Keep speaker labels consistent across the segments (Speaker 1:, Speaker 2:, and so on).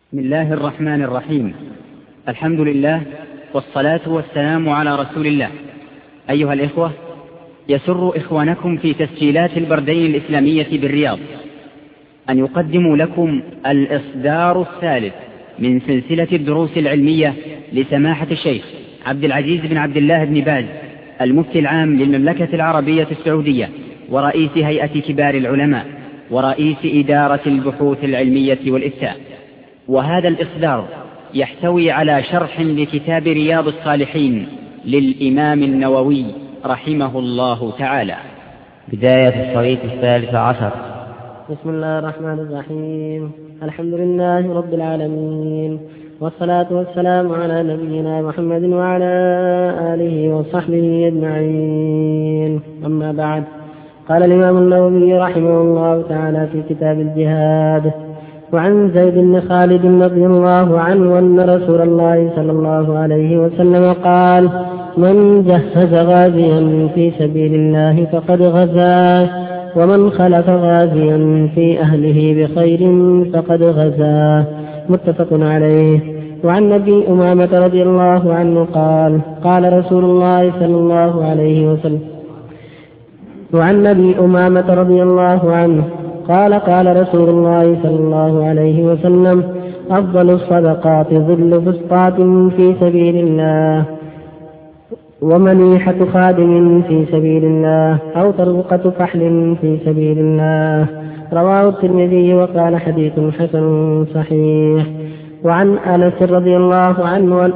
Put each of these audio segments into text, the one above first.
Speaker 1: بسم الله الرحمن الرحيم. الحمد لله والصلاة والسلام على رسول الله. أيها الإخوة، يسر إخوانكم في تسجيلات البردين الإسلامية بالرياض أن يقدموا لكم الإصدار الثالث من سلسلة الدروس العلمية لسماحة الشيخ عبد العزيز بن عبد الله بن باز، المفتي العام للمملكة العربية السعودية ورئيس هيئة كبار العلماء ورئيس إدارة البحوث العلمية والإفتاء. وهذا الإصدار يحتوي على شرح لكتاب رياض الصالحين للإمام النووي رحمه الله تعالى.
Speaker 2: بداية الشريط 13.
Speaker 3: بسم الله الرحمن الرحيم. الحمد لله رب العالمين، والصلاة والسلام على نبينا محمد وعلى آله وصحبه أجمعين. أما بعد، قال الإمام النووي رحمه الله تعالى في كتاب الجهاد: وعن زيد بن خالد رضي الله عنه أن رسول الله صلى الله عليه وسلم قال: من جهز غازيا في سبيل الله فقد غزا، ومن خلف غازيا في أهله بخير فقد غزا. متفق عليه. وعن أبي أمامة رضي الله عنه قال: قال رسول الله صلى الله عليه وسلم: وعن أبي أمامة رضي الله عنه قال: قال رسول الله صلى الله عليه وسلم: أفضل الصدقات ظل فسطاط في سبيل الله، ومنيحة خادم في سبيل الله، أو طرقة فحل في سبيل الله. رواه الترمذي وقال حديث حسن صحيح. وعن أنس رضي الله عنه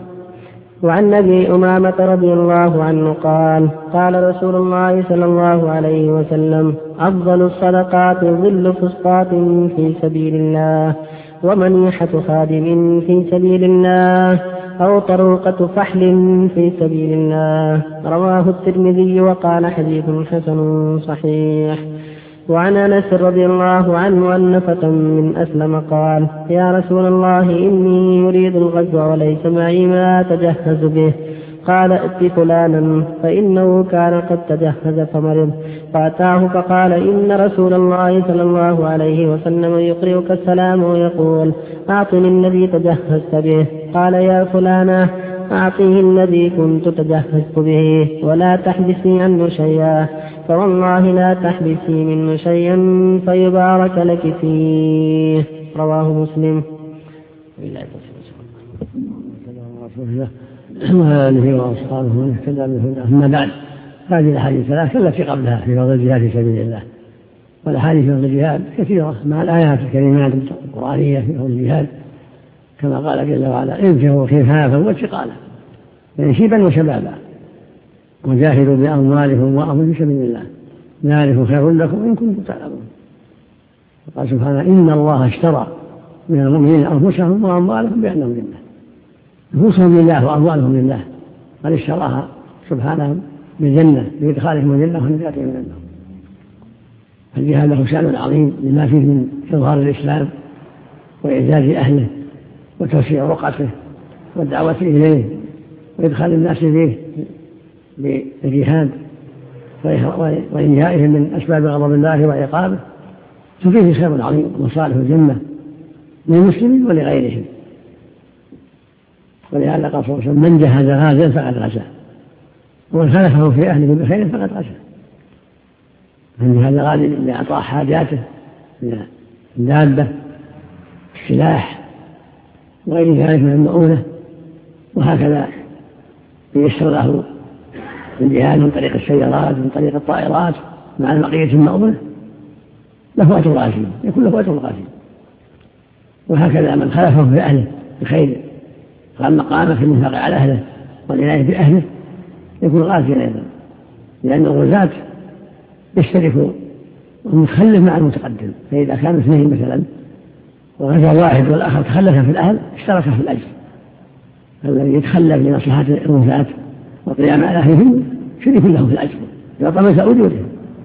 Speaker 3: وعن أبي أمامة رضي الله عنه قال: قال رسول الله صلى الله عليه وسلم: أفضل الصدقات ظل فسطاط في سبيل الله، ومنيحة خادم في سبيل الله، أو طروقة فحل في سبيل الله. رواه الترمذي وقال حديث حسن صحيح. وعن أنس رضي الله عنه أن فتى من أسلم قال: يا رسول الله، إني أريد الغزو وليس معي ما أتجهز به. قال: ائت فلانا فإنه كان قد تجهز فمرض. فأتاه فقال: إن رسول الله صلى الله عليه وسلم يقرئك السلام ويقول: أعطني الذي تجهزت به. قال: يا فلانا، أعطيه الذي كنت تجهزت به، ولا تحبسي عنه شيئا، فوالله لا تحبسي منه شيئا فيبارك لك فيه. رواه مسلم.
Speaker 4: وآله وأصحابه من اهتدى بهداه. أما بعد، هذه الأحاديث الثلاث التي قبلها في فضل الجهاد في سبيل الله، والأحاديث في فضل الجهاد كثيرة مع الآيات الكريمات القرآنية في فضل الجهاد، كما قال جل وعلا: انفروا خفافا وثقالا، يعني شيبا وشبابا، وجاهدوا بأموالهم وأنفسكم في سبيل الله، ذلك خير لكم إن كنتم تعلمون. وقال سبحانه: إن الله اشترى من المؤمنين أنفسهم وأموالهم بأنهم لله. نفوسهم لله وأموالهم لله، قد اشتراها سبحانه بالجنة بإدخالهم الجنة ونجاتهم من النار. فالجهاد له شأن عظيم لما فيه من إظهار الإسلام وإعزاز أهله وتوسيع رقعته والدعوة إليه وإدخال الناس فيه بالجهاد وإنهائهم من أسباب غضب الله وعقابه، ففيه خير عظيم وصالح الجنة للمسلمين ولغيرهم. ولهذا قال صلى الله عليه وسلم: من جهز غازا فقد غزا، ومن خلفه في أهله بخير فقد غزا. من هذا غازي لإعطاء حاجاته من الدابة، السلاح، وغير ذلك من المؤونة، وهكذا ييسر له الجهاد من طريق السيارات من طريق الطائرات مع بقية المؤونة، له أجر غازي، يكون له أجر غازي. وهكذا من خلفه في أهله بخير، قام مقامه في النفاق على أهله والعناية بأهله، يكون غازيا أيضا، لأن الغزاة يشترك المتخلف مع المتقدم. فإذا كان اثنين مثلا وغزا واحد والآخر تخلف في الأهل اشترك في الأجر، الذي يتخلف لمصلحة الغزاة والقيام على أهلهم شريك له في الأجر يعطى مثل أجورهم.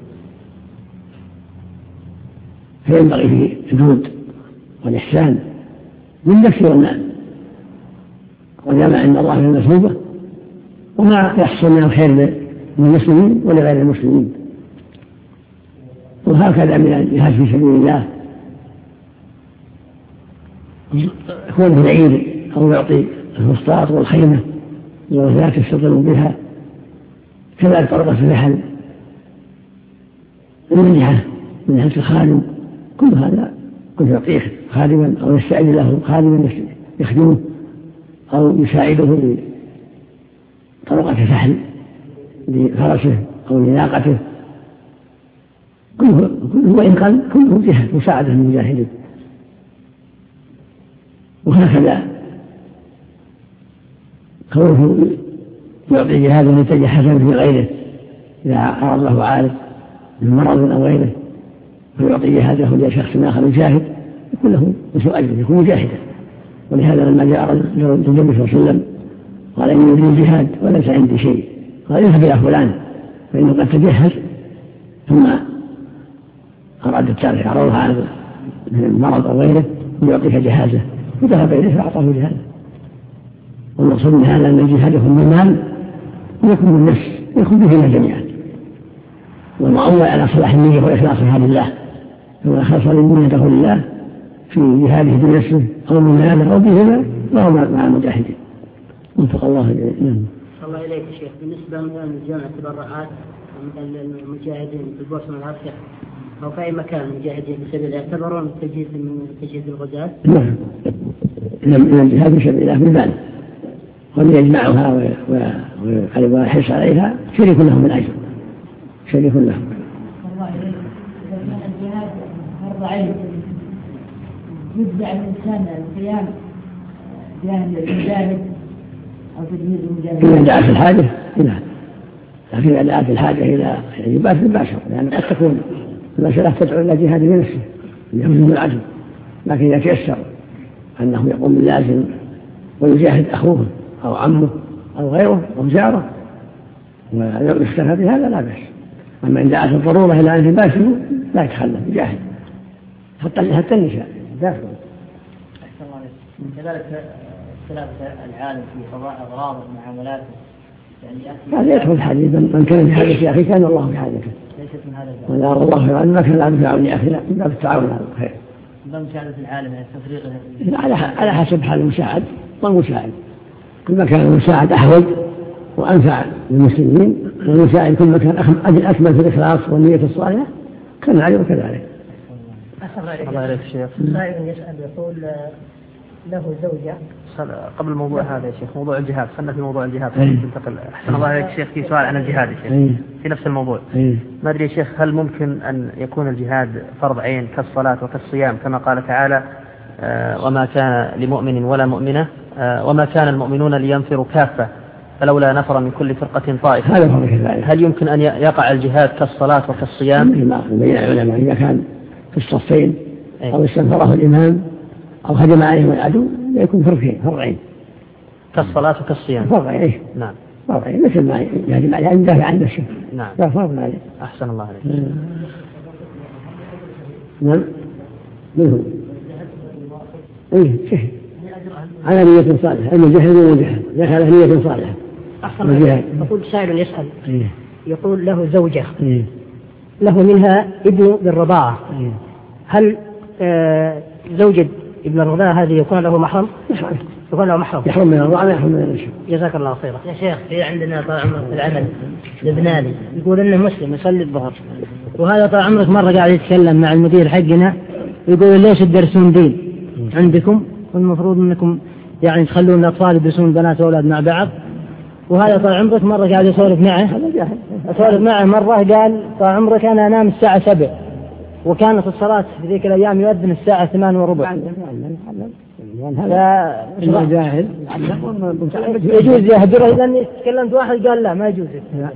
Speaker 4: فينبغي فيه الجود والإحسان للنفس والمال، وجمع عند الله من المثوبة وما يحصل من الخير للمسلمين ولغير المسلمين. وهكذا من الجهاد في سبيل الله يكون بالعيد أو يعطي الفسطاط والخيمة والوثائق يستطيعون بها، كذلك طرقة الفحل، المنحة الخادم، كل هذا كل يعطيه خادما أو يستعد له خادما يخدمه أو يساعده بطرقة الفحل لفرسه أو لناقته، كله وإن قل كله جهة مساعدة للمجاهدين. وهكذا كونه يعطي جهادا نتيجة حسنة في غيره إذا أراد الله عارف من مرض أو غيره فيعطي جهاده لشخص آخر يجاهد يكون له مثل أجر، يكون مجاهدا. ولهذا لما جاء النبي صلى الله عليه وسلم قال إني أريد الجهاد وليس عندي شيء، قال اذهب إلى فلان فإنه قد تجهز، ثم أراد التابع عرضها عن المرض أو غيره ويعطيك جهازه، وذهب إليه فأعطاه جهازه. والمقصود من هذا أن الجهاد يكون بالمال ويكون بالنفس ويكون بهما جميعا، والمعول على صلاح النية وإخلاصها لله، فمن أخلص نيته لله في جهاده بنفسه أو من ماله أو بهما فهو مع المجاهدين. وفق الله إليه.
Speaker 3: الله إليك شيخ، بالنسبة لجمع التبرعات مثل المجاهدين في البوسنة والهرسك أو في أي مكان مجاهدين في سبيل الله يعتبرون تجهيز الغزاة؟
Speaker 4: نعم، من الجهاد في سبيل الله بالمال، ومن يجمعها ويحرص عليها شريك له من أجل، شريك له.
Speaker 5: الله إليك، إذا كان الجهاد فرض عين يتبع الإنسان القيام جاهد المجاهد أو تجهيز المجاهد؟
Speaker 4: إذا دعت الحاجة نعم، لكن إذا دعت الحاجة إلى يباشر بالباشر، لأن قد تكون المسألة تدعو إلى جهاد بنفسه يحمل العجل، لكن إذا تيسر أنه يقوم باللازم ويجاهد أخوه أو عمه أو غيره أو جاره ويستفاد بهذا لا بأس. أما إن دعت الضرورة إلى أن يباشر لا يتخلف يجاهد حتى النساء داخل.
Speaker 2: كذلك اختلاف العالم في قضاء أغراض ومعاملاته،
Speaker 4: هذا يدخل الحديث من كان في حاجة أخي كان الله في حاجته،
Speaker 2: ليست من هذا الباب.
Speaker 4: ولا الله يعلم ما كان العالم في عون أخي، لا من باب التعاون على الخير.
Speaker 2: بمساعدة العالم تفريقه
Speaker 4: على حسب حال المساعد والمساعد، كل ما كان المساعد أحوج وأنفع للمسلمين والمساعد كل ما كان أكمل في الإخلاص والنية الصالحة كان عليه كذلك.
Speaker 2: الله عليك الشيخ.
Speaker 3: سائل يسأل يقول له زوجة.
Speaker 2: قبل الموضوع هذا يا شيخ، موضوع الجهاد، خلنا في موضوع الجهاد ننتقل. أحسن الله عليك شيخ، في سؤال عن الجهاد يا شيخ في نفس الموضوع. ما أدري يا شيخ، هل ممكن أن يكون الجهاد فرض عين كالصلاة وكالصيام كما قال تعالى وما كان لمؤمن ولا مؤمنة وما كان المؤمنون لينفروا كافة فلولا نفر من كل فرقة طائفة؟ هل يمكن أن يقع الجهاد كالصلاة وكالصيام؟
Speaker 4: بين العلماء إذا كان في الصفين أو استنفره الإمام أو هجم عليهم العدو يكون فرعين
Speaker 2: كالصلاة وكالصيام.
Speaker 4: فرعين
Speaker 2: نعم،
Speaker 4: فرعين مثل ما يهجم عليه يدافع عن نفسه.
Speaker 2: نعم،
Speaker 4: لا فرض عليه.
Speaker 2: أحسن الله عليك.
Speaker 4: نعم منهم شيء على نية صالحة، أما جهل وجهل على نية صالحة.
Speaker 3: أحسن الله. يقول سائل يسأل يقول له زوجة له منها ابن بالرضاعة، هل زوجة ابن الرضاعة هذه يكون له محرم؟ يكون له محرم،
Speaker 4: يحرم من الرضاعة يحرم من النسب.
Speaker 3: جزاك الله خيرا. يا شيخ في عندنا طال عمرك في العمل لبناني يقول إنه مسلم يصلي الظهر، وهذا طال عمرك مرة قاعد يتكلم مع المدير حقنا يقول ليش تدرسون دين عندكم والمفروض انكم يعني تخلون الاطفال يدرسون بنات واولاد مع بعض، وهذا طال عمرك مرة قاعد يسولف معه مرة قال طال عمرك انا انام الساعة 7 وكانت الصلاة في ذيك الايام يؤذن الساعة 8:15. يجوز يهدره لاني تكلمت واحد قال لا ما يجوز.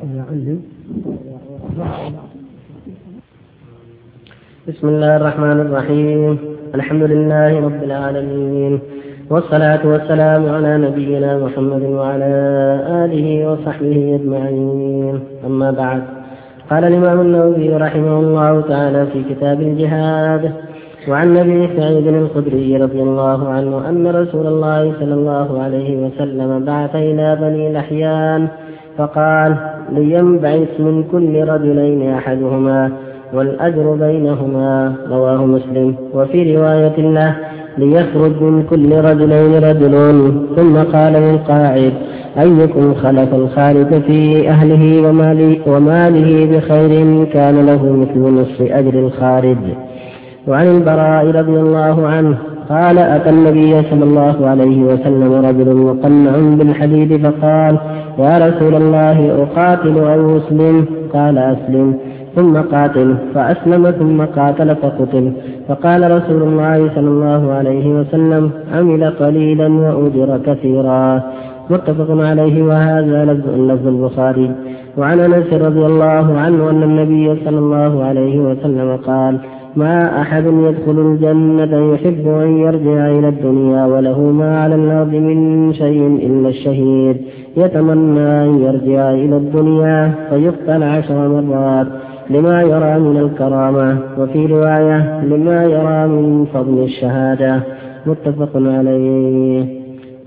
Speaker 6: بسم الله الرحمن الرحيم، الحمد لله رب العالمين، والصلاة والسلام على نبينا محمد وعلى آله وصحبه أجمعين، أما بعد. قال الإمام النووي رحمه الله تعالى في كتاب الجهاد: وعن أبي سعيد الخدري رضي الله عنه أن رسول الله صلى الله عليه وسلم بعث إلى بني لحيان فقال: لينبعث من كل رجلين أحدهما والأجر بينهما. رواه مسلم. وفي رواية له: ليخرج من كل رجلين رجل. ثم قال للقاعد: أيكم خلف الخارج في أهله وماله بخير كان له مثل نصف أجر الخارج. وعن البراء رضي الله عنه قال: أتى النبي صلى الله عليه وسلم رجل مقنع بالحديد فقال: يا رسول الله، أقاتل أو أسلم؟ قال: أسلم ثم قاتل. فأسلم ثم قاتل فقتل. فقال رسول الله صلى الله عليه وسلم: عمل قليلا وأجر كثيرا. متفق عليه، وهذا لفظ البخاري. وعن أنس رضي الله عنه أن النبي صلى الله عليه وسلم قال: ما أحد يدخل الجنة يحب أن يرجع إلى الدنيا وله ما على الأرض من شيء إلا الشهيد، يتمنى أن يرجع إلى الدنيا فيقتل 10 مرات لما يرى من الكرامة، وفي رواية لما يرى من فضل الشهادة. متفق عليه.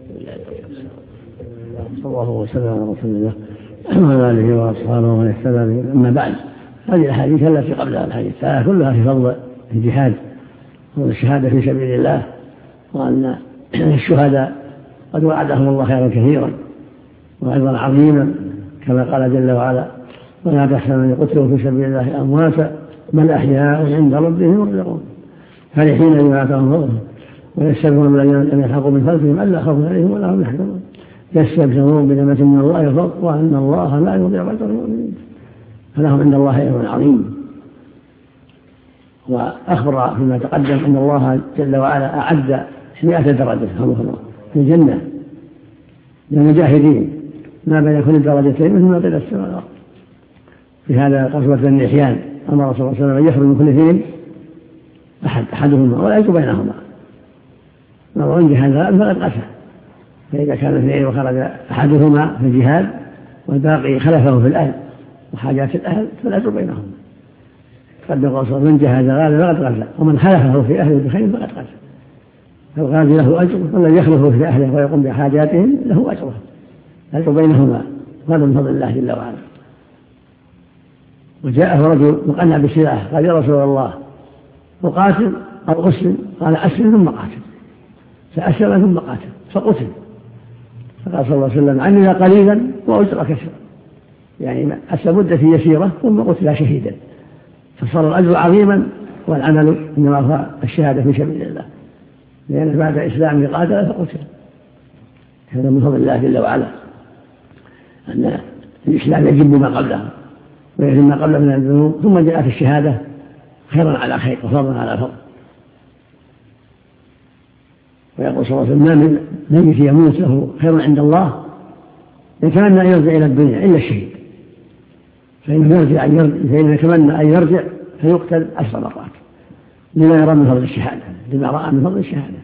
Speaker 4: صلى الله وسلم على رسول الله وعلى آله وأصحابه ومن اهتدى به. أما بعد، هذه الأحاديث التي قبلها الحديث كلها في فضل الجهاد والشهادة في سبيل الله، وأن الشهداء قد وعدهم الله خيرا كثيرا وأجرا عظيما، كما قال جل وعلا: ولا تحسبن يقتلوا في سبيل الله أمواتا بل أحياء عند ربهم يرزقون فرحين بما آتاهم فضله ويستبشرون بالذين لم يلحقوا من خلفهم ألا خوف عليهم ولا هم يحزنون يستبشرون بنعمة من الله وفضل وأن الله لا يضيع أجر المؤمنين فلهم عند الله أجر عظيم. وأخبر فيما تقدم أن الله جل وعلا أعد 100 درجة في الجنة للمجاهدين ما بين كل درجتين مثل ما بين السماء والأرض. في هذا قصوة النحيان أمر صلى الله عليه وسلم أن يخرج من كل اثنين أحدهما ولا يجب بينهما، ومن جهاد فقد قتل. فإذا كان اثنين وخرج أحدهما في الجهاد والباقي خلفه في الأهل وحاجات الأهل فلا يجب بينهما. قد قصر: من جهاد غازا فقد قتل، ومن خلفه في أهله بخير فقد قتل. فالغازي له أجر، والذي يخلفه في أهله ويقوم بحاجاتهم له أجره. يجب بينهما، هذا من فضل الله جل وعلا. وجاءه رجل مقنع بالسلاح قال: يا رسول الله، أقاتل أو أسلم؟ قال: أسلم ثم قاتل. فأسلم ثم قاتل فقتل. فقال صلى الله عليه وسلم: عمل قليلا وأجر كثيرا، يعني أسلم مدة يسيرة ثم قتل شهيدا، فصار الأجر عظيما. والعمل إنما هو الشهادة في سبيل الله، لأن بعد إسلام قاتل فقتل. هذا من فضل الله جل وعلا أن الإسلام يجب ما قبله ويجب ما قبله من الذنوب، ثم جاءت الشهادة خيرا على خير وفضلا على فضل. ويقول صلى الله عليه وسلم: ما من ميت يموت له خير عند الله يتمنى أن يرجع إلى الدنيا إلا الشهيد، فإنه يتمنى أن يرجع فيقتل 10 مرات لما يرى من فضل الشهادة، لما رأى من فضل الشهادة.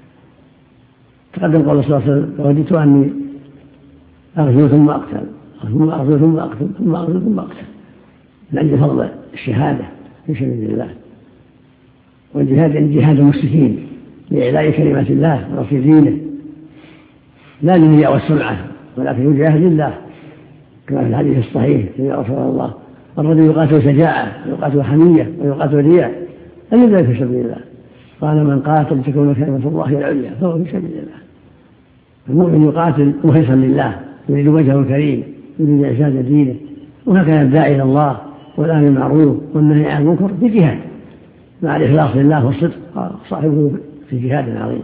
Speaker 4: تقدم قول صلى الله عليه وسلم: وددت أني أغزو ثم أقتل ثم أغزو ثم أقتل ثم أغزو ثم أقتل، من أجل فضل الشهادة في سبيل الله. والجهاد جهاد المسلمين لإعلاء كلمة الله ونصر دينه، لا للرياء والسمعة، ولكن يجاهد لله، كما في الحديث الصحيح: يا رسول الله، الرجل يقاتل شجاعة ويقاتل حمية ويقاتل رياء، أي ذلك في سبيل الله؟ قال: من قاتل تكون كلمة الله هي العليا فهو في سبيل الله. المؤمن يقاتل مخلصا لله، يريد وجهه الكريم، يريد إعزاز دينه، وهكذا الداعي إلى الله والأمر بالمعروف والنهي عن المنكر في جهاد مع الإخلاص لله والصدق، صاحبه في جهاد عظيم.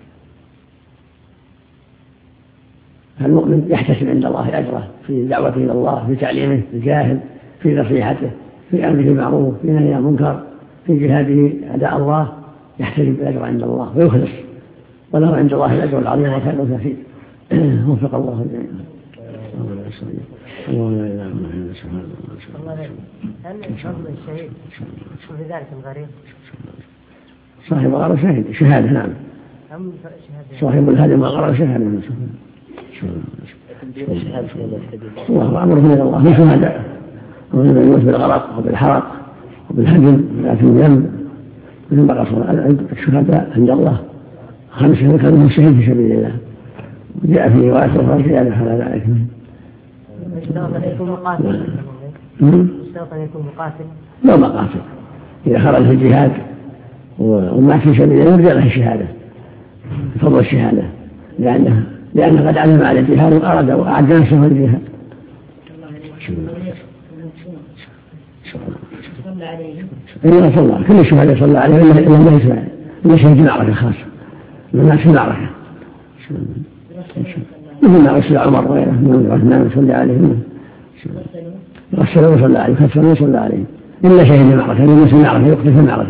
Speaker 4: فالمؤمن يحتسب عند الله أجره في دعوته إلى الله، في تعليمه، في جاهد، في نصيحته، في أمره بالمعروف، في نهي عن المنكر، في جهاده أعداء الله، يحتسب الأجر عند الله ويخلص، وله عند الله الأجر العظيم وخير كثير. وفق الله جميعا.
Speaker 2: الله لا إله إلا الله. هل فضل الشهيد في ذلك الغريب؟
Speaker 4: صاحب غرض شهادة، نعم. صاحب الهدم غرض شهادة. الله أمره من الله في شهادة، ومن يموت بالغرق وبالحرق وبالهدم لكن ذنب من بقى الشهداء عند الله 5 ذكر منهم الشهيد في سبيل الله. وجاء في رواية أخرى زيادة على ذلك.
Speaker 2: يشترط أن يكون مقاتل؟ يشترط أن يكون مقاتل؟
Speaker 4: لا، مقاتل إذا خرج في الجهاد ومات في سبيل الله يرجع له الشهادة، موضوع الشهادة لأنه قد عزم على الجهاد وأراد وأعد نفسه للجهاد. إلا صلى الله كل الشهداء صلى عليه إلا شهد المعركة خاصة الناس في المعركة مثل ما غسل عمر وغيره من عثمان صلى عليه غسلوا وصلى عليه كفروا وصلى عليه إلا شهد المعركة الناس في المعركة يقتل في المعركة.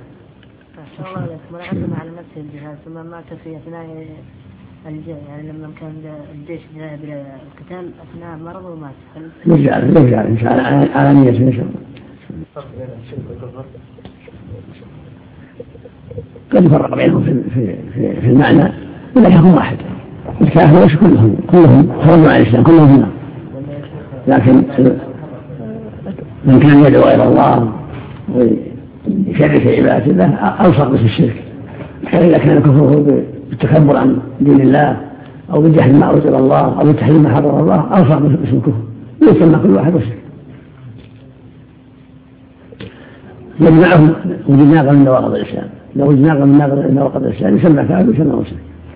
Speaker 6: من عزم على نفسه الجهاد ثم مات في أثناء يعني لما كان الجيش ذهب إلى القتال أثناء مرض ومات
Speaker 4: يرجع إن شاء الله على نيته إن شاء الله. قد يفرق بينهم في المعنى ولا يكون واحد. الكافر وش كلهم خرجوا عن الإسلام كلهم في النار، لكن من كان يدعو إلى الله ويشرك عبادة الله أوصق به الشرك. إذا كان كفره بالتكبر عن دين الله أو بالجهل ما أرسل الله أو بالتحريم ما حرم الله أوصق به اسم الكفر يسمى كل واحد وشرك. يجمعهم وجدناق من نواقض الإسلام، لو وجدناق من نواقض الإسلام يسمى كافر ويسمى مسلم.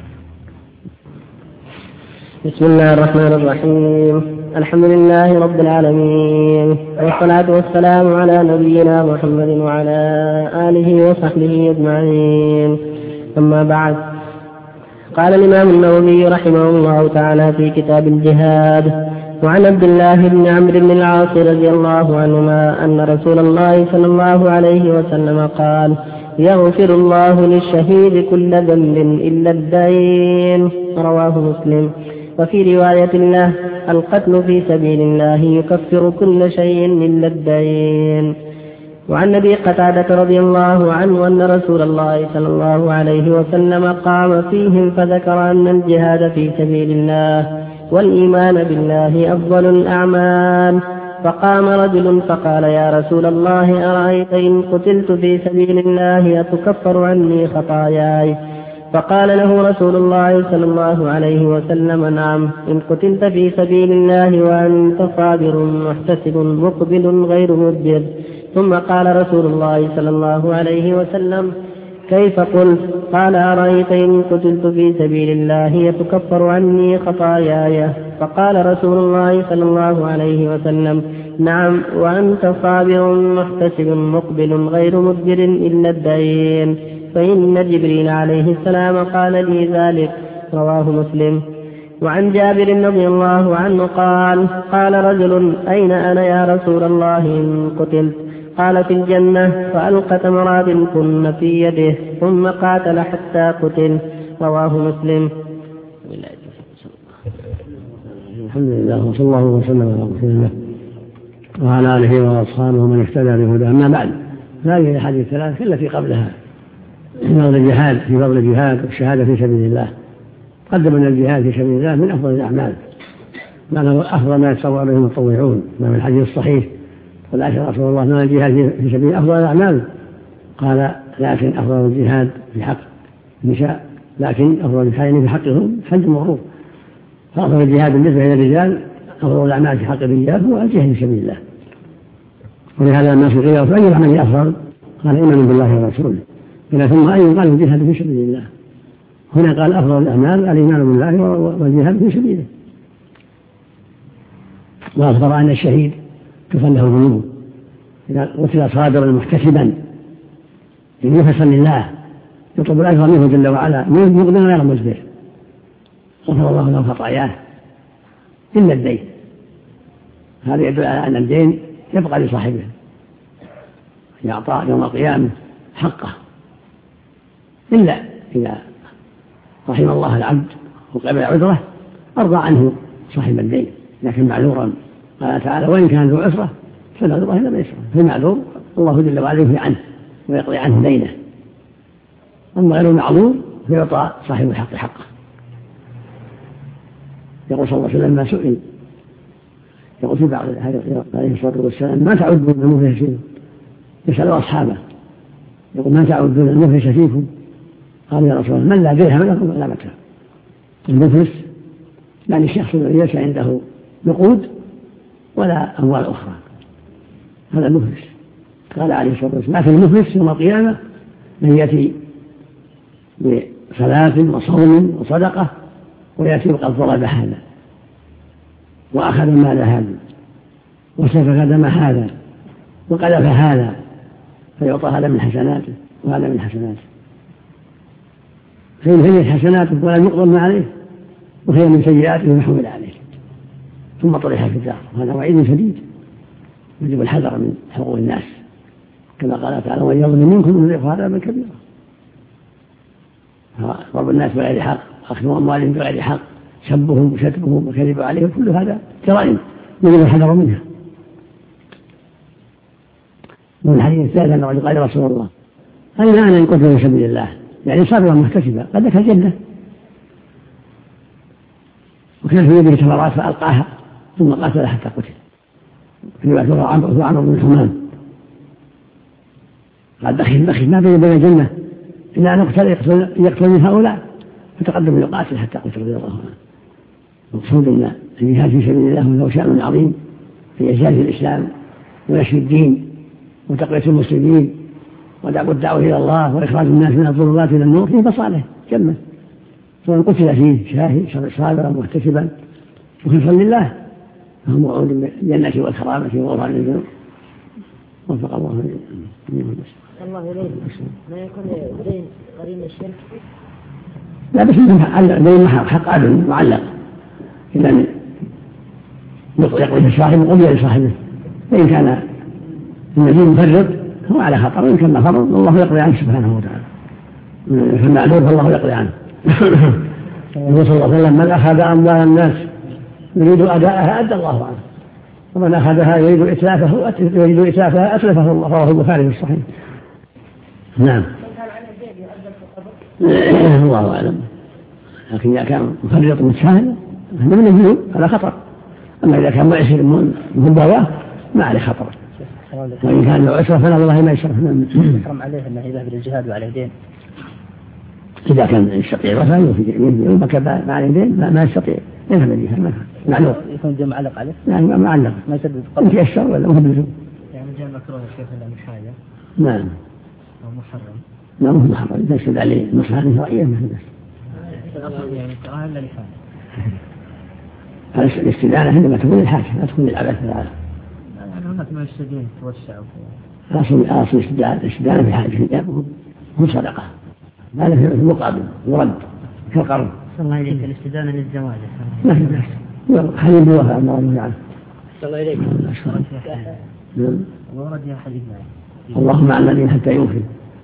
Speaker 3: بسم الله الرحمن الرحيم. الحمد لله رب العالمين، والصلاة والسلام على نبينا محمد وعلى آله وصحبه أجمعين. أما بعد، قال الإمام النووي رحمه الله تعالى في كتاب الجهاد: وعن عبد الله بن عمرو بن العاص رضي الله عنهما أن رسول الله صلى الله عليه وسلم قال: يغفر الله للشهيد كل ذنب إلا الدين. رواه مسلم. وفي رواية له: القتل في سبيل الله يكفر كل شيء إلا الدين. وعن أبي قتادة رضي الله عنه أن رسول الله صلى الله عليه وسلم قام فيهم فذكر أن الجهاد في سبيل الله والإيمان بالله أفضل الأعمال. فقام رجل فقال: يا رسول الله، أرأيت إن قتلت في سبيل الله أتكفر عني خطاياي؟ فقال له رسول الله صلى الله عليه وسلم: نعم، إن قتلت في سبيل الله وأنت صابر محتسب مقبل غير مدبر. ثم قال رسول الله صلى الله عليه وسلم: كيف قلت؟ قال: أرأيت إن قتلت في سبيل الله يتكفر عني خطاياي؟ فقال رسول الله صلى الله عليه وسلم: نعم، وأنت صابر محتسب مقبل غير مدبر إلا الدين، فإن جبريل عليه السلام قال لي ذلك. رواه مسلم. وعن جابر رضي الله عنه قال رجل: أين أنا يا رسول الله إن قتلت؟ قال: في الجنة. فألقى تمرات كن في يده ثم قاتل حتى قتل. رواه مسلم.
Speaker 4: الحمد لله وصلى الله وسلم على رسول الله وعلى آله وأصحابه ومن اهتدى بهداه. أما بعد، هذه الأحاديث الثلاث التي قبلها في فضل الجهاد والشهادة في سبيل الله. قدم أن الجهاد في سبيل الله من أفضل الأعمال، معنى أفضل ما يتصور به المتطوعون. من الحديث الصحيح قال: عائشة رسول الله: ما الجهاد في سبيل أفضل الأعمال؟ قال: لكن أفضل الجهاد في حق النساء، لكن أفضل الجهاد في حقهم حج مغروب. فأفضل الجهاد بالنسبة إلى الرجال أفضل الأعمال في حق الرجال هو الجهاد في سبيل الله. ولهذا الناس غيروا: فأي العمل أفضل؟ قال: إيمان بالله ورسوله. إلى ثم أي قال: الجهاد في سبيل الله. هنا قال: أفضل الأعمال الإيمان بالله والجهاد في سبيله. وأخبر أن الشهيد تغفر له ذنوبه إذا قتل صابرا محتسبا ينفسا لله يطلب الأجر منه جل وعلا مقدم غير مجبر، غفر الله له خطاياه إلا الدين. هذا يدل على أن الدين يبقى لصاحبه، يعطى يوم القيامة حقه، إلا إذا رحم الله العبد وقبل عذره أرضى عنه صاحب الدين، لكن معذورا. قال تعالى: وإن كان ذو عسرة فنظرة إلى ميسرة. في المعذور الله جل وعلا يعفي عنه ويقضي عنه دينه، أما غير المعذور فيعطى صاحب الحق حقه. يقول صلى الله عليه وسلم: ما سئل، يقول في بعض عليه الصلاة والسلام: ما تعدون المفلسين؟ يسأل أصحابه يقول: ما تعدون المفلس فيكم؟ قال: يا رسول الله: من لا درهم له ولا متاع. المفلس يعني الشخص الذي ليس عنده نقود ولا أموال أخرى، هذا المفلس. قال عليه الصلاة والسلام: لكن المفلس يوم القيامة من يأتي صلاة وصوم وصدقة، ويأتي وقد ضرب هذا وأخذ مال هذا وسفك دم هذا وقذف هذا، فيعطى هذا من حسناته وهذا من حسناته، فإن هي حسناته ولم يقبل ما عليه، وهي من سيئاته محمول عليه، ثم طرح في الدار. وهذا وعيد شديد، يجب الحذر من حقوق الناس، كما قال تعالى: ومن يظلم منكم نذيقه عذابا كبيرا. ضرب الناس بغير حق، أخذ أموالهم بغير حق، سبهم وشتمهم وكذب عليهم، كل هذا جرائم يجب الحذر منها. من الحديث الثالث أنه قال رسول الله: أين أنا إن قتل في سبيل الله؟ يعني صابرا محتسبا قد دخل الجنة. وكان في يده تمرات فألقاها ثم قاتل حتى قتل. في رواية عمرو بن حمام قال: بخيل ما بين الجنة إلا أن يقتل من هؤلاء، فتقدم يقاتل حتى قتل رضي الله عنه. المقصود أن الجهاد في سبيل الله له شأن عظيم في إعزاز الإسلام ونشر الدين وتقوية المسلمين والدعوة إلى الله وإخراج الناس من الظلمات إلى النور، فيه مصالح جمة، سواء قتل فيه شاهد صابرا محتسبا مخلصا لله فهو موعود بالجنة والكرامة وغفران الذنوب. وفق الله
Speaker 5: الله إليه. ما يكون دين قرين الشرك؟
Speaker 4: لا، بس دين حق عدل معلق، إذا يقضي الصاحب وقضي لصاحبه، فإن كان الدين مفرط هو على خطر، وإن كان فرض الله يقضي عنه سبحانه وتعالى، فالمعذور فالله يقضي عنه. النبي صلى الله عليه وسلم: من أخذ أموال الناس يريد أداءها أدى الله عنه، ومن أخذها يريد إتلافها أتلفه الله. رواه البخاري في الصحيح. نعم. الله أعلم، لكن إذا كان مفرط متساهل هذا من الذنوب على خطر، أما إذا كان معسر مباواه ما عليه خطر، وإن كان له عسرة فلا والله ما يشرف.
Speaker 2: يحرم عليه أنه يذهب للجهاد وعليه دين.
Speaker 4: إذا كان يستطيع وفاه وبكى ما عليه دين ما يستطيع يذهب للجهاد معلوم.
Speaker 2: يكون الدين معلق عليه؟
Speaker 4: يعني معلق
Speaker 2: ما يسدد
Speaker 4: قبل يشتر ولا مو بلزوم.
Speaker 2: يعني الدين مكروه كيف إلا مش حاجة؟
Speaker 4: نعم.
Speaker 2: ومحرم.
Speaker 4: لا مو محرم، إذا اشتد عليه مصلحة شرعية ما في بس.
Speaker 2: يعني كراهة إلا لحاجة.
Speaker 4: الاستدانة عندما تكون الحاجة لا تكون العبث العالم.
Speaker 2: يعني هناك ما يستدين توسع
Speaker 4: أصل الاستدانة في حاجة هو صدقة، هذا في المقابل يرد كالقرض.
Speaker 2: الله إليك الاستدانة للزواج
Speaker 4: ما في بس حليم بوفاء الله عنه.
Speaker 2: الله إليك ورد يا حديث
Speaker 4: اللهم عن الذين حتى يوفي.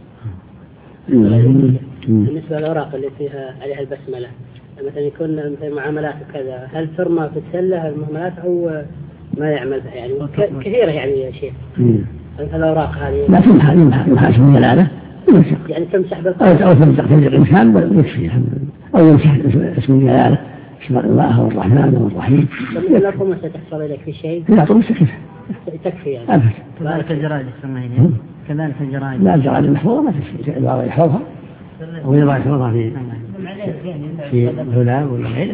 Speaker 6: بالنسبة للأوراق اللي فيها عليها البسملة مثلا يكون مثل معاملات وكذا، هل ترمى في السلة المهملات أو ما يعمل يعني كثيرة يعني يا شيخ؟ الأوراق هذه
Speaker 4: لا تمحى اسم الجلالة
Speaker 6: يعني تمسح بالقلم
Speaker 4: أو تمسح بالإنسان ويكفي، أو يمسح اسم الجلالة اسم الله والرحمن والرحيم.
Speaker 6: لكم ستحصل إليك في شيء؟
Speaker 4: لا تمسح تكفي
Speaker 6: يعني.
Speaker 4: أبدا.
Speaker 2: كذلك الجرائد السماهين كذلك الجرائد.
Speaker 4: لا الجرائد المحفوظة ما تكفي، إذا يحفظها أو إذا يحفظها في الهلال ولا غيره.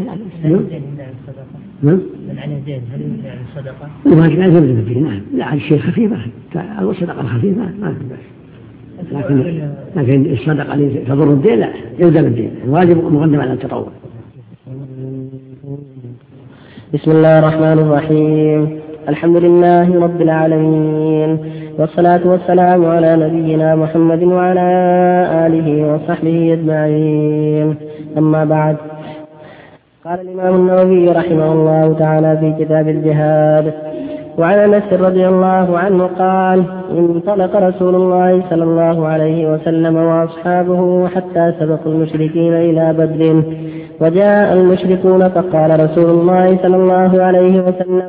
Speaker 2: من عليه دين هل يمنع الصدقة؟
Speaker 4: ما كان يلزم فيه. نعم، لا الشيء خفيفة، الصدقة الخفيفة ما في بس، لكن الصدقة اللي تضر الدين لا يلزم الدين، الواجب مقدم على التطوع.
Speaker 3: بسم الله الرحمن الرحيم. الحمد لله رب العالمين، والصلاة والسلام على نبينا محمد وعلى آله وصحبه أجمعين. أما بعد، قال الإمام النووي رحمه الله تعالى في كتاب الجهاد: وعن أنس رضي الله عنه قال: انطلق رسول الله صلى الله عليه وسلم وأصحابه حتى سبقوا المشركين إلى بدر، وجاء المشركون فقال رسول الله صلى الله عليه وسلم: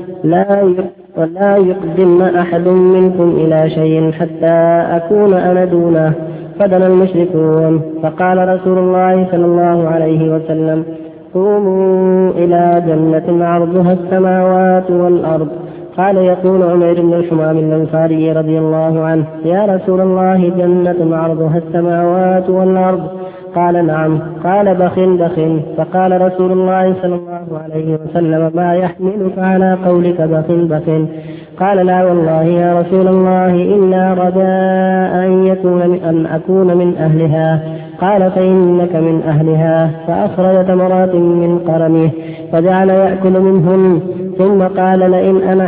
Speaker 3: لا يقدم أحد منكم إلى شيء حتى أكون أنا دونه. فدنا المشركون فقال رسول الله صلى الله عليه وسلم: قوموا إلى جنة عرضها السماوات والأرض. قال يقول عمير بن الحمام الأنصاري رضي الله عنه: يا رسول الله جنة عرضها السماوات والأرض؟ قال نعم. قال بخ. فقال رسول الله صلى الله عليه وسلم: ما يحملك على قولك بخ؟ قال لا والله يا رسول الله إلا رجاء أن أكون من أهلها. قال فإنك من أهلها. فأخرج تمرات من قرنه فجعل يأكل منهن ثم قال لئن أنا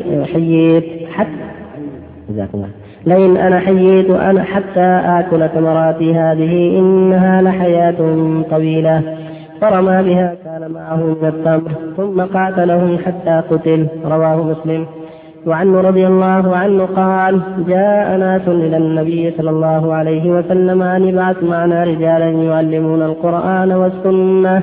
Speaker 3: حييت أنا حتى آكل تمراتي هذه إنها لحياة طويلة. فرمى بها كان معه من التمر ثم قاتلهم حتى قتل. رواه مسلم. وعنه رضي الله عنه قال جاء ناس إلى النبي صلى الله عليه وسلم أن يبعث معنا رجالا يعلمون القرآن والسنة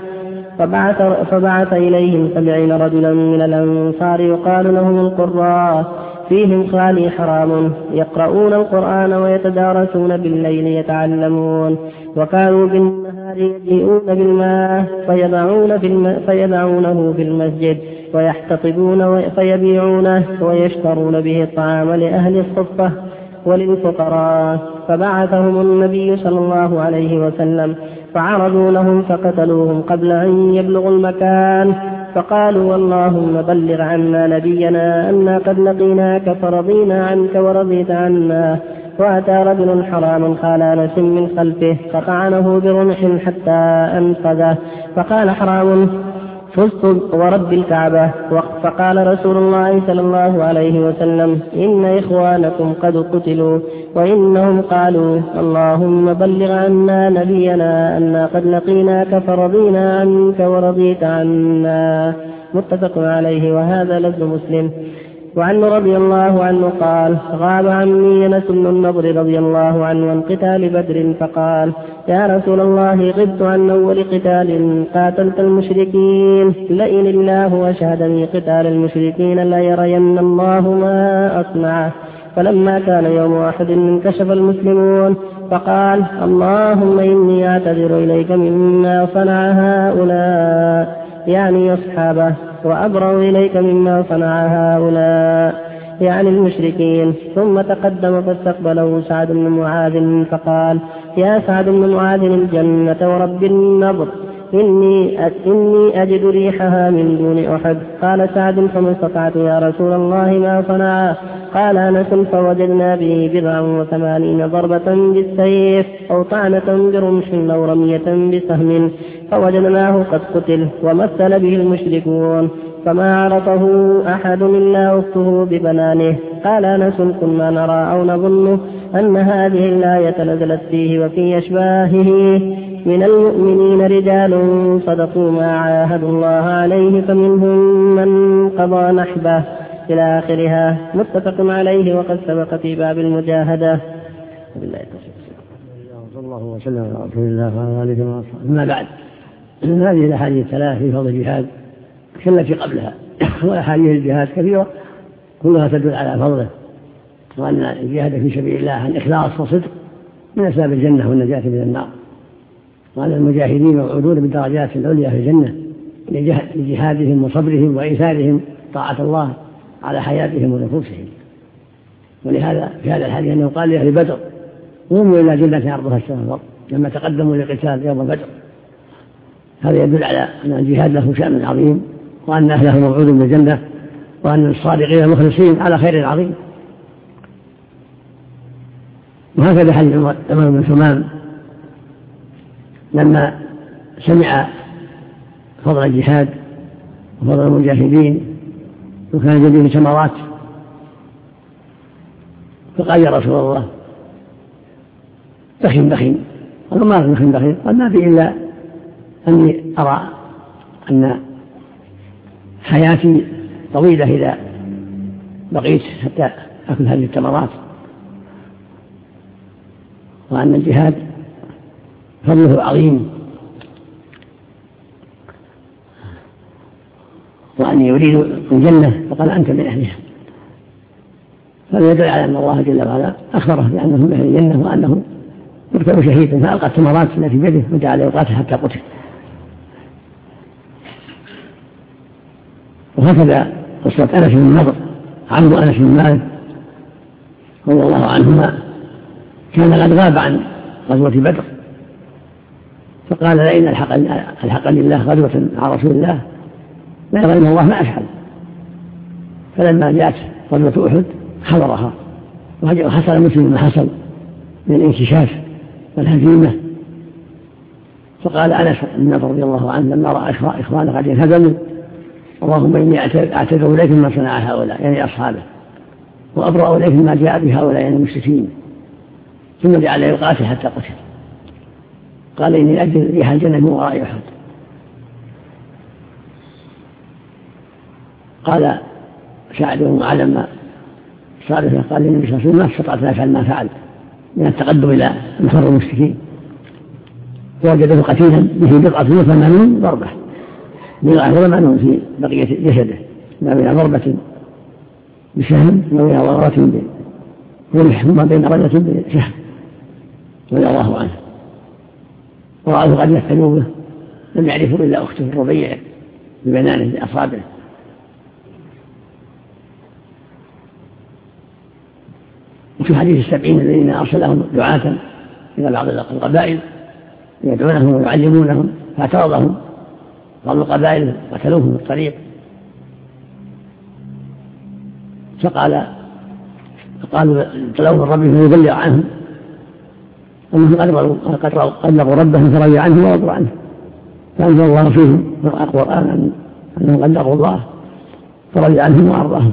Speaker 3: فبعث إليهم 70 رجلا من الأنصار يقال لهم القراء فيهم خالي حرام يقرؤون القرآن ويتدارسون بالليل يتعلمون. وكانوا بالنهار يجيئون بالماء فيضعونه في المسجد ويحتطبون فيبيعونه ويشترون به الطعام لأهل الصفة وللفقراء. فبعثهم النبي صلى الله عليه وسلم فعرضوا لهم فقتلوهم قبل أن يبلغوا المكان. فقالوا اللهم بلغ عنا نبينا أنا قد لقيناك فرضينا عنك ورضيت عنا. وأتى رجل حرام خال أنس من خلفه فطعنه برمح حتى أنقذه. فقال حرام فزت ورب الكعبة. فقال رسول الله صلى الله عليه وسلم إن إخوانكم قد قتلوا وإنهم قالوا اللهم بلغ عنا نبينا أنا قد لقيناك فرضينا عنك ورضيت عنا. متفق عليه وهذا لفظ مسلم. وعنه رضي الله عنه قال غاب عني أنس بن النضر رضي الله عنه عن قتال بدر فقال يا رسول الله غبت عن أول قتال قاتلت المشركين لئن الله وشهدني قتال المشركين لا يرين الله ما أصنع. فلما كان يوم أحد انكشف المسلمون فقال اللهم إني أعتذر إليك مما صنع هؤلاء يعني أصحابه وأبرأ إليك مما صنع هؤلاء يعني المشركين. ثم تقدم فاستقبله سعد بن معاذ فقال يا سعد بن معاذ الجنة ورب النضر إني أجد ريحها من دون أحد. قال سعد فما استطعت يا رسول الله ما صنع. قال أنس فوجدنا به 87 ضربة بالسيف أو طعنة برمح أو رمية بسهم فوجدناه قد قتل ومثل به المشركون فما عرفه أحد إلا أخته ببنانه. قال أنس كنا نرى أو نظن أن هذه الآية نزلت فيه وفي أشباهه من المؤمنين رجال صدقوا ما عاهدوا الله عليه فمنهم من قضى نحبه إلى آخرها. متفق عليه وقد سبق في باب المجاهدة.
Speaker 4: صلى الله وسلم على رسول الله وعلى آله وصحبه. أما بعد هذه الأحاديث الثلاث في فضل الجهاد كالتي قبلها وأحاديث الجهاد كثيرة كلها تدل على فضله وأن الجهاد في سبيل الله عن إخلاص وصدق من أسباب الجنة والنجاة من النار. وأن المجاهدين موعودون بالدرجات العليا في الجنة لجهادهم وصبرهم وإيثارهم طاعة الله على حياتهم ونفوسهم. ولهذا في هذا الحديث أنه قال لأهل بدر قوموا إلى جنة عرضها السماء والأرض لما تقدموا للقتال يوم بدر. هذا يدل على أن الجهاد له شأن عظيم وأن أهله موعود بالجنة وأن الصادقين المخلصين على خير عظيم. وهكذا حديث عمر بن ثمان لما سمع فضل الجهاد وفضل المجاهدين وكان يجده ثمرات فقال يا رسول الله بخن. قال ما بخن قال ما في إلا أني أرى أن حياتي طويلة إذا بقيت حتى أكل هذه الثمرات وأن الجهاد فضله عظيم وأني يريد الجنة فقال أنت من أهلها. هذا يدل على أن الله جل وعلا أخبره بأنه من أهل الجنة وأنه يكتب شهيدا فألقى الثمرات التي بيده وجعل يقاتل حتى قتل. وهكذا قصة أنس بن النضر عم أنس بن مالك رضي الله عنهما كان قد غاب عن غزوة بدر فقال لئن الحقني الله غزوة مع رسول الله لا يغنم الله ما أفعل. فلما جاءت غزوة أحد حضرها وحصل مسلم ما حصل من الانكشاف والهزيمة فقال أنس بن نضر رضي الله عنه لما رأى إخوانه قد انهزموا: اللهم إني أعتذر إليك ما صنع هؤلاء، يعني أصحابه، وأبرأ إليك ما جاء بهؤلاء، يعني المشركين. ثم جعل يقاتل حتى قتل. قال: إني أجد ريح الجنة من وراء أحد. قال سعد بن معاذ لما صار قال للنبي صلى الله عليه وسلم: ما استطعت أن أفعل ما فعل من التقدم إلى محر المشركين. ووجده قتيلا به 89 ضربة، 180 في بقية جسده، ما بين ضربة بسهم وبين ضربة برمح وما بين رجة بسهم، رضي الله عنه. ورأوه قد يفتنوا به، لم يعرفوا إلا أخته الربيع ببنانه بأصابعه. وفي حديث 70 الذين أرسلهم دعاة إلى بعض القبائل يدعونهم ويعلمونهم، فاعترضهم بعض القبائل قتلوهم في الطريق، فقالوا طلبوا من ربهم يبلغ عنهم أنهم قد لقوا ربهم فرضي عنهم ورضوا عنه، فأنزل الله فيهم في القرآن أنهم قد لقوا الله فرضي عنهم وأرضاهم،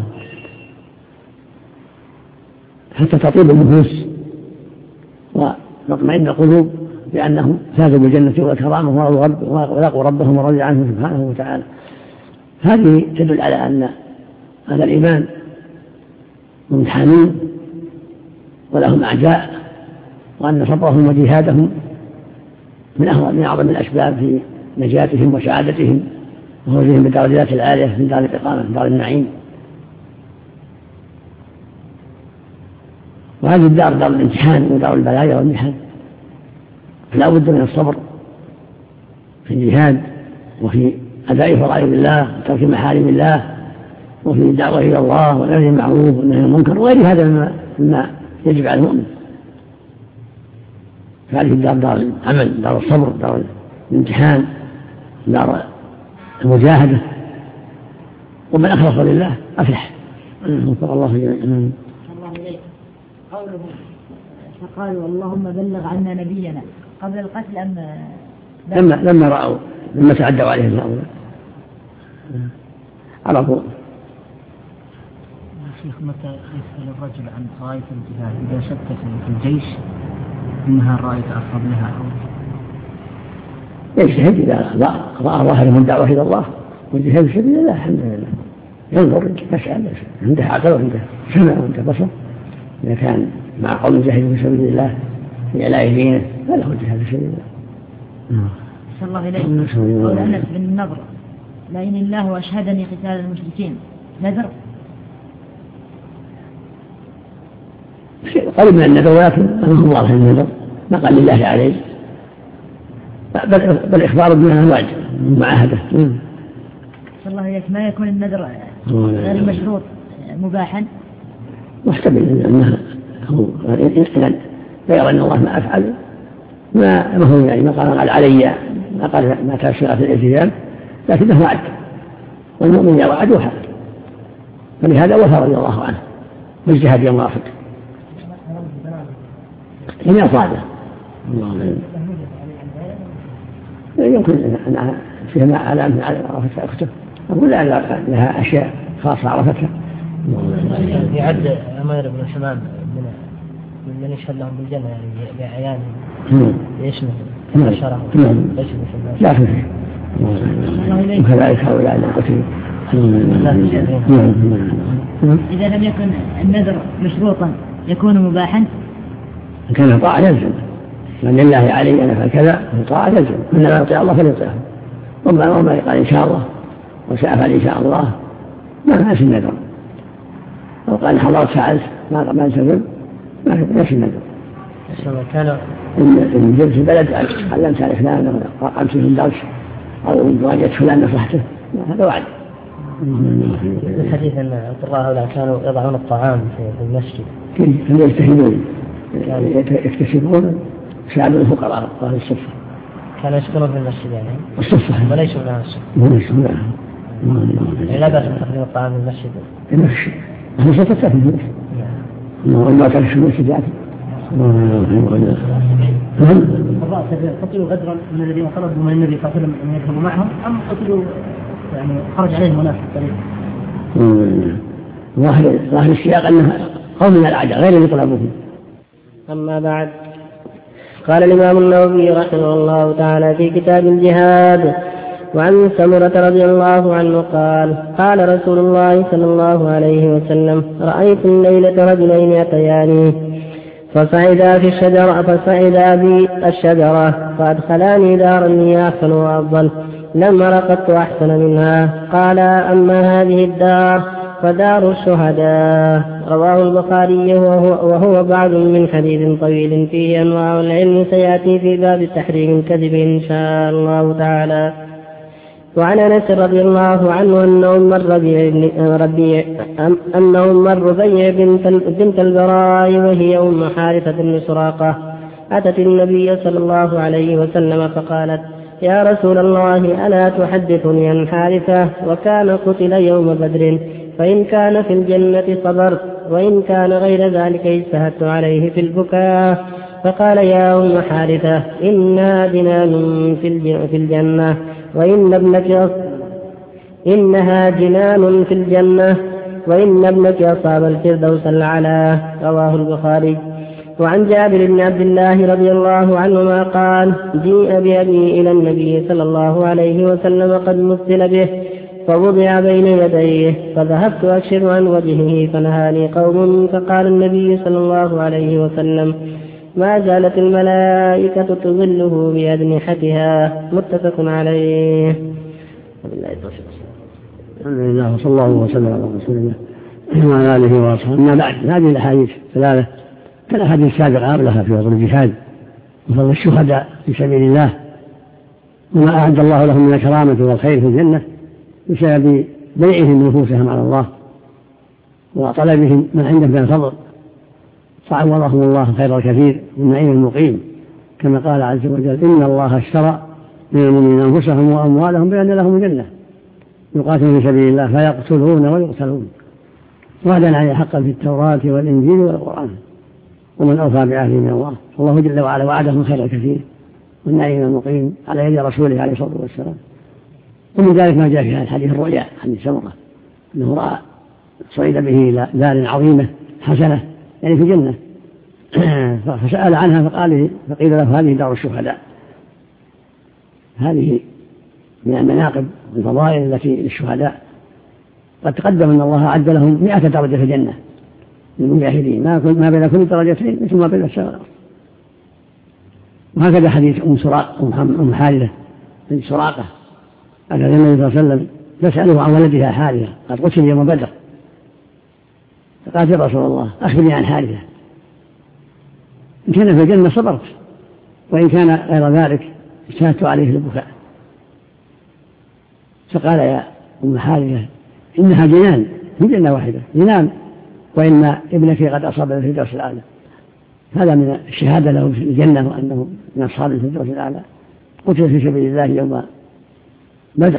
Speaker 4: حتى تطيب النفوس وتطمئن القلوب بأنهم فازوا بالجنة والكرامة ولقوا ربهم ورضي عنهم سبحانه وتعالى. هذه تدل على أن هذا الإيمان ممتحنين ولهم أعداء، وأن صبرهم وجهادهم من أعظم الأسباب في نجاتهم وسعادتهم وفوزهم بالدرجات العالية في دار الإقامة، دار النعيم. وهذه الدار دار الامتحان ودار البلايا والمحن، فلا بد من الصبر في الجهاد وفي أداء فرائض الله وترك محارم الله وفي الدعوة إلى الله والأمر بالمعروف والنهي عن المنكر وغير هذا مما يجب على المؤمن. فهذه الدار دار العمل، دار الصبر، دار الامتحان، دار المجاهدة، ومن أخلص لله أفلح. وفق الله
Speaker 5: إليك. قوله فقالوا اللهم بلغ عنا نبينا قبل القتل أم
Speaker 4: لما رأوا لما تعدوا عليه هؤلاء عرفوا.
Speaker 2: شيخ، متى يسأل الرجل عن راية الجهاد إذا شك في الجيش إنها الراية أقرب لها أو
Speaker 4: يجتهد إذا رأى ظاهر من دعوة إلى الله والجهاد في سبيل الله الحمد لله، ينظر يسأل عنده عقل وعنده سمع وعنده بصر. إذا كان مع قوم جاهد في سبيل الله في علاء دينه فله الجهاد في سبيل الله.
Speaker 5: صلى الله إليه. قول أنس بن النضر: لئن الله وأشهدني قتال المشركين نذر.
Speaker 4: قريب من النذر ولكن أنه واضح النذر ما قال لله عليه، بل إخبار بما الواجب معاهدة.
Speaker 5: صلى الله عليه. ما يكون النذر غير المشروط مباحا؟
Speaker 4: محتمل أنه غير أن الله ما أفعل ما هو يعني ما قال علي، ما قال ما تشغل في الالتزام، لكنه وعد، والمؤمن يرى عدوها، فلهذا وفى رضي الله عنه بالجهاد الموافق لم يصعده. يمكن أن فيها ما علامة على عرفتها أخته، أقول لها أشياء خاصة عرفتها.
Speaker 2: يعد عمير بن حمام من يشهد لهم بالجنة يعني بعيانهم يشمل بشرهم ليس مثل
Speaker 4: لا تفهم وكذلك هؤلاء القتيل.
Speaker 5: إذا لم يكن النذر مشروطا يكون مباحا؟
Speaker 4: كان طاعة يلزم، من لله علي أن أفعل كذا طاعة يلزم، من لا يطيع الله فليطيعه، وما قال إن شاء الله وسأفعل إن شاء الله ما ناس النذر، لو قال حضرت فعلت ما يلزم ما ناس النذر.
Speaker 2: كان
Speaker 4: إن جبت البلد علمت على فلان أمس في الدرس أو واجهت فلان نصحته هذا وعد.
Speaker 2: الحديث أن القراء هؤلاء كانوا يضعون الطعام في المسجد،
Speaker 4: كانوا يجتهدون يكتسبون يساعدون الفقراء أهل الصفة،
Speaker 2: كانوا يسكنون في المسجد يعني
Speaker 4: الصفة
Speaker 2: وليسوا من الصفة، يعني لا بأس من تقديم الطعام في المسجد.
Speaker 4: أهل الصفة في المسجد ما كان في المسجد يعني
Speaker 2: الرأس قتلوا غدرا من الذين طلبوا من النبي صلى الله عليه وسلم أن يذهبوا معهم أم قتلوا يعني خرج عليهم مناس في الطريق؟
Speaker 4: ظاهر السياق أنها قوم من الأعداء غير اللي طلبوه.
Speaker 6: أما بعد، قال الإمام النووي رحمه الله تعالى في كتاب الجهاد: وعن سمرة رضي الله عنه قال: قال رسول الله صلى الله عليه وسلم: رأيت الليلة رجلين يأتياني فصعدا بي الشجرة فأدخلاني دارا لي أحسن وأفضل لم أر قط أحسن منها. قال: أما هذه الدار فدار الشهداء. رواه البخاري وهو بعض من حديث طويل فيه أنواع العلم سيأتي في باب تحريم الكذب إن شاء الله تعالى. وعن أنس رضي الله عنه أنه مر ربيع بنت البراء وهي أم حارثة بن سراقة أتت النبي صلى الله عليه وسلم فقالت: يا رسول الله، ألا تحدثني عن حارثة وكان قتل يوم بدر، فإن كان في الجنة صبرت وإن كان غير ذلك اجتهدت عليه في البكاء. فقال: يا أم حارثة، إنها جنان في الجنة إنها جنان في الجنة وإن ابنك أصاب الفردوس الأعلى. رواه البخاري. وعن جابر بن عبد الله رضي الله عنهما قال: جيء بأبي إلى النبي صلى الله عليه وسلم قد مثل به فوضع بين يديه فذهبت أكشف عن وجهه فنهاني قوم، فقال النبي صلى الله عليه وسلم: ما زالت الملائكة تظله بأجنحتها. متفق عليه.
Speaker 4: الحمد لله وصلى الله وسلم على رسول الله وعلى آله وأصحابه. أما بعد، هذه الأحاديث ثلاثة كالأحاديث السابقة قبلها في فضل الجهاد وفضل الشهداء في سبيل الله وما أعد الله لهم من الكرامة والخير في الجنة بسبب بيعهم نفوسهم على الله وطلبهم ما عندهم من الفضل، فعوضهم الله خير الكثير والنعيم المقيم، كما قال عز وجل: إن الله اشترى من المؤمنين أنفسهم وأموالهم بأن لهم الجنة يقاتلون في سبيل الله فيقتلون ويقتلون وعدا عليه حقا في التوراة والإنجيل والقرآن، ومن أوفى بعهده من الله. الله جل وعلا وعدهم خير الكثير والنعيم المقيم على يد رسوله عليه الصلاة والسلام. ومن ذلك ما جاء في الحديث الرؤيا عن سمرة أنه رأى صعد به إلى دار عظيمة حسنة يعني في الجنة فسأل عنها فقيل له: هذه دار الشهداء. هذه من المناقب والفضائل التي للشهداء. قد تقدم أن الله أعد لهم 100 درجة في الجنة للمجاهدين، ما بين كل درجتين مثل ما بين السماء والأرض. وهكذا حديث أم حارثة بن سراقة أتت النبي صلى الله عليه وسلم تسأله عن ولدها حارثة قد قتل يوم بدر، فقالت: يا رسول الله، أخبرني عن حارثة، إن كان في الجنة صبرت وإن كان غير ذلك اجتهدت عليه البكاء. فقال: يا أم حارثة، إنها جنان في جنة واحدة، جنان وإن ابنك قد أصاب الفردوس الأعلى. هذا من الشهادة له في الجنة وأنه من أصحاب الفردوس الأعلى، قتل في سبيل الله يوم بدر.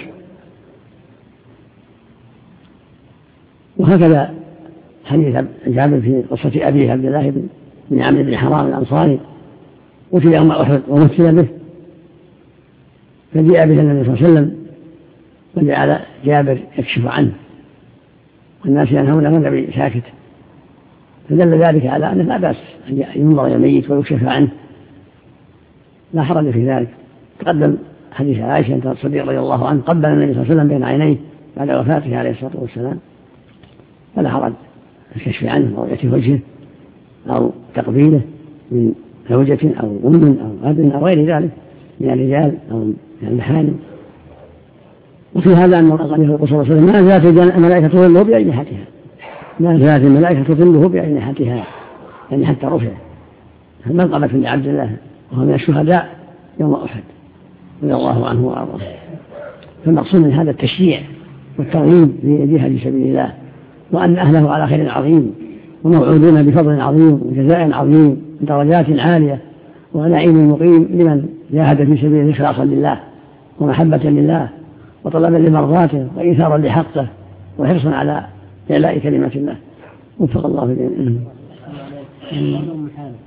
Speaker 4: وهكذا حديث جابر في قصة أبيه عبد الله بن عمرو بن حرام الأنصاري قتل يوم أحد ومثل به، فجاء به النبي صلى الله عليه وسلم وجعل جابر يكشف عنه والناس ينهونه والنبي ساكت، فدل ذلك على أنه لا بأس أن ينظر إلى الميت ويكشف عنه، لا حرج في ذلك. تقدم حديث عائشة أن الصديق رضي الله عنه قبل النبي صلى الله عليه وسلم بين عينيه بعد وفاته عليه الصلاة والسلام، فلا حرج الكشف عنه أو رؤية وجهه أو تقبيله من زوجة أو أم أو أب أو غير ذلك من الرجال أو من المحارم. وفي هذا أن الرسول صلى الله عليه وسلم: ما زالت الملائكة تظله بأجنحتها، ما زالت الملائكة تظله بأجنحتها، يعني حتى رفع. المنقبة لعبد الله وهو من الشهداء يوم أحد رضي الله عنه وأرضاه. فالمقصود من هذا التشجيع والترغيب في جهاد سبيل الله، وأن أهله على خير عظيم وموعودون بفضل عظيم وجزاء عظيم ودرجات عالية ونعيم مقيم لمن جاهد في سبيله إخلاصا لله ومحبة لله وطلبا لمرضاته وإيثارا لحقه وحرصا على إعلاء كلمة الله. وفق الله في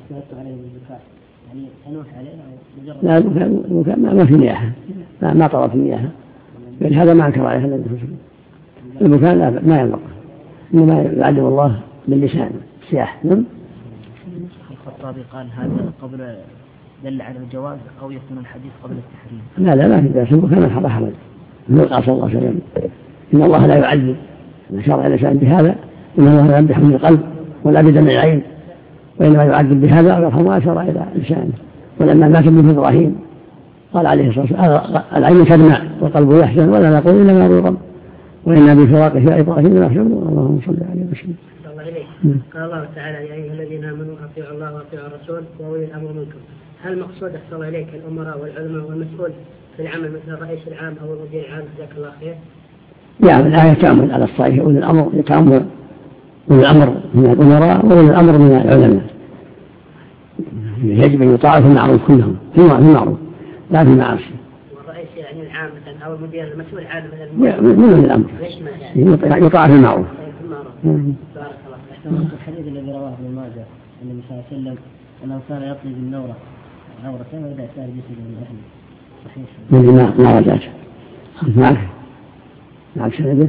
Speaker 3: عليه بالبكاء يعني سنوح عليه أو مجرد؟
Speaker 4: لا البكاء ما في نياحة، ما طلب النياحة، بل هذا ما أنكر عليه النبي صلى الله عليه وسلم. البكاء لا ما ينبغي، إنما يعلم الله باللسان السياح.
Speaker 3: الخطابي قال هذا قبل دل على الجواز أو يكون الحديث قبل التحريم؟
Speaker 4: لا ما في بأس، البكاء من حرم حمد قال صلى الله عليه وسلم إن الله لا يعذب إن شرع الإنسان بهذا، إن الله لا يذبح من القلب ولا بدم العين، وإنما يعذب بهذا أو يرحم ما شرع إلى لسانه. ولما مات ابن إبراهيم قال عليه الصلاة والسلام العين تدمع والقلب يحزن ولا نقول إلا ما يرضى، وإن بفراقه يا إبراهيم يحزن. اللهم صل عليه وسلم.
Speaker 3: قال الله تعالى يا أيها الذين آمنوا أطيعوا الله وأطيعوا الرسول وأولي الأمر منكم. هل المقصود أحصل إليك الأمراء والعلماء والمسؤول في العمل مثل الرئيس العام أو المدير العام جزاك الله خير؟
Speaker 4: يعني الآية تعمل على الصحيح، أولي الأمر يتأمر أولي الأمر من الأمراء وأولي الأمر من العلماء، يجب أن يطاع في المعروف كلهم في المعروف لا في المعاصي.
Speaker 3: والرئيس يعني العام مثلا أو المدير المسؤول عام
Speaker 4: من الأمر يطاع في المعروف.
Speaker 3: بارك الله. الحديث الذي رواه ابن ماجه أن النبي صلى الله عليه وسلم أنه كان يطلب النورة عورته وإذا سار جسده من أهله صحيح؟
Speaker 4: من ما رجعته معك سنده؟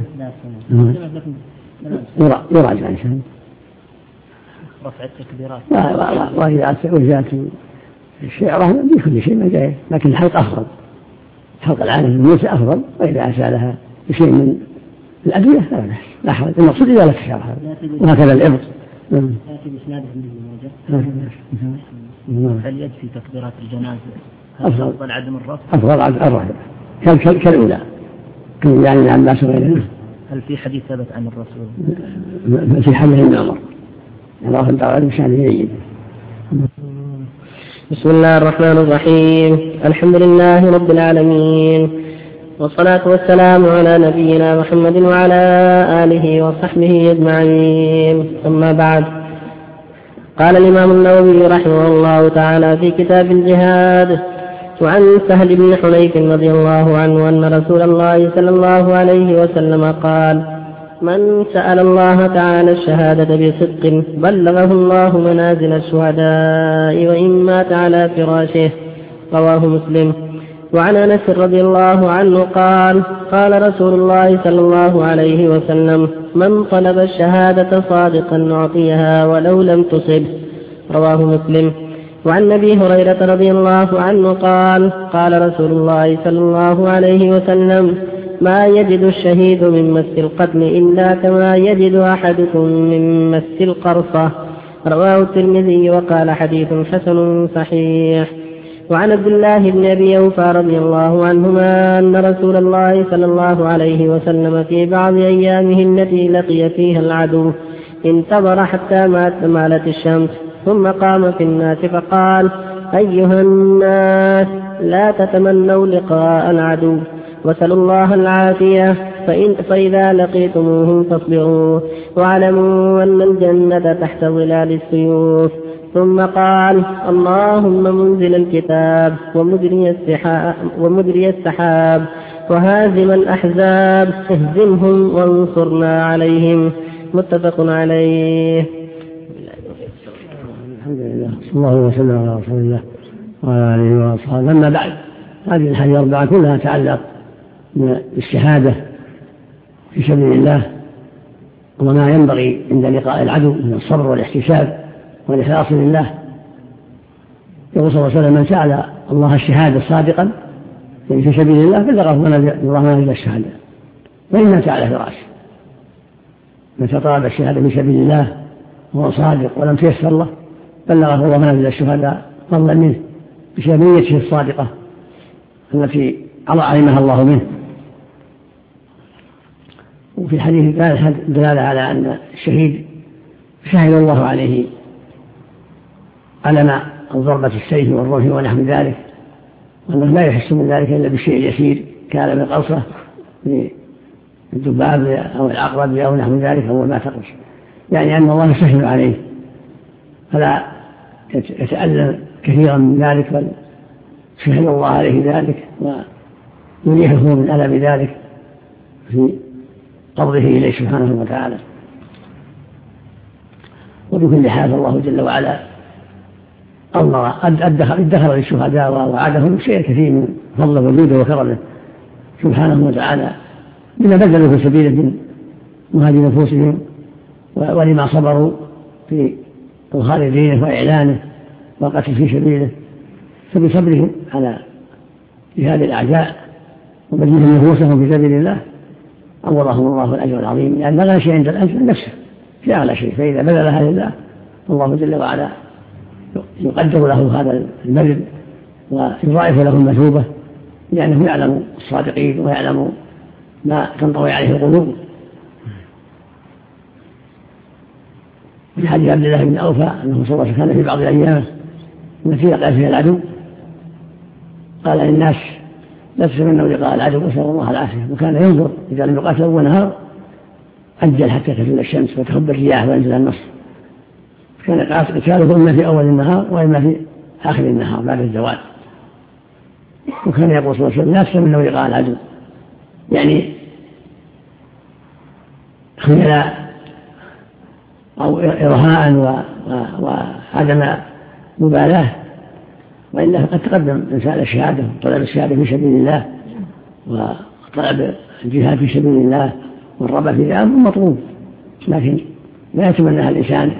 Speaker 4: لا يراجع إن شاء الله.
Speaker 3: رفع التكبيرات
Speaker 4: وإذا وجاءت الشعرة بكل شيء ما جاء، لكن الحلق أفضل، حلق العانة من موسى أفضل، وإذا أسالها بشيء من الأدوية لا حرج، المقصود إذا لك الشعر وهكذا الإبط.
Speaker 3: يأتي بإسناده ابن ماجه. هل يد في تكبيرات الجنازة أفضل عدم الرفع؟
Speaker 4: أفضل عدم الرفع كالأولى يعني عن الناس غيره.
Speaker 3: هل في حديث ثبت عن الرسول؟
Speaker 4: في حديث ابن عمر الله تعالى بشأنه جيد.
Speaker 6: بسم الله الرحمن الرحيم. الحمد لله رب العالمين، والصلاة والسلام على نبينا محمد وعلى آله وصحبه أجمعين، أما بعد. قال الإمام النووي رحمه الله تعالى في كتاب الجهاد: وعن سهل بن حنيف رضي الله عنه أن رسول الله صلى الله عليه وسلم قال: من سأل الله تعالى الشهادة بصدق بلغه الله منازل الشهداء وإن مات على فراشه. رواه مسلم. وعن أنس رضي الله عنه قال: قال رسول الله صلى الله عليه وسلم: من طلب الشهادة صادقا نعطيها ولو لم تصب. رواه مسلم. وعن أبي هريرة رضي الله عنه قال: قال رسول الله صلى الله عليه وسلم: ما يجد الشهيد من مس القتل إلا كما يجد أحدكم من مس القرصة. رواه الترمذي وقال حديث حسن صحيح. وعن عبد الله بن أبي أوفى رضي الله عنهما أن رسول الله صلى الله عليه وسلم في بعض أيامه التي لقي فيها العدو انتظر حتى مالت الشمس، ثم قام في الناس فقال: أيها الناس، لا تتمنوا لقاء العدو وسلوا الله العافية، فإذا لقيتموهم فاصبروا واعلموا أن الجنة تحت ظلال السيوف. ثم قال: اللهم منزل الكتاب ومجري السحاب وهازم الأحزاب اهزمهم وانصرنا عليهم. متفق عليه.
Speaker 4: الحمد لله صلى الله وسلم على رسول الله وعلى آله وأصحابه. أما بعد، هذه الحديث الأربعة كلها تعلق بالشهادة في سبيل الله وما ينبغي عند لقاء العدو من الصبر والاحتساب والإخلاص لله. يقول صلى الله عليه وسلم: من سأل الله الشهادة صادقا في سبيل الله بلغه الله منازل الشهادة وإن مات على فراشه. من طلب الشهادة في سبيل الله وهو صادق ولم تيسر له بلغه الله منازل الشهداء فضلا منه بسبب نيته الصادقة التي علمها الله منه. وفي الحديث دلالة على أن الشهيد شهد الله عليه على ضربة السيف والرمح ونحو ذلك، وأنه لا يحس من ذلك إلا بالشيء اليسير كان من قرصة بالذباب أو العقرب أو نحو ذلك أو ما تقص، يعني أن الله يسهل عليه فلا يتألم كثيرا من ذلك، بل سهل الله عليه ذلك ويريحه من ألم ذلك في قبضه إليه سبحانه وتعالى. وبكل حال الله جل وعلا الله ادخر للشهداء ووعدهم شيء كثير من فضله وجوده وكرمه سبحانه وتعالى بما بذلوا في سبيله من مهاجر نفوسهم ولما صبروا في إظهار دينه وإعلانه والقتل في سبيله، فبصبرهم على جهاد الأعداء وبذلهم نفوسهم في سبيل الله عوضهم الله الأجر العظيم، لأن أغلى شيء عند الإنسان نفسه في أغلى شيء، فإذا بذلها لله الله جل وعلا يقدر له هذا البذل ويضاعف له المثوبة، لأنه يعلم الصادقين ويعلم ما تنطوي عليه القلوب. في حديث عبد الله بن أوفى أنه صلى الله عليه وسلم كان في بعض الأيام التي لقى فيها العدو قال للناس لا تتمنوا لقاء العدو واسألوا الله العافية، وكان ينظر إذا لم يقاتل أول نهار أجل حتى تزول الشمس وتخب الرياح وينزل النصر، كان قتاله إما في أول النهار وإما في آخر النهار بعد الزوال. وكان يقول صلى الله عليه وسلم لا تتمنوا لقاء العدو، يعني خيلاء أو إرهاء وعدم مبالاة، وإلا قد تقدم إنسان الشهادة وطلب الشهادة في سبيل الله وطلب الجهاد في سبيل الله والرغبة في ذلك مطلوب، لكن لا يتمنى الإنسان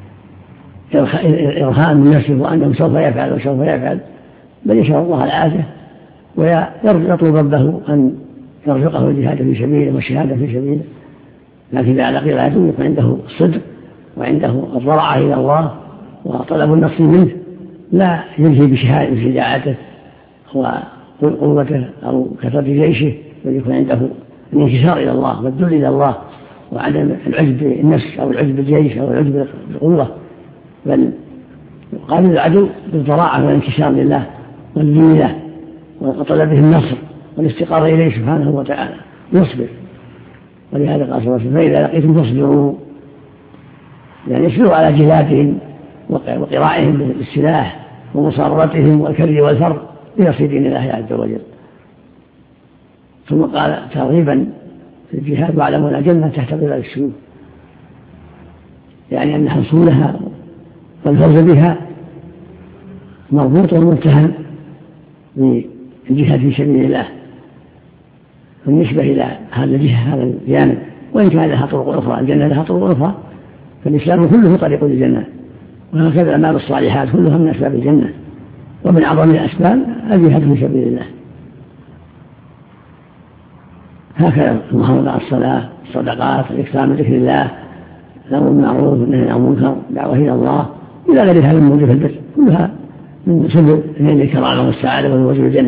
Speaker 4: إرهاء من نفسه وأنه سوف يفعل وسوف يفعل، بل يسأل الله العافية ويطلب ربه أن يرزقه الجهاد في سبيله والشهادة في سبيله. لكن إذا لقي العدو يكون عنده الصدق وعنده الضرعة إلى الله وطلب النصر منه، لا ينهي بشجاعته وقوته أو كثرة جيشه، بل يكون عنده الانكسار إلى الله والذل إلى الله وعدم العجب بالنفس أو العجب بالجيش أو العجب بالقوة، بل يقابل العدو بالضراعة والانكسار لله والذل له وطلبه النصر والاستقرار إليه سبحانه وتعالى يصبر. ولهذا قال صلى الله عليه وسلم فإذا لقيتم فاصبروا، يعني يصبروا على جهادهم وقراءهم بالسلاح ومصارتهم والكر والفر لنصر دين الله عز وجل. ثم قال ترغيبا في الجهاد واعلموا أن الجنة تحت ظلال السيوف، يعني أن حصولها والفوز بها مربوط ومتهم بالجهاد في سبيل الله. بالنسبة إلى هذا الجانب، وإن كان لها طرق أخرى، الجنة لها طرق أخرى، فالإسلام كله طريق للجنة، وهكذا الأعمال الصالحات كلها من أسباب الجنة، ومن أعظم الأسباب الجهاد في سبيل الله. هكذا المحافظة على الصلاة، الصدقات، الإكثار من ذكر الله، الأمر بالمعروف والنهي عن المنكر، الدعوة إلى الله، إلى غير هذا من موجب البر، كلها من سبل الكرامة والسعادة والوجه الجنة.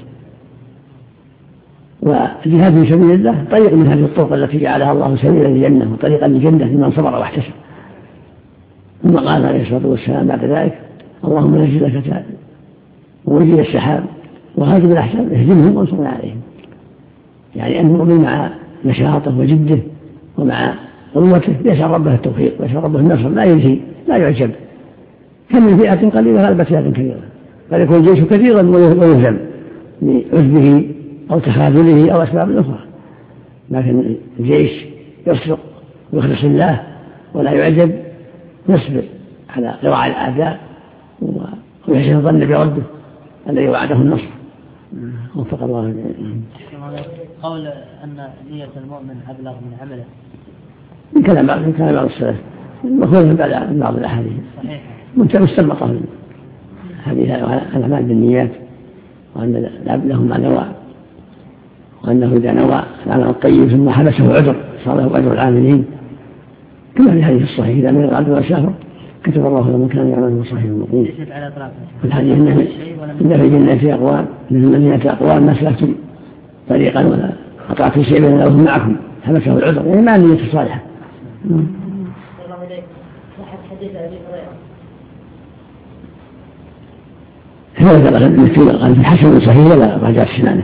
Speaker 4: والجهاد في سبيل الله طريق من هذه الطرق التي جعلها الله سبيلا للجنة وطريقا للجنة لمن صبر واحتسب. ثم قال عليه الصلاة والسلام بعد ذلك اللهم نزل الكتاب ووجد السحاب وهاجم الأحزاب اهزمهم وانصرنا عليهم، يعني أن المؤمن مع نشاطه وجده ومع قوته يسأل ربه التوفيق ويسأل ربه النصر، لا يلهي لا يعجب، كم من فئة قليلة غلبت فئة كثيرة، قد يكون الجيش كثيرا ويهزم لعجبه أو تخاذله أو أسباب أخرى، لكن الجيش يصدق ويخلص الله ولا يعجب، يصبر على لواء الأعداء ويحسن الظن بربه الذي وعده النصر. وفق الله.
Speaker 2: قول أن نية المؤمن أبلغ من عمله
Speaker 4: من كلام بعض السلف مخوض من بعض الأحاديث مستنبطة من حديث الأعمال بالنيات، وأن العبد له ما نوى، وأنه إذا نوى العمل الطيب ثم حبسه عذر صار له أجر العاملين، كما في الحديث الصحيح إذا من العبد والسافر كتب الله له من كان يعمل صحيح المقيم. في الحديث إن في الجنة أقوام من المدينة أقوام ما سلكتم طريقا ولا قطعتم شيئا من لهم معكم حبسه العذر، يعني ما النية الصالحة. هذا قال في حسن صحيح ولا رجعت سنانه.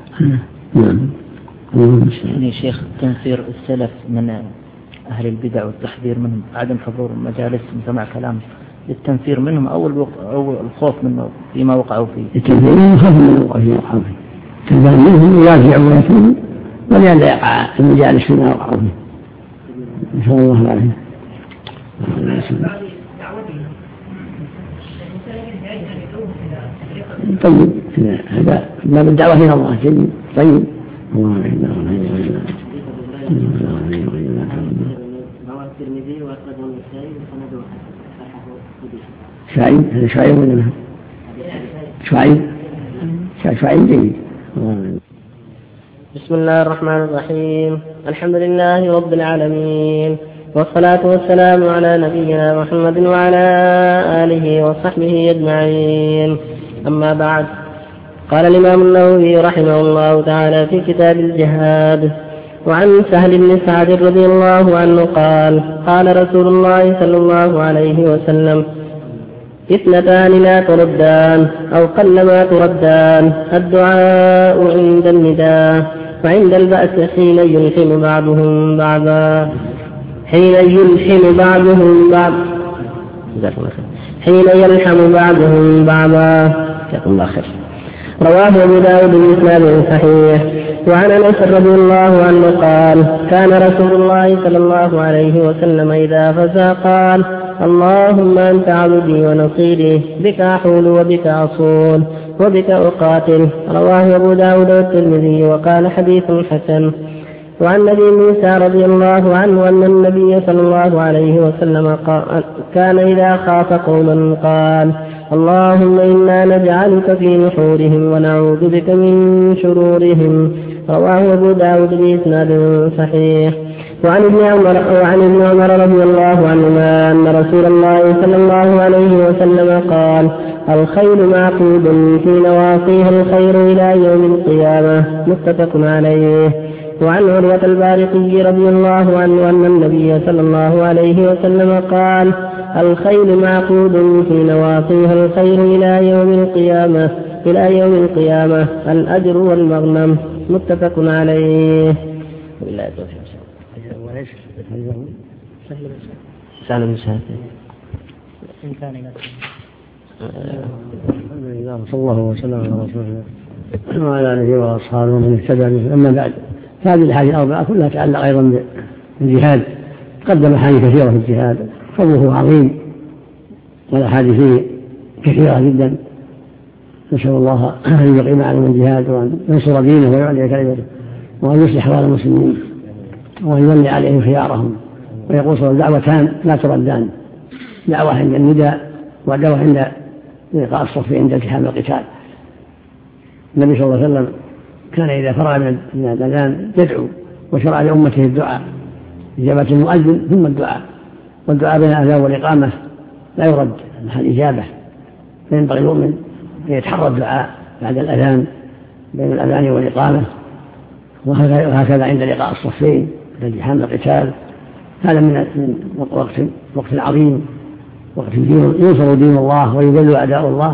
Speaker 7: يعني شيخ تنفير السلف من أهل البدع والتحذير منهم، عدم حضور مجالس سماع كلام للتنفير منهم أو الخوف منه فيما وقعوا فيه.
Speaker 4: التنفير منهم خوف من الوقوع فيما وقعوا فيه، التنفير منهم يراجعوا ويتوبوا ولئلا يقع المجالس فيما وقعوا فيه. إن شاء الله العافية. طيب هذا باب الدعوة إلى الله جيد طيب. رواه
Speaker 6: الترمذي وأخرجه النسائي وسنده
Speaker 4: شعيب هذا شعيب ولا شعيب جيد.
Speaker 3: بسم الله الرحمن الرحيم. الحمد لله رب العالمين، والصلاة والسلام على نبينا محمد وعلى آله وصحبه أجمعين. أما بعد، قال الإمام النووي رحمه الله تعالى في كتاب الجهاد: وعن سهل بن سعد رضي الله عنه قال: قال رسول الله صلى الله عليه وسلم: اثنتان لا تردان أو قلما تردان: الدعاء عند النداء، وعند البأس حين يلحم بعضهم بعضا حين يلحم بعضهم بعضا. جزاكم الله خير. رواه أبو داود بإسناد صحيح. وعن أنس رضي الله عنه قال: كان رسول الله صلى الله عليه وسلم إذا فزع قال: اللهم أنت عبدي ونصيري، بك أحول وبك أصول وبك أقاتل. رواه أبو داود والترمذي وقال حديث حسن. وعن أبي موسى رضي الله عنه أن النبي صلى الله عليه وسلم كان إذا خاف قوما قال: اللهم إنا نجعلك في نحورهم ونعوذ بك من شرورهم. رواه أبو داود بإسناد صحيح. وعن ابن عمر رضي الله عنهما أن رسول الله صلى الله عليه وسلم قال: الخيل معقود في نواصيها الخير إلى يوم القيامة. متفق عليه. وعن عروة البارقي رضي الله عنه أن النبي صلى الله عليه وسلم قال: الخيل معقود في نواصيها الخير إلى يوم القيامة الأجر والمغنم. متفق عليه. بالله التوفيق. سهل بن سعد.
Speaker 4: صلى الله وسلم على رسول الله وعلى آله وأصحابه ومن اهتدى به. أما بعد، هذه الأحاديث الأربعة كلها تتعلق أيضا بالجهاد. قدم أحاديث كثيرة في الجهاد، فضله عظيم والأحاديث فيه كثيرة جدا. نسأل الله أن يقيم عليهم الجهاد وأن ينصر دينه ويعلي كلمته وأن يصلح أحوال المسلمين وأن يولي عليهم خيارهم ويقول دعوتان لا تردان: دعوة عند النداء ودعوة عند لقاء الصف عند التحام القتال. النبي صلى الله عليه وسلم كان إذا فرغ من الأذان يدعو، وشرع لأمته الدعاء: إجابة المؤذن ثم الدعاء، والدعاء بين الأذان والإقامة لا يرد محل إجابة، فينبغي المؤمن أن يتحرى الدعاء بعد الأذان بين الأذان والإقامة، وهكذا عند لقاء الصفين عند التحام القتال. هذا من وقت عظيم، وقت ينصر دين الله ويذل أعداء الله،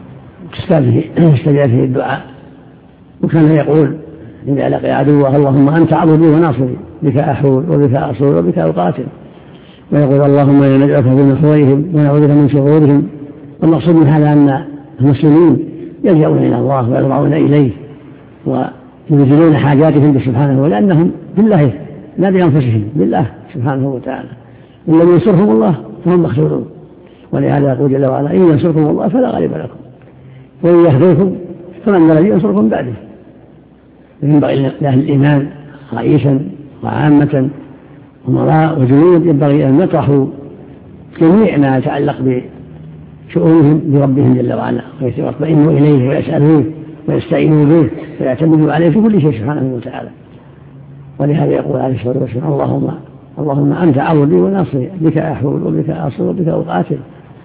Speaker 4: تستجاب فيه الدعاء. وكان يقول إذا لقي عدوه: اللهم أنت عبدي وناصري، بك أحول وبك أصول وبك أقاتل. ويقول: اللهم إنا نجعلك في نحورهم ونعوذ بك من شرورهم. والمقصود من هذا أن المسلمين يلجؤون إلى الله ويضرعون إليه ويبذلون حاجاتهم سبحانه، لأنهم بالله لا بأنفسهم، بالله سبحانه وتعالى. إن لم ينصرهم الله فهم مخذولون. ولهذا يقول جل وعلا: إن ينصركم الله فلا غالب لكم وإن يخذلكم فمن الذي ينصركم بعده. ينبغي لأهل الإيمان رئيسا وعامة ومراء وجنود ينبغي أن يطرحوا جميع ما يتعلق بشؤونهم بربهم جل وعلا، ويطمئنوا إليه ويسألوه ويستعينوا به ويعتمدوا عليه في كل شيء سبحانه وتعالى. ولهذا يقول عليه الصلاة والسلام: اللهم أنت عبدي وناصري، بك أحول وبك أصول وبك أقاتل.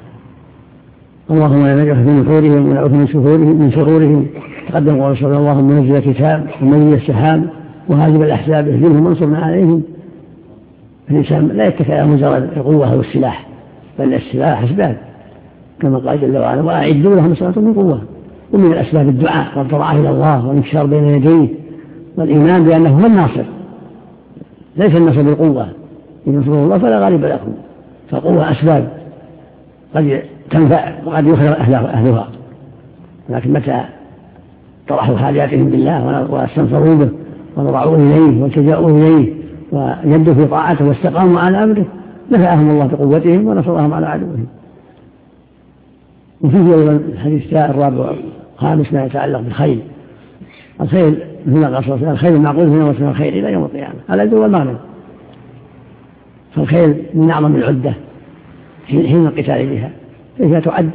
Speaker 4: اللهم لا نجعل في نحورهم ونعوذ من شرورهم. تقدم قول صلى الله: اللهم نزل الكتاب ومنزل السحاب وهاجم الأحزاب اهزمهم وانصرنا عليهم. الإنسان لا يتكل على مجرد القوة والسلاح، بل السلاح أسباب، كما قال جل وعلا: وأعدوا لهم ما استطعتم من قوة. ومن الأسباب الدعاء والضراعة إلى الله والانكسار بين يديه والإيمان بأنه هو الناصر، ليس النصر بالقوة. إن ينصروا الله فلا غالب لكم. فالقوة أسباب قد تنفع وقد يخرج أهلها، لكن متى طرحوا حاجاتهم بالله واستنصروا به وضرعوا إليه والتجأوا إليه وجدوا في طاعته واستقاموا على أمره نفعهم الله بقوتهم ونصرهم على عدوهم. وفيه أيضا الحديث الرابع خامس ما يتعلق بالخيل. الخيل هنا قصص الخيل معقول هنا واسمها الخيل إلى يوم القيامة على الدول المغرب. فالخيل من أعظم العدة حين القتال بها، فهي تعد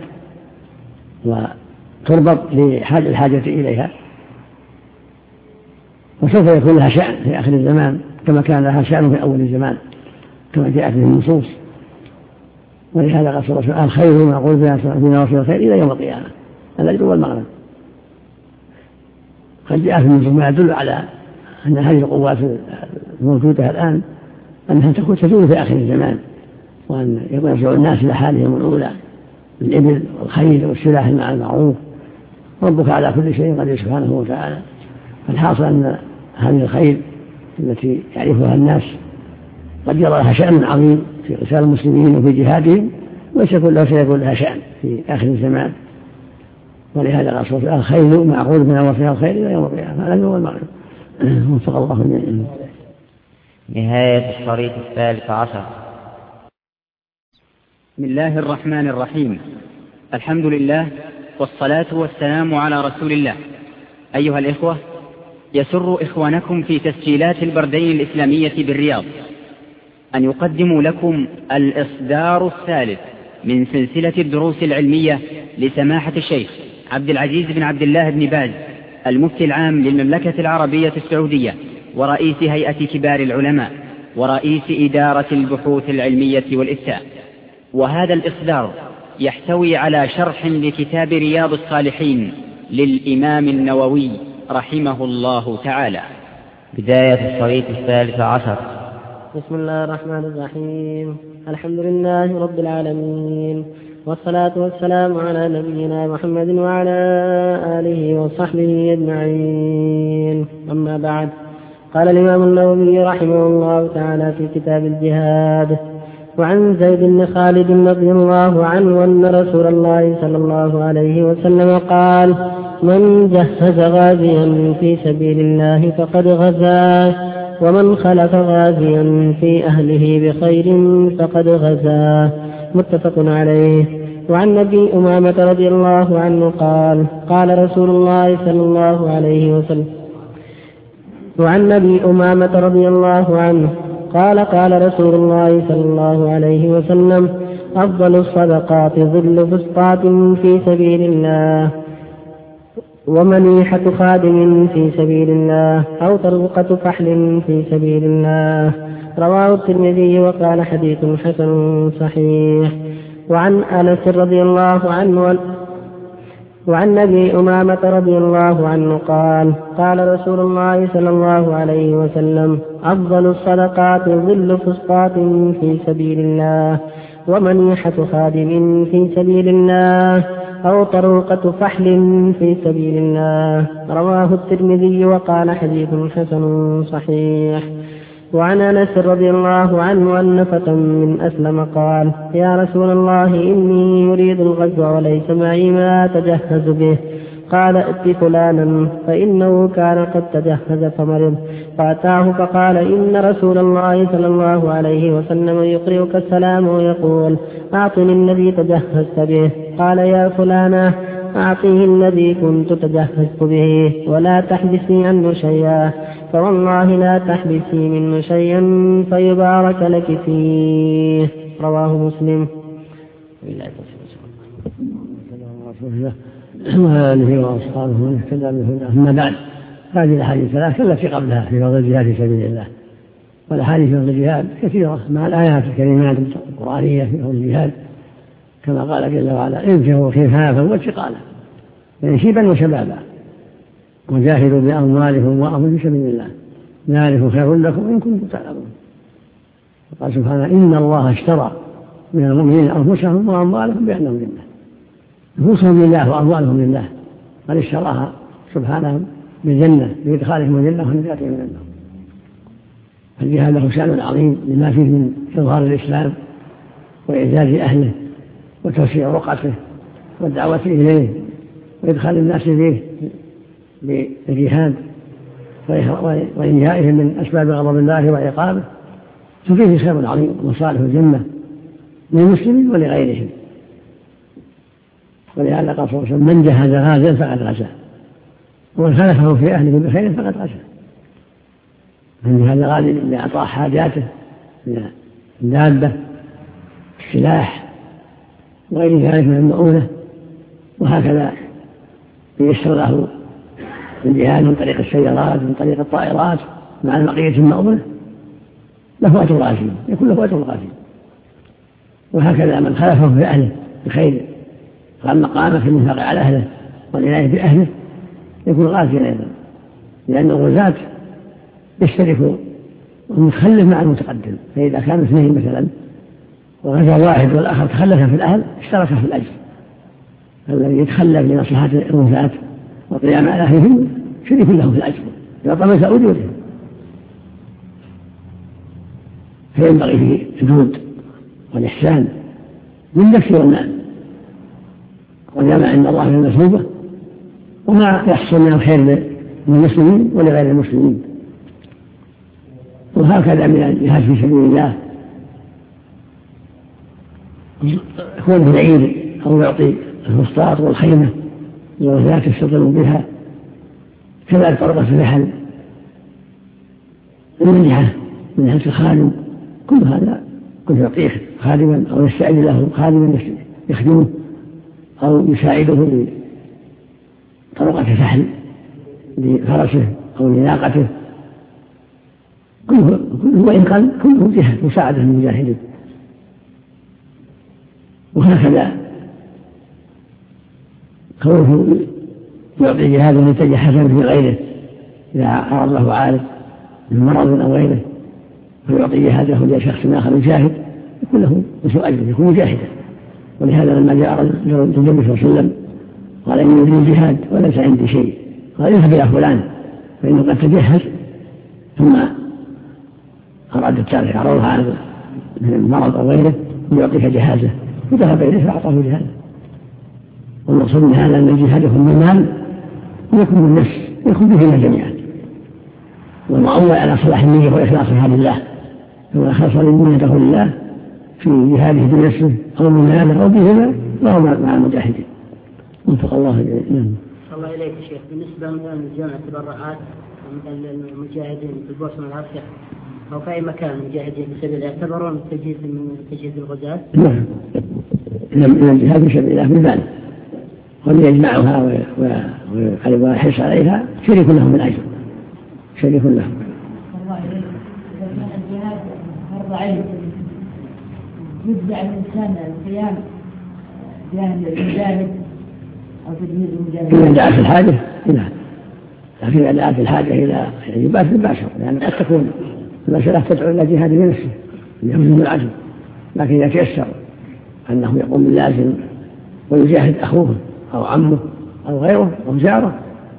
Speaker 4: وتربط الحاجة إليها، وسوف يكون لها شأن في آخر الزمان كما كان لها شأن في أول الزمان كما جاءت في النصوص. ولهذا قصر الخير معقول بنا واسمها الخيل إلى يوم القيامة على الدول والمغرب. قد جاء في النصوص ما يدل على أن هذه القوات الموجودة الآن أنها تزول في آخر الزمان، وأن يرجع الناس إلى حالهم الأولى الإبل والخيل والسلاح مع المعروف. ربك على كل شيء قدير سبحانه وتعالى. فالحاصل أن هذه الخيل التي يعرفها الناس قد يرى لها شأن عظيم في قتال المسلمين وفي جهادهم، وسيكون لها شأن في آخر الزمان. ولهذا قال الخيل معقول بنا واسمها الخيل إلى يوم القيامة على الدول والمغرب. وفق الله جميعا.
Speaker 8: نهاية الشريط 13.
Speaker 1: بسم الله الرحمن الرحيم. الحمد لله والصلاة والسلام على رسول الله. أيها الإخوة، يسر إخوانكم في تسجيلات البردين الإسلامية بالرياض أن يقدموا لكم الإصدار الثالث من سلسلة الدروس العلمية لسماحة الشيخ عبد العزيز بن عبد الله بن باز المفتي العام للمملكة العربية السعودية ورئيس هيئة كبار العلماء ورئيس إدارة البحوث العلمية والإفتاء. وهذا الإصدار يحتوي على شرح لكتاب رياض الصالحين للإمام النووي رحمه الله تعالى.
Speaker 8: بداية الشريط 13.
Speaker 3: بسم الله الرحمن الرحيم. الحمد لله رب العالمين، والصلاة والسلام على نبينا محمد وعلى آله وصحبه أجمعين. أما بعد، قال الإمام النووي رحمه الله تعالى في كتاب الجهاد: وعن زيد بن خالد رضي الله عنه أن رسول الله صلى الله عليه وسلم قال: من جهز غازيا في سبيل الله فقد غزا، ومن خلف غازيا في أهله بخير فقد غزا. متفق عليه. وعن أبي أمامة رضي الله عنه قال: قال رسول الله صلى الله عليه وسلم: وعن أبي أمامة رضي الله عنه قال: قال رسول الله صلى الله عليه وسلم: أفضل الصدقات ظل فسطاط في سبيل الله، ومنيحة خادم في سبيل الله، أو طرقة فحل في سبيل الله. رواه الترمذي وقال حديث حسن صحيح. وعن أنس رضي الله عنه وعن أبي أمامة رضي الله عنه قال: قال رسول الله صلى الله عليه وسلم: أفضل الصدقات ظل فسطاط في سبيل الله، ومنيحة خادم في سبيل الله، أو طرقة فحل في سبيل الله. رواه الترمذي وقال حديث حسن صحيح. وعن أنس رضي الله عنه أن فتى من أسلم قال: يا رسول الله، إني أريد الغزو وليس معي ما أتجهز به. قال: ائت فلانا فإنه كان قد تجهز فمرض. فأتاه فقال: إن رسول الله صلى الله عليه وسلم يقرئك السلام ويقول: أعطني الذي تجهزت به. قال: يا فلانة، أعطيه الذي كنت تجهزت به، ولا تحبسي عنه شيئا، فوالله لا تحبسي منه شيئا فيبارك لك فيه. رواه مسلم.
Speaker 4: وآله وأصحابه من اهتدى بهداه. أما بعد، هذه الأحاديث الثلاث التي قبلها في فضل الجهاد في سبيل الله، والأحاديث في فضل الجهاد كثيرة مع الآيات الكريمات القرآنية في فضل الجهاد، كما قال جل وعلا: انفروا خفافا وثقالا، يعني شيبا وشبابا، وجاهدوا بأموالهم وأنفسكم في سبيل الله، ذلك خير لكم إن كنتم تعلمون. وقال سبحانه: إن الله اشترى من المؤمنين أنفسهم وأموالهم بأنهم لله. نفوسهم لله وأموالهم لله، قد اشتراها سبحانه بالجنة بإدخالهم الجنة ونجاتهم من النار. فالجهاد له شأن عظيم لما فيه من إظهار الإسلام وإعزاز أهله وتوسيع رقعته والدعوة إليه وإدخال الناس فيه بالجهاد وإنهائهم من أسباب غضب الله وعقابه، ففيه خير عظيم ومصالح الجنة للمسلمين ولغيرهم. ولهذا قال صلى الله عليه وسلم من جهز غازا فقد غزا ومن خلفه في أهله بخير فقد غزا. من هذا غازي لإعطاء حاجاته من الدابة السلاح وغير ذلك من المؤونة، وهكذا ييسر له الجهاد من طريق السيارات من طريق الطائرات مع بقية المؤونة له أجر غازي، يكون له أجر غازي. وهكذا من خلفه في أهله بخير قام مقامه في النفاق على أهله والعناية بأهله يكون غازيا أيضا، لأن الغزاة يشترك المتخلف مع المتقدم، فإذا كان اثنين مثلا وغزا واحد والآخر تخلف في الأهل اشترك في الأجر. الذي يتخلف لمصلحة الغزاة والقيام على أهلهم شريك له في الأجر يعطى من سأجوره، فينبغي فيه الجود والإحسان بالنفس والمال والجمع عند الله من المثوبة وما يحصل من الخير للمسلمين ولغير المسلمين. وهكذا من الجهاد في سبيل الله يكون بالعيد أو يعطي الفسطاط والخيمة والغزاة يستطيعون بها، كذلك قربة الرحل المنحة من الخادم كل هذا كل يعطيه خادما أو يستعد له خادما يخدمه أو يساعده بطرقة فحل لفرسه أو لناقته، كله وإن قل كله جهة مساعدة للمجاهدين. وهكذا كونه يعطي جهادا نتيجة حسنة في غيره إذا عرض له عارض من مرض أو غيره فيعطي جهاده لشخص آخر يجاهد يكون له مثل أجر يكون مجاهدا. ولهذا لما جاء النبي صلى الله عليه وسلم قال إني أريد الجهاد وليس عندي شيء، قال اذهب إلى فلان فإنه قد تجهز، ثم أراد التابع عرضها عن مرض أو غيره ويعطيك جهازه وذهب إليه فأعطاه جهازه. والمقصود من هذا أن الجهاد يكون بالمال ويكون بالنفس ويكون بهما جميعا، والمعول على صلاح النية وإخلاصها لله، فمن أخلص نيته لله في جهاده بنفسه أو بماله أو بهما فهو مع المجاهدين. وفق الله جميعا.
Speaker 6: الله إليك شيخ، بالنسبة لجمع التبرعات مثل المجاهدين في البوسنة والهرسك أو في أي مكان المجاهدين في سبيل الله يعتبرون تجهيز الغزاة؟
Speaker 4: نعم، من الجهاد في سبيل الله بالمال، والذي يجمعها ويحرص عليها شريك له من أجل شريك له.
Speaker 5: الله إليك، إذا كان الجهاد فرض عين يجزع الإنسان القيام جانب المجاهد أو تجهيز المجاهد؟
Speaker 4: إذا دعت الحاجة نعم، لكن إذا دعت الحاجة إلى يباشر بالباشر، لأن قد تكون المسألة تدعو إلى جهاد بنفسه يحمل العجل، لكن إذا تيسر أنه يقوم باللازم ويجاهد أخوه أو عمه أو غيره أو جاره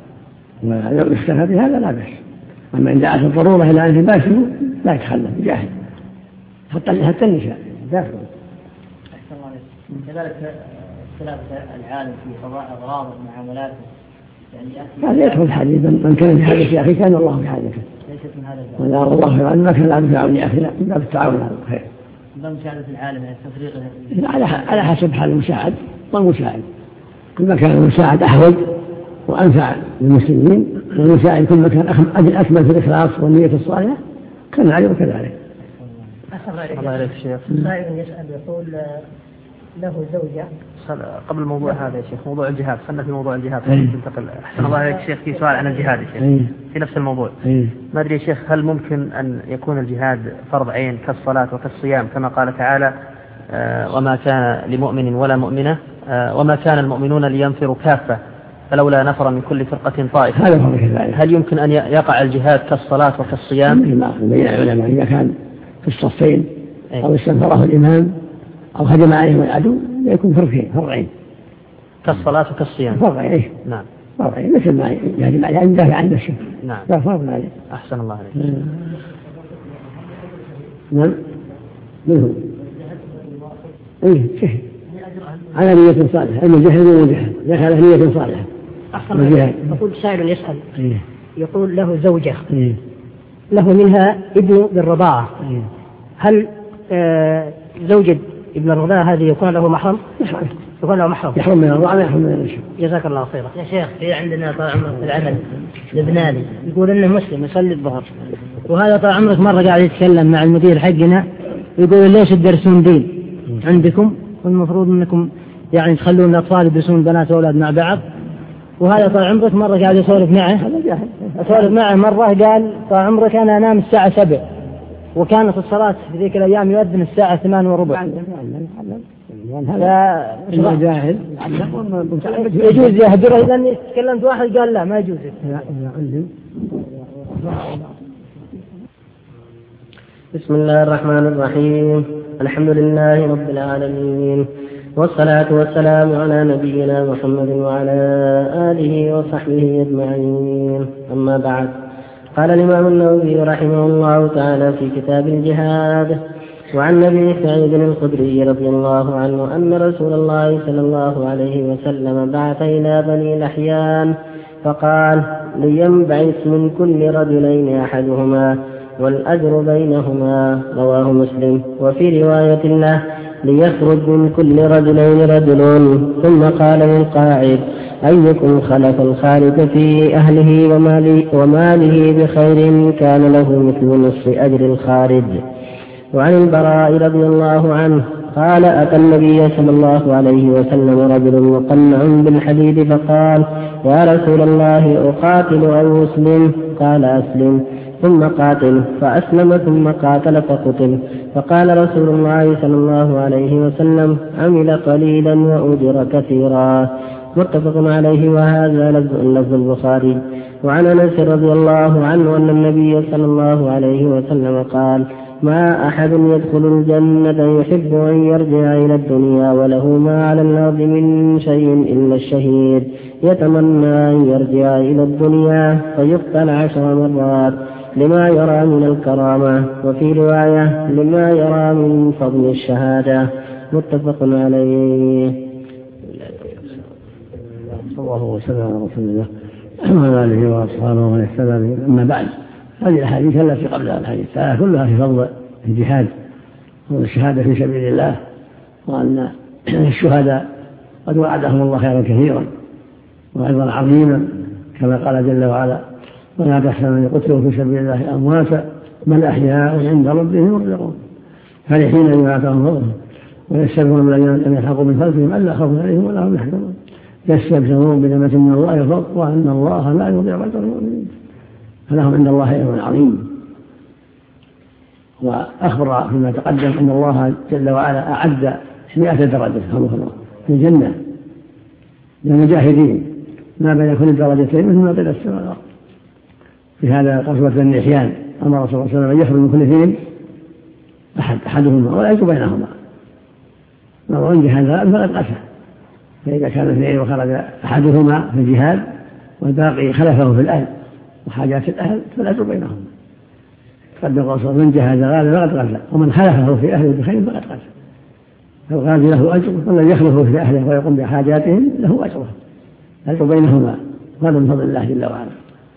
Speaker 4: ويستفاد بهذا لا بأس. أما إن دعت الضرورة إلى أن يباشروا لا يتخلف يجاهد حتى النساء داخل.
Speaker 2: أحسن الله عليك. كذلك اختلاف العالم في قضاء أغراض ومعاملاته
Speaker 4: هذا يدخل الحديث من كان في حاجة أخي كان الله في حاجته،
Speaker 2: ليست من هذا الباب.
Speaker 4: ولا الله يعلم ما كان العبد يعاون أخي لا باب التعاون على الخير.
Speaker 2: باب مساعدة العالم تفريقه
Speaker 4: على حسب حال المساعد والمساعد، كل ما كان المساعد أحوج وأنفع للمسلمين والمساعد كل ما كان أكمل في الإخلاص والنية الصالحة كان عليه كذلك.
Speaker 2: الله عليك الشيخ.
Speaker 6: سائل يسأل يقول له زوجة.
Speaker 2: قبل الموضوع هذا يا شيخ موضوع الجهاد، خلنا في موضوع الجهاد ننتقل. أحسن الله عليك شيخ، في سؤال عن الجهاد يا شيخ في نفس الموضوع. ما أدري يا شيخ هل ممكن أن يكون الجهاد فرض عين كالصلاة وكالصيام كما قال تعالى وما كان لمؤمن ولا مؤمنة وما كان المؤمنون لينفروا كافة فلولا نفر من كل فرقة طائفة، هل يمكن أن يقع الجهاد كالصلاة وكالصيام؟
Speaker 4: بين العلماء إذا كان في الصفين أو استنفره الإمام أو هجم عليهم العدو يكون فرعين
Speaker 2: كالصلاة وكالصيام
Speaker 4: فرعين.
Speaker 2: نعم
Speaker 4: فرعين مثل ما يهجم عليه يدافع عن نفسه.
Speaker 2: نعم
Speaker 4: لا فرض عليه.
Speaker 2: أحسن الله عليك.
Speaker 4: نعم منهم شيء على نية صالحة المجاهد والمجاهد دخل نية صالحة.
Speaker 6: أحسن الله. يقول سائل يسأل يقول له زوجة له منها ابن بالرضاعة، هل زوجة ابن الرضاعة هذه يكون له محرم؟
Speaker 2: يقول له محرم
Speaker 4: يحرم من الرضاعة يحرم من النسب.
Speaker 2: جزاك الله خيرا.
Speaker 7: يا شيخ في عندنا طال عمرك في العمل لبناني يقول انه مسلم يصلي الظهر، وهذا طال عمرك مرة قاعد يتكلم مع المدير حقنا يقول ليش تدرسون دين عندكم والمفروض انكم يعني تخلون الاطفال يدرسون بنات واولاد مع بعض. وهذا طال عمرك مرة قاعد يسولف معه مرة قال طال عمرك انا انام الساعة 7 وكانت الصلاة في ذيك الايام يؤذن الساعة 8:15.
Speaker 4: جاهل
Speaker 2: يجوز يهدره لأني تكلمت واحد قال لا ما يجوز.
Speaker 6: بسم الله الرحمن الرحيم. الحمد لله رب العالمين، والصلاة والسلام على نبينا محمد وعلى آله وصحبه أجمعين. أما بعد، قال الإمام النووي رحمه الله تعالى في كتاب الجهاد: وعن أبي سعيد الخدري رضي الله عنه أن رسول الله صلى الله عليه وسلم بعث إلى بني لحيان فقال: لينبعث من كل رجلين أحدهما والأجر بينهما. رواه مسلم. وفي رواية له: ليخرج من كل رجلين رجل. ثم قال للقاعد: أيكم خلف الخارج في أهله وماله بخير كان له مثل نصف أجر الخارج. وعن البراء رضي الله عنه قال: أتى النبي صلى الله عليه وسلم رجل مقنع بالحديد فقال: يا رسول الله، أقاتل أو أسلم؟ قال: أسلم ثم قاتل. فأسلم ثم قاتل فقتل. فقال رسول الله صلى الله عليه وسلم: عمل قليلا وأجر كثيرا. متفق عليه، وهذا لفظ البخاري. وعن أنس رضي الله عنه أن النبي صلى الله عليه وسلم قال: ما أحد يدخل الجنة يحب أن يرجع إلى الدنيا وله ما على الأرض من شيء إلا الشهيد يتمنى أن يرجع إلى الدنيا فيقتل 10 مرات لما يرى من الكرامة، وفي رواية: لما يرى من فضل الشهادة. متفق عليه.
Speaker 4: صلى الله وسلم على رسول الله وعلى آله وأصحابه ومن اهتدى به. أما بعد، هذه الأحاديث التي قبلها الحديث كلها في فضل الجهاد والشهادة في سبيل الله، وأن الشهداء قد وعدهم الله خيرا كثيرا وأيضا عظيما، كما قال جل وعلا: ولا تحسبن يقتلوا في سبيل الله أمواتا بل أحياء عند ربهم يرزقون فرحين بما آتاهم فضله ويستبشرون بالذين لم يلحقوا من خلفهم ألا خوف عليهم ولا هم يحزنون يستبشرون بنعمة من الله وفضل وأن الله لا يضيع أجر المؤمنين فلهم عند الله أجر عظيم. وأخبر فيما تقدم أن الله جل وعلا أعد 100 درجة في الجنة للمجاهدين ما بين كل درجتين مثل ما بين السماء والأرض. في هذا قصوة بني لحيان أمر صلى الله عليه وسلم أن يخرج من كل اثنين أحدهما ولا يجب بينهما. وعند جهاد فقد قتل، فإذا كان اثنين وخرج أحدهما في الجهاد والباقي خلفه في الأهل وحاجات الأهل فلا يجب بينهما. قد قصر: من جهاد غازا فقد قتل، ومن خلفه في أهله بخير فقد قتل. فالغازي له أجر، والذي يخلفه في أهله ويقوم بحاجاتهم له أجره. الأجر بينهما هذا من فضل الله جل وعلا.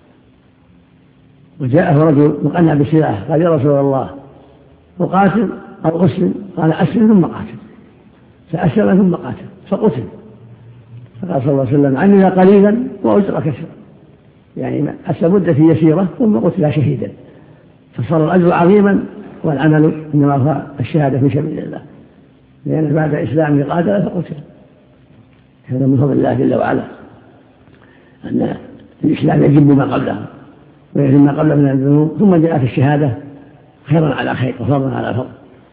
Speaker 4: وجاءه رجل مقنع بالسلاح قال: يا رسول الله، أقاتل أو أسلم؟ قال: أسلم ثم قاتل. فأسلم ثم قاتل فقتل. فقال صلى الله عليه وسلم: عمل قليلا وأجر كثيرا، يعني أسلم مدة يسيرة ثم قتل شهيدا، فصار الأجر عظيما. والعمل إنما هو الشهادة في سبيل الله، لأن بعد إسلامه قاتل فقتل. هذا من فضل الله جل وعلا أن الإسلام يجب ما قبله ويجب ما قبله من الذنوب، ثم جاءت الشهادة خيرا على خير وفضلا على فضل.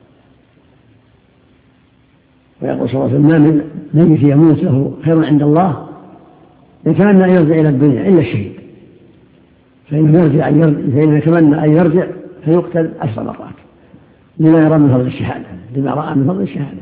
Speaker 4: ويقول صلى الله عليه وسلم: ما من ميت يموت له خير عند الله يتمنى أن يرجع إلى الدنيا إلا الشهيد، فإنه يتمنى أن يرجع فيقتل 10 مرات لما يرى من فضل الشهادة، لما رأى من فضل الشهادة.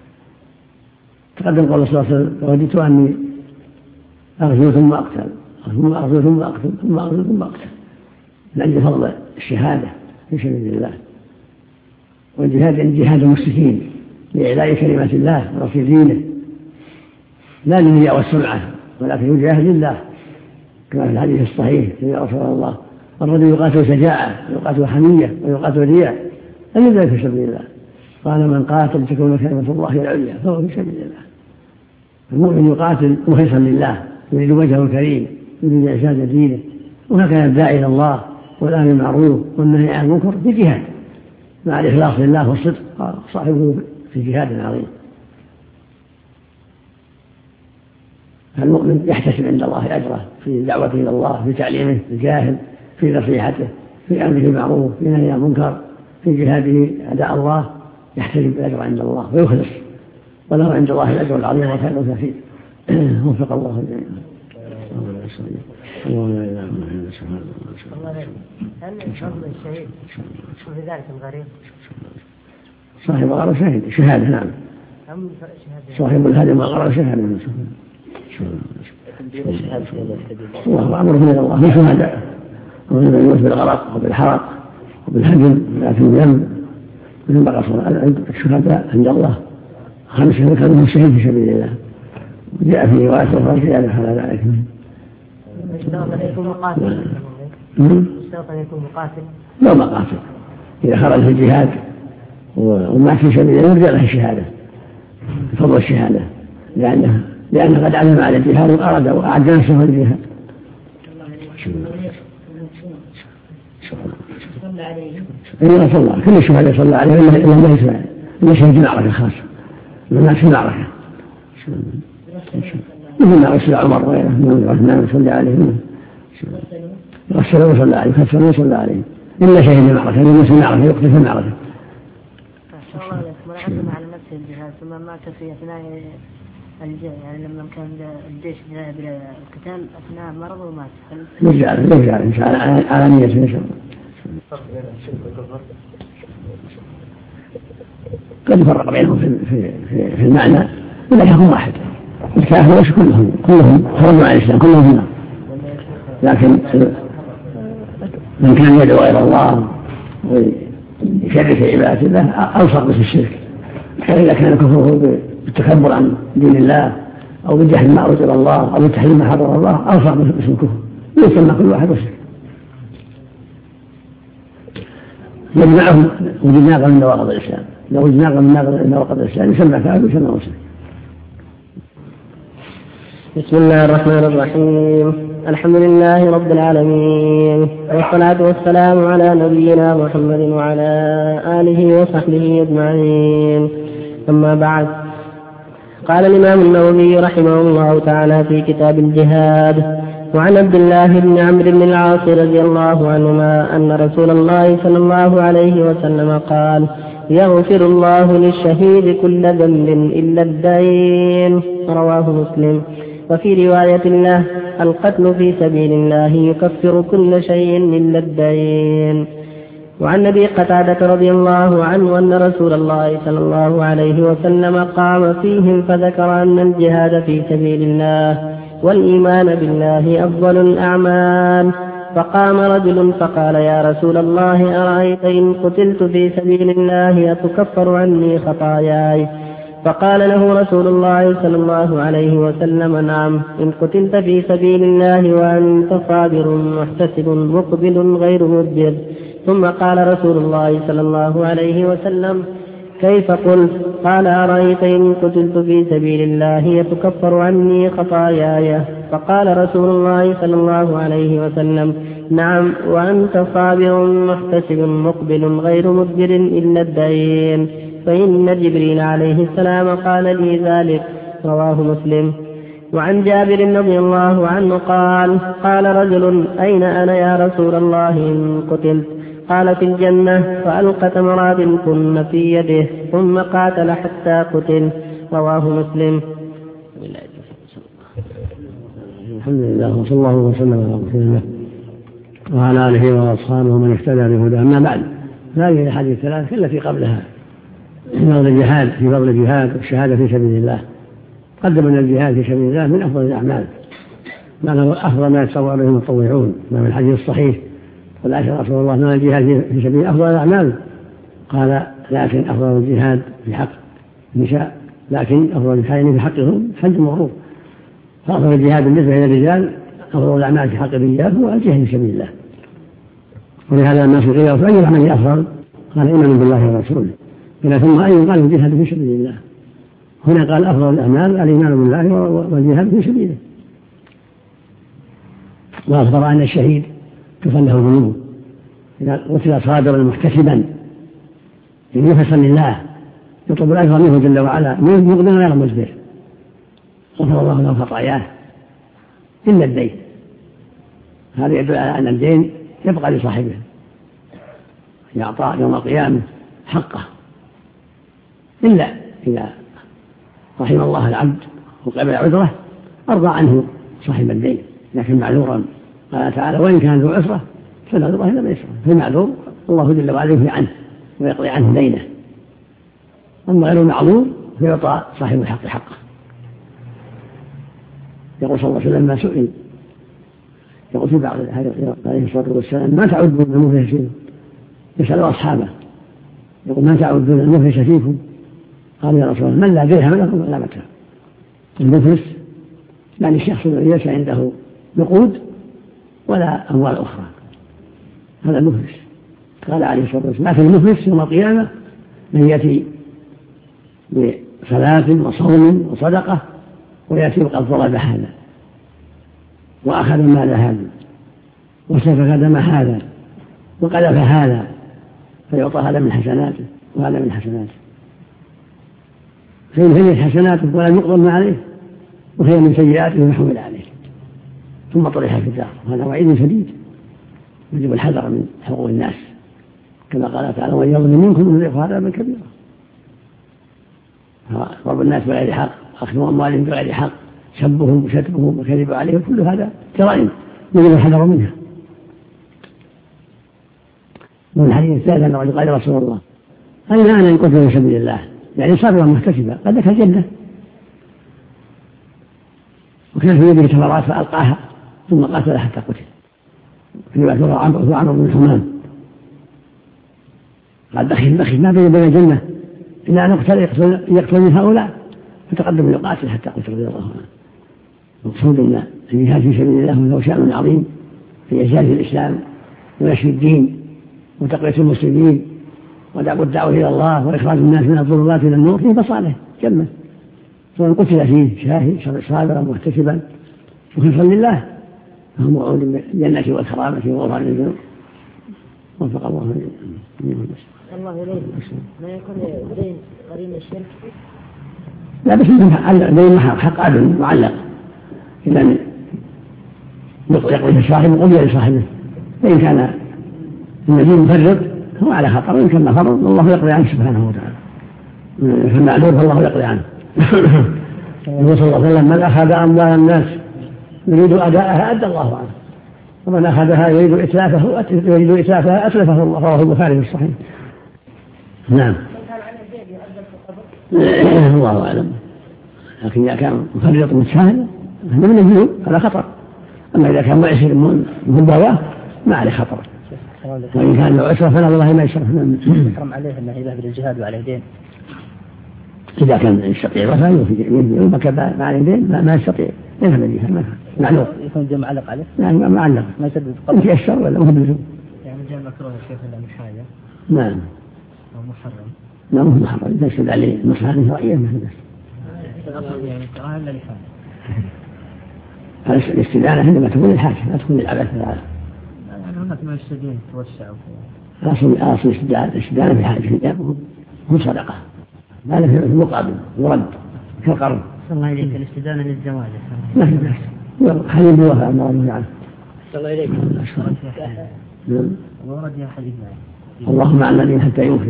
Speaker 4: تقدم قول صلى الله عليه وسلم: وددت أني أغزو ثم أقتل ثم أغزو ثم أقتل ثم أغزو ثم أقتل، لأجل فضل الشهادة في سبيل الله. والجهاد جهاد المسلمين لإعلاء كلمات الله ونصر دينه، لا للرياء والسمعة، ولكن يجاهد لله، كما في الحديث الصحيح: يا رسول الله، الرجل يقاتل شجاعة ويقاتل حمية ويقاتل رياء، أي ذلك في سبيل الله؟ قال: من قاتل تكون كلمة الله العليا فهو في سبيل الله. المؤمن يقاتل مخلصا لله يريد وجهه الكريم يريد إعزاز دينه، وهكذا الداعي إلى الله والأمر بالمعروف والنهي عن المنكر في جهاد مع الإخلاص لله والصدق صاحبه في جهاد عظيم. فالمؤمن يحتسب عند الله أجره في دعوته إلى الله، في تعليمه، في جاهد، في نصيحته، في أمره بالمعروف، في نهي عن المنكر، في جهاده أعداء الله، يحتسب الأجر عند الله ويخلص، وله عند الله الأجر العظيم والخير الكثير. وفق الله الجميع.
Speaker 7: هل فضل الشهيد في ذلك الغريب؟
Speaker 4: صاحب الغرض شهادة نعم. صاحب الهدم والغرض شهادة. الله أمره من الله في شهادة، ومن يموت بالغرق وبالحرق وبالهدم لكن ذنب من بقى الشهداء عند الله 5 ذكر منهم الشهيد في سبيل الله. جاء في رواية أخرى زيادة على ذلك.
Speaker 7: يشترط أن يكون مقاتل؟
Speaker 4: لا مقاتل، إذا خرج في الجهاد ومات في سبيل الله يرجع له الشهادة بفضل الشهادة، لأنه قد علم على الجهاد وأراد وأعد نفسه للجهاد. إلا صلى كل الشهداء صلى عليه إلا شهيد معركة خاصة الناس في معركة مثل ما غسل عمر وغيره من عثمان صلى عليه غسلوا وصلى عليه كفروا وصلى عليه إلا شهيد معركة يمس المعركة يقتل في المعركة.
Speaker 7: منعزم على نفسه الجهاد ثم مات في أثناء يعني لما كان الجيش ذهب إلى القتال أثناء مرض ومات
Speaker 4: يرجع إن شاء الله على نيته إن شاء الله. قد يفرق بينهم في المعنى ولا يكون واحد. الكافر ليس كلهم خرجوا عن الإسلام كلهم في النار، لكن من كان يدعو إلى الله ويشرك عبادة الله ألصق في الشرك. إذا كان كفره بالتكبر عن دين الله أو بالجهل ما أرد إلى الله أو بالتحريم ما حضر الله ألصق باسم الكفر يسمى كل واحد وشرك. يجمعهم وجدناق من نواقض الإسلام، لو وجدناق من نواقض الإسلام يسمى كافر ويسمى مسلم.
Speaker 6: بسم الله الرحمن الرحيم. الحمد لله رب العالمين، والصلاة والسلام على نبينا محمد وعلى آله وصحبه أجمعين. أما بعد، قال الإمام النووي رحمه الله تعالى في كتاب الجهاد: وعن عبد الله بن عمرو بن العاص رضي الله عنهما أن رسول الله صلى الله عليه وسلم قال: يغفر الله للشهيد كل ذنب إلا الدين. رواه مسلم. وفي رواية له: القتل في سبيل الله يكفر كل شيء إلا الدين. وعن أبي قتادة رضي الله عنه أن رسول الله صلى الله عليه وسلم قام فيهم فذكر أن الجهاد في سبيل الله والإيمان بالله أفضل الأعمال. فقام رجل فقال: يا رسول الله، أرأيت إن قتلت في سبيل الله أتكفر عني خطاياي؟ فقال له رسول الله صلى الله عليه وسلم: نعم، إن قتلت في سبيل الله وأنت صابر محتسب مقبل غير مدبر. ثم قال رسول الله صلى الله عليه وسلم: كيف قلت؟ قال: أرأيت إن قتلت في سبيل الله يتكفر عني خطاياي؟ فقال رسول الله صلى الله عليه وسلم: نعم، وأنت صابر محتسب مقبل غير مدبر إلا الدين، فإن جبريل عليه السلام قال لي ذلك. رواه مسلم. وعن جابر رضي الله عنه قال: قال رجل: أين أنا يا رسول الله إن قتلت؟ قال: في الجنة. فألقى تمرات كن في يده ثم قاتل حتى قتل. رواه مسلم.
Speaker 4: الحمد لله وصلى الله وسلم على رسول الله وعلى آله وأصحابه من اهتدى بهداه. أما بعد، هذه الحديث الثلاث التي قبلها في فضل الجهاد والشهادة في سبيل الله. قدم أن الجهاد في سبيل الله من أفضل الأعمال، معنى أفضل ما يتصور به المتطوعون. من الحديث الصحيح: قال عائشة رسول الله: ما الجهاد في سبيل أفضل الأعمال؟ قال: لكن أفضل الجهاد في حق النساء، لكن أفضل الجهاد في حقهم حج مغروب. فأفضل الجهاد بالنسبة إلى الرجال أفضل الأعمال في حق الرجال هو الجهاد في سبيل الله. ولهذا الناس قيل: فأي العمل أفضل؟ قال: إيمان بالله ورسوله. إلى ثم أي قال: الجهاد في سبيل الله. هنا قال أفضل الأعمال الإيمان بالله والجهاد في سبيله، وأخبر أن الشهيد تغفر له ذنوبه إذا قتل صابرا محتسبا ينفسا لله يطلب الأجر منه جل وعلا مقدم غير مجبر، غفر الله له خطاياه إلا الدين. هذا يدل على أن الدين يبقى لصاحبه يعطى يوم القيامة حقه، إلا إذا رحم الله العبد وقبل عذره أرضى عنه صاحب الدين، لكن معذورا. قال تعالى وإن كان ذو عسرة فنظره إلى ميسرة، في معذور الله جل وعلا يوفي عنه ويقضي عنه دينه، أما غير المعذور فيعطى صاحب الحق حقه. يقول صلى الله عليه وسلم ما سئل يقول في بعض عليه الصلاة والسلام ما تعدون المفلس فيكم، يسأل أصحابه يقول ما تعدون المفلس فيكم؟ قال يا رسول الله من لا درهم له ولا متاع. المفلس يعني الشخص الذي ليس عنده نقود ولا أموال أخرى، هذا المفلس. قال عليه الصلاة والسلام لكن المفلس يوم القيامة من يأتي بصلاة وصوم وصدقة ويأتي وقد ضرب هذا وأخذ مال هذا وسفك دم هذا وقذف هذا، فيعطى هذا من حسناته وهذا من حسناته، فإن هي حسناته ولا يقضى عليه وهي من سيئاته محمول عليه ثم طرح في الدار. وهذا وعيد شديد، يجب الحذر من حقوق الناس كما قال تعالى وإن يظلم منكم نذيقه عذابا كبيرا. ضرب الناس بغير حق، أخذ أموالهم بغير حق، سبهم وشتمهم وكذب عليهم، كل هذا جرائم يجب الحذر منها. من الحديث الثالث أنه قال رسول الله أين أنا إن قتل في سبيل الله، يعني صابرا محتسبا قد دخل الجنة. وكان في يده تمرات فألقاها ثم قاتل حتى قتل. في رواية عمرو بن حمام قال بخيل ما بين الجنة إلا أن يقتل من هؤلاء، فتقدم يقاتل حتى قتل رضي الله عنه. مقصود أن الجهاد في سبيل الله له شأن عظيم في إعزاز الإسلام ونشر الدين وتقوية المسلمين والدعوة إلى الله وإخراج الناس من الظلمات إلى النور، فيه مصالح جمة. فمن قتل فيه شاهد صابرا محتسبا مخلصا لله فهو موعود بالجنة والكرامة وغفران الذنوب. وفق الله
Speaker 5: الله إليه. ما يكون دين قرين الشرك؟
Speaker 4: لا بس دين حق عدل معلق، إذا يقضي الصاحب وقضي لصاحبه، فإن كان النبي مفرط هو على خطر، وإن كان فرض الله يقضي عنه سبحانه وتعالى، فالمعذور فالله يقضي عنه. النبي صلى الله عليه وسلم من أخذ أموال الناس يريد أداءها أدى الله عنه، ومن أخذها يريد إتلافها أتلفه الله، رواه البخاري في الصحيح. نعم الله أعلم، لكن إذا كان مفرط متساهل هذا من الجنون على خطر، أما إذا كان معسر مباواه ما عليه خطر، وإن كان له عسرة فلا والله ما يشرف.
Speaker 2: حرم عليه أنه يذهب للجهاد وعليه دين.
Speaker 4: إذا كان يستطيع وفاه يبكى ما عليه دين ما يستطيع يذهب للجهاد معلوم
Speaker 2: يكون جاء معلق عليه؟
Speaker 4: يعني معلق
Speaker 2: ما يسدد
Speaker 4: أنت يشتر ولا مو بلزوم.
Speaker 2: يعني جاء مكروه الشيخ إلا مش حاجة.
Speaker 4: نعم
Speaker 2: محرم.
Speaker 4: لا مو محرم، إذا يشتد عليه المصلحة شرعية ما في بس.
Speaker 2: يعني كراهة إلا لحاجة.
Speaker 4: هذا الاستدانة عندما تكون الحاجة لا تكون العبث.
Speaker 2: يعني هناك ما يستدين توسع فيها.
Speaker 4: أصل الاستدانة في حاجة هو صدقة، هذا في المقابل يرد كالقرض.
Speaker 7: الله إليك الاستدانة للزواج
Speaker 4: ما في بس حليم بوفاء ما الله عنه.
Speaker 7: الله إليك
Speaker 2: ورد يا حديث
Speaker 4: اللهم عن الذين حتى يوفي.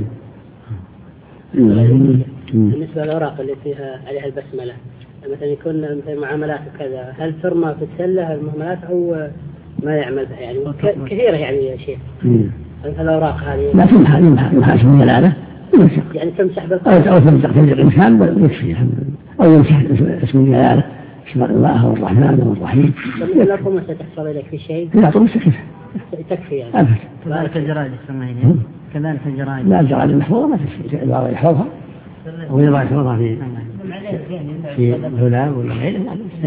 Speaker 6: بالنسبة للأوراق اللي فيها عليها البسملة مثلا يكون مثل معاملات وكذا، هل ترمى في السلة المهملات أو ما يعمل يعني كثيرة يعني يا شيخ؟ الأوراق هذه
Speaker 4: لا تمحى اسم الجلالة
Speaker 6: يعني تمسح بالقلم
Speaker 4: أو تمسح تلزق إنسان ويكفي الحمد لله، أو يمسح اسم الجلالة اسم الله والرحمن والرحيم.
Speaker 6: لا قوم ستحصل إليك في شيء؟
Speaker 4: لا تمسح
Speaker 6: تكفي يعني.
Speaker 4: أبدا.
Speaker 7: كذلك الجرائد السماهين كذلك الجرائد.
Speaker 4: لا الجرائد المحفوظة ما تكفي، إذا يحفظها أو إذا يحفظها في الهلال ولا غيره.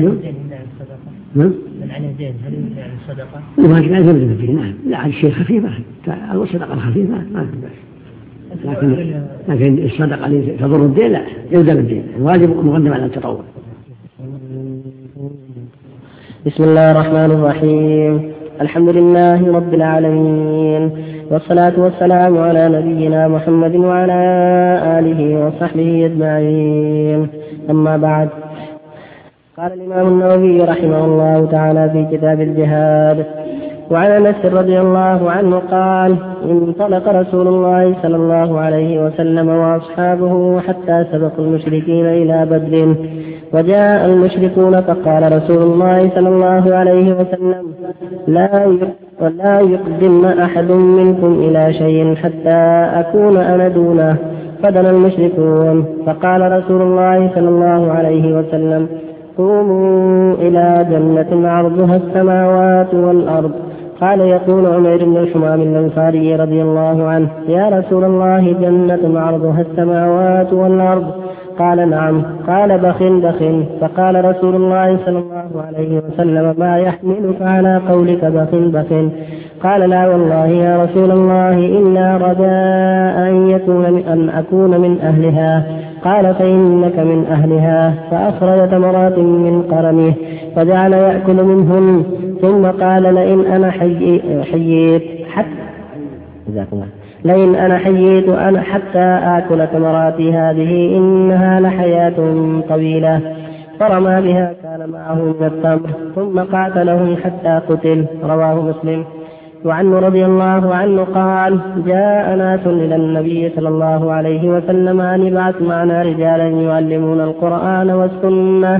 Speaker 5: من عليه دين هل يمنع الصدقة؟
Speaker 4: ما كان يجب فيه. نعم لا الشيء خفيفة الصدقة الخفيفة ما في بس. لكن الصدقة اللي تضر الدين لا يلزم الدين، الواجب مقدم على التطوع.
Speaker 6: بسم الله الرحمن الرحيم. الحمد لله رب العالمين، والصلاة والسلام على نبينا محمد وعلى آله وصحبه أجمعين. أما بعد، قال الإمام النووي رحمه الله تعالى في كتاب الجهاد: وعن أنس رضي الله عنه قال: انطلق رسول الله صلى الله عليه وسلم وأصحابه حتى سبقوا المشركين إلى بدر، وجاء المشركون فقال رسول الله صلى الله عليه وسلم: لا يقدم أحد منكم إلى شيء حتى أكون أنا دونه. فدنا المشركون، فقال رسول الله صلى الله عليه وسلم: قوموا إلى جنة عرضها السماوات والأرض. قال يقول عمير بن الحمام الأنصاري رضي الله عنه: يا رسول الله، جنة عرضها السماوات والأرض؟ قال: نعم. قال: بخ بخ. فقال رسول الله صلى الله عليه وسلم: ما يحملك على قولك بخ بخ؟ قال: لا والله يا رسول الله، إلا رجاء أن أكون من أهلها. قال: فإنك من أهلها. فأخرج تمرات من قرنه فجعل يأكل منهن، ثم قال: لئن أنا حييت أنا حتى آكل تمراتي هذه، إنها لحياة طويلة. فرمى بها كان معه من التمر، ثم قاتلهم حتى قتل. رواه مسلم. وعنه رضي الله عنه قال: جاء ناس إلى النبي صلى الله عليه وسلم أن يبعث معنا رجالا يعلمون القرآن والسنة،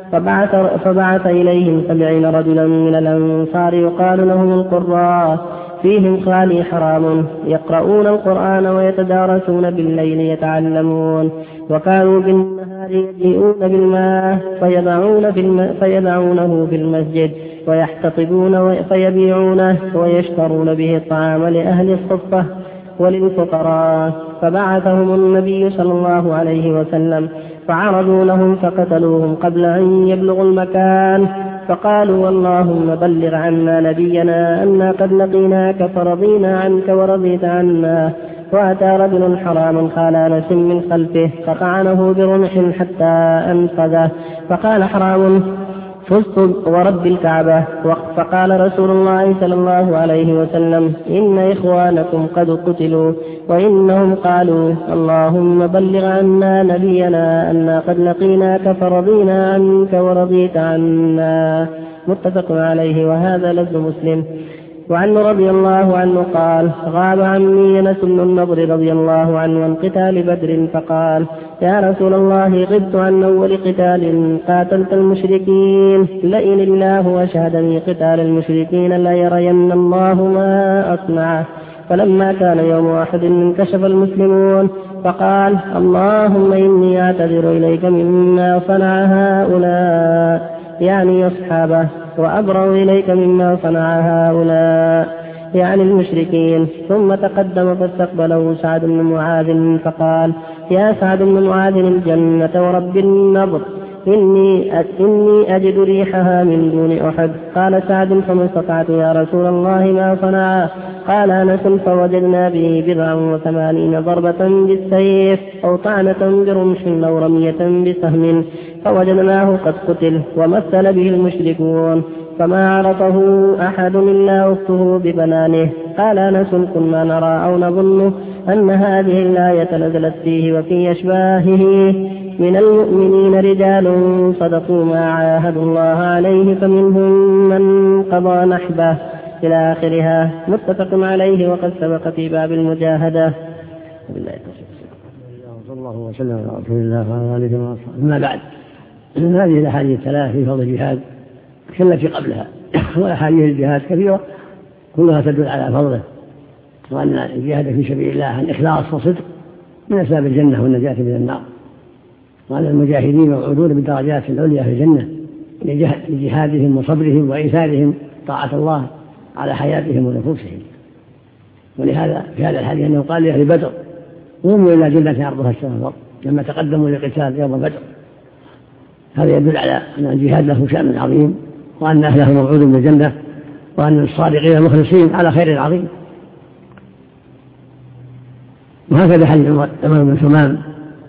Speaker 6: فبعث إليهم 70 رجلا من الأنصار يقال لهم القراء، فيهم خالي حرام، يقرؤون القرآن ويتدارسون بالليل يتعلمون، وكانوا بالنهار يجيئون بالماء فيضعونه في المسجد ويحتطبون فيبيعونه ويشترون به الطعام لأهل الصفة وللفقراء. فبعثهم النبي صلى الله عليه وسلم فعرضوا لهم فقتلوهم قبل أن يبلغوا المكان، فقالوا: اللهم بلغ عنا نبينا أنا قد لقيناك فرضينا عنك ورضيت عنا. وأتى رجل حرام خال أنس من خلفه فطعنه برمح حتى أنقذه، فقال حرام: فزت ورب الكعبة. فقال رسول الله صلى الله عليه وسلم: إن إخوانكم قد قتلوا، وإنهم قالوا: اللهم بلغ عنا نبينا أنا قد لقيناك فرضينا عنك ورضيت عنا. متفق عليه، وهذا لفظ مسلم. وعنه رضي الله عنه قال: غاب عني أنس بن النضر رضي الله عنه عن قتال بدر، فقال: يا رسول الله، غبت عن أول قتال قاتلت المشركين، لئن الله وشهدني قتال المشركين ليرين الله ما أصنع. فلما كان يوم أحد انكشف المسلمون، فقال: اللهم إني أعتذر إليك مما صنع هؤلاء، يعني أصحابه، وأبرأ إليك مما صنع هؤلاء، يعني المشركين. ثم تقدم فاستقبله سعد بن معاذ فقال: يا سعد بن معاذ، الجنة ورب النضر، إني أجد ريحها من دون أحد. قال سعد: فما استطعت يا رسول الله ما صنع؟ قال أنس: فوجدنا به 87 ضربة بالسيف أو طعنة برمح أو رمية بسهم، فوجدناه قد قتل ومثل به المشركون، فما عرفه أحد إلا أخته ببنانه. قال أنس: كنا نرى أو نظن أن هذه الآية نزلت فيه وفي أشباهه من المؤمنين رجال صدقوا ما عاهدوا الله عليه، فمنهم من قضى نحبه، إلى آخرها. متفق عليه، وقد سبق في باب المجاهدة.
Speaker 4: صلى الله وسلم على رسول الله وعلى آله وصحبه. أما بعد، هذه الأحاديث الثلاث في فضل الجهاد كالتي قبلها، وأحاديث الجهاد كثيرة كلها تدل على فضله، وأن الجهاد في سبيل الله عن إخلاص وصدق من أسباب الجنة والنجاة من النار، وأن المجاهدين موعودون بالدرجات العليا في الجنة لجهادهم وصبرهم وإيثارهم طاعة الله على حياتهم ونفوسهم. ولهذا في هذا الحديث أنه قال لأهل بدر: قوموا إلى جنة عرضها السماوات والأرض، لما تقدموا للقتال يوم بدر. هذا يدل على أن الجهاد له شأن عظيم، وأن أهله موعود بالجنة، وأن الصادقين المخلصين على خير عظيم. وهكذا حديث عمر بن ثمام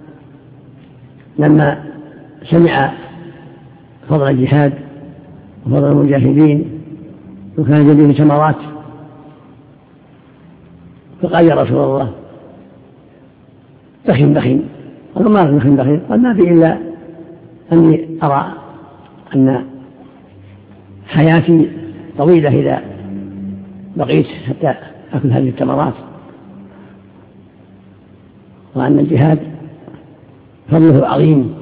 Speaker 4: لما سمع فضل الجهاد وفضل المجاهدين وكان يجده ثمرات فقال يا رسول الله بخن قال ما بخن قال ما في إلا أني أرى أن حياتي طويلة إذا بقيت حتى أكل هذه الثمرات وأن الجهاد فضله عظيم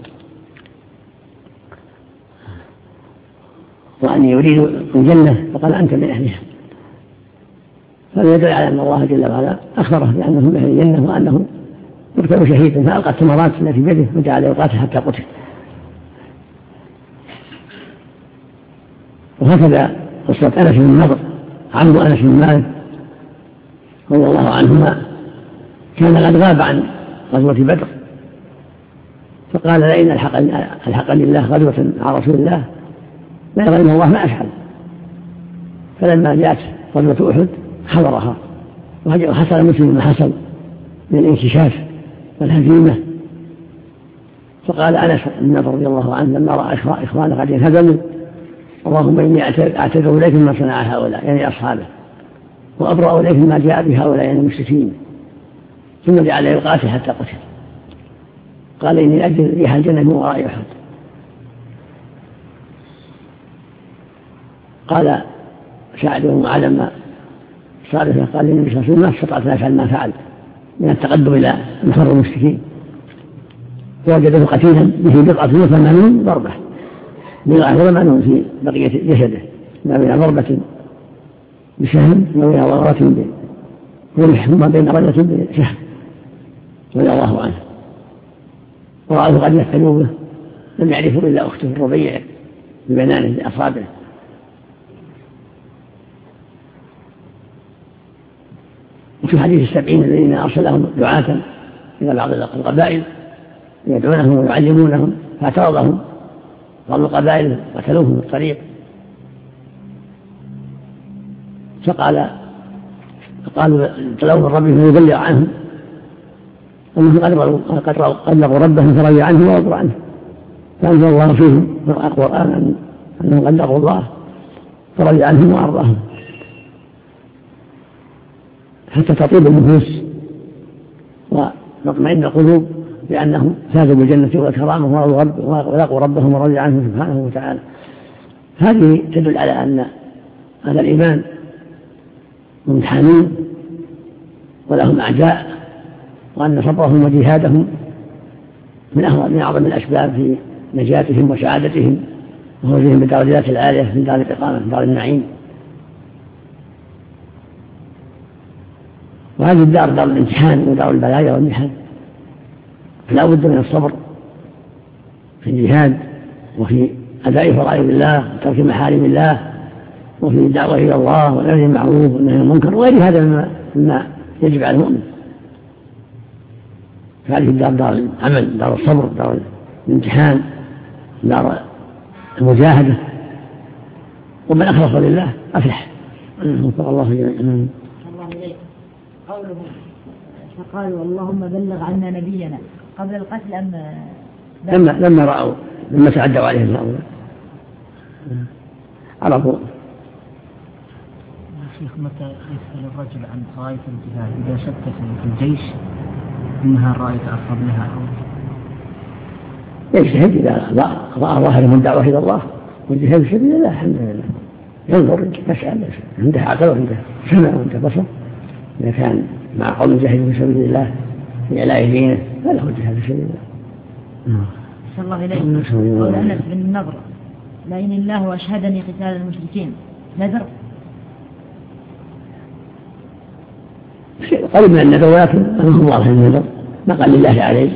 Speaker 4: وأني يريد الجنة فقال أنت من أهلها. فهذا يدل على أن الله جل وعلا أخبره بأنه من أهل الجنة وأنه يكتب شهيدا فألقى الثمرات التي بيده وجعل يقاتل حتى قتل. وهكذا قصة أنس بن النضر عم أنس بن مالك رضي الله عنهما كان قد غاب عن غزوة بدر فقال لئن ألحقني الله غزوة مع رسول الله لا يغنم الله ما أفعل. فلما جاءت غزوة أحد حضرها وحصل مسلم ما حصل من الانكشاف والهزيمة فقال أنس بن النضر رضي الله عنه لما رأى إخوانه قد انهزموا اللهم إني أعتذر إليك ما صنع هؤلاء يعني أصحابه وأبرأ إليك ما جاء بهؤلاء يعني المشركين ثم جعل يقاتل حتى قتل. قال إني أجد ريح الجنة من وراء أحد. قال سعد بن معاذ لما صار قال للنبي صلى الله عليه وسلم ما استطعت أن أفعل ما فعل من التقدم إلى مفر المشركين ووجده قتيلا به 89 ضربة بضربة في بقية جسده ما بين ضربة بسهم وبين ضربة برمح وما بين رجلة بسهم رضي الله عنه. ورأوه قد يفتنوا به لم يعرفوا إلا أخته الربيع ببنانه لأصابعه. وفي حديث 70 الذين أرسلهم دعاة إلى بعض القبائل يدعونهم ويعلمونهم فاعترضهم بعض القبائل قتلوهم في الطريق فقالوا طلبوا من ربهم يبلغ عنهم أنهم قد لقوا ربهم فرضي عنه ورضوا عنه فأنزل الله فيهم في القرآن أنهم قد لقوا الله فرضي عنهم وأرضاهم حتى تطيب النفوس وتطمئن القلوب بأنهم فازوا بالجنة والكرامة ولقوا ربهم ورضي عنه سبحانه وتعالى. هذه تدل على أن هذا الإيمان ممتحنين ولهم أعداء وأن صبرهم وجهادهم من أعظم الأسباب في نجاتهم وسعادتهم وخروجهم بالدرجات العالية في دار الإقامة في دار النعيم. وهذه الدار دار الامتحان ودار البلايا والمحن فلا بد من الصبر في الجهاد وفي أداء فرائض الله وترك محارم الله وفي الدعوة إلى الله والأمر بالمعروف والنهي عن المنكر وغير هذا مما يجب على المؤمن. فهذه الدار دار العمل دار الصبر دار الامتحان دار المجاهدة ومن أخلص لله أفلح. الله
Speaker 5: إليك قولهم فقالوا اللهم بلغ عنا نبينا قبل القتل أم
Speaker 4: لما رأوا لما تعدوا عليهم هؤلاء عرفوا.
Speaker 7: شيخ متى يسأل الرجل عن طائفة الجهاد إذا شك في الجيش إنها الراية أقرب لها
Speaker 4: يجتهد إذا رأى ظاهر من دعوة إلى الله والجهاد في سبيل الله الحمد لله ينظر يسأل عنده عقل وعنده سمع وعنده بصر. إذا كان مع قوم الجهاد في سبيل الله في علاء دينه فله الجهاد في سبيل الله.
Speaker 5: صلى الله إليه قول أنس بن النضر لئن الله وأشهدني قتال المشركين نذر
Speaker 4: قريب من النذر ولكن أنه واضح النذر ما قال لله عليه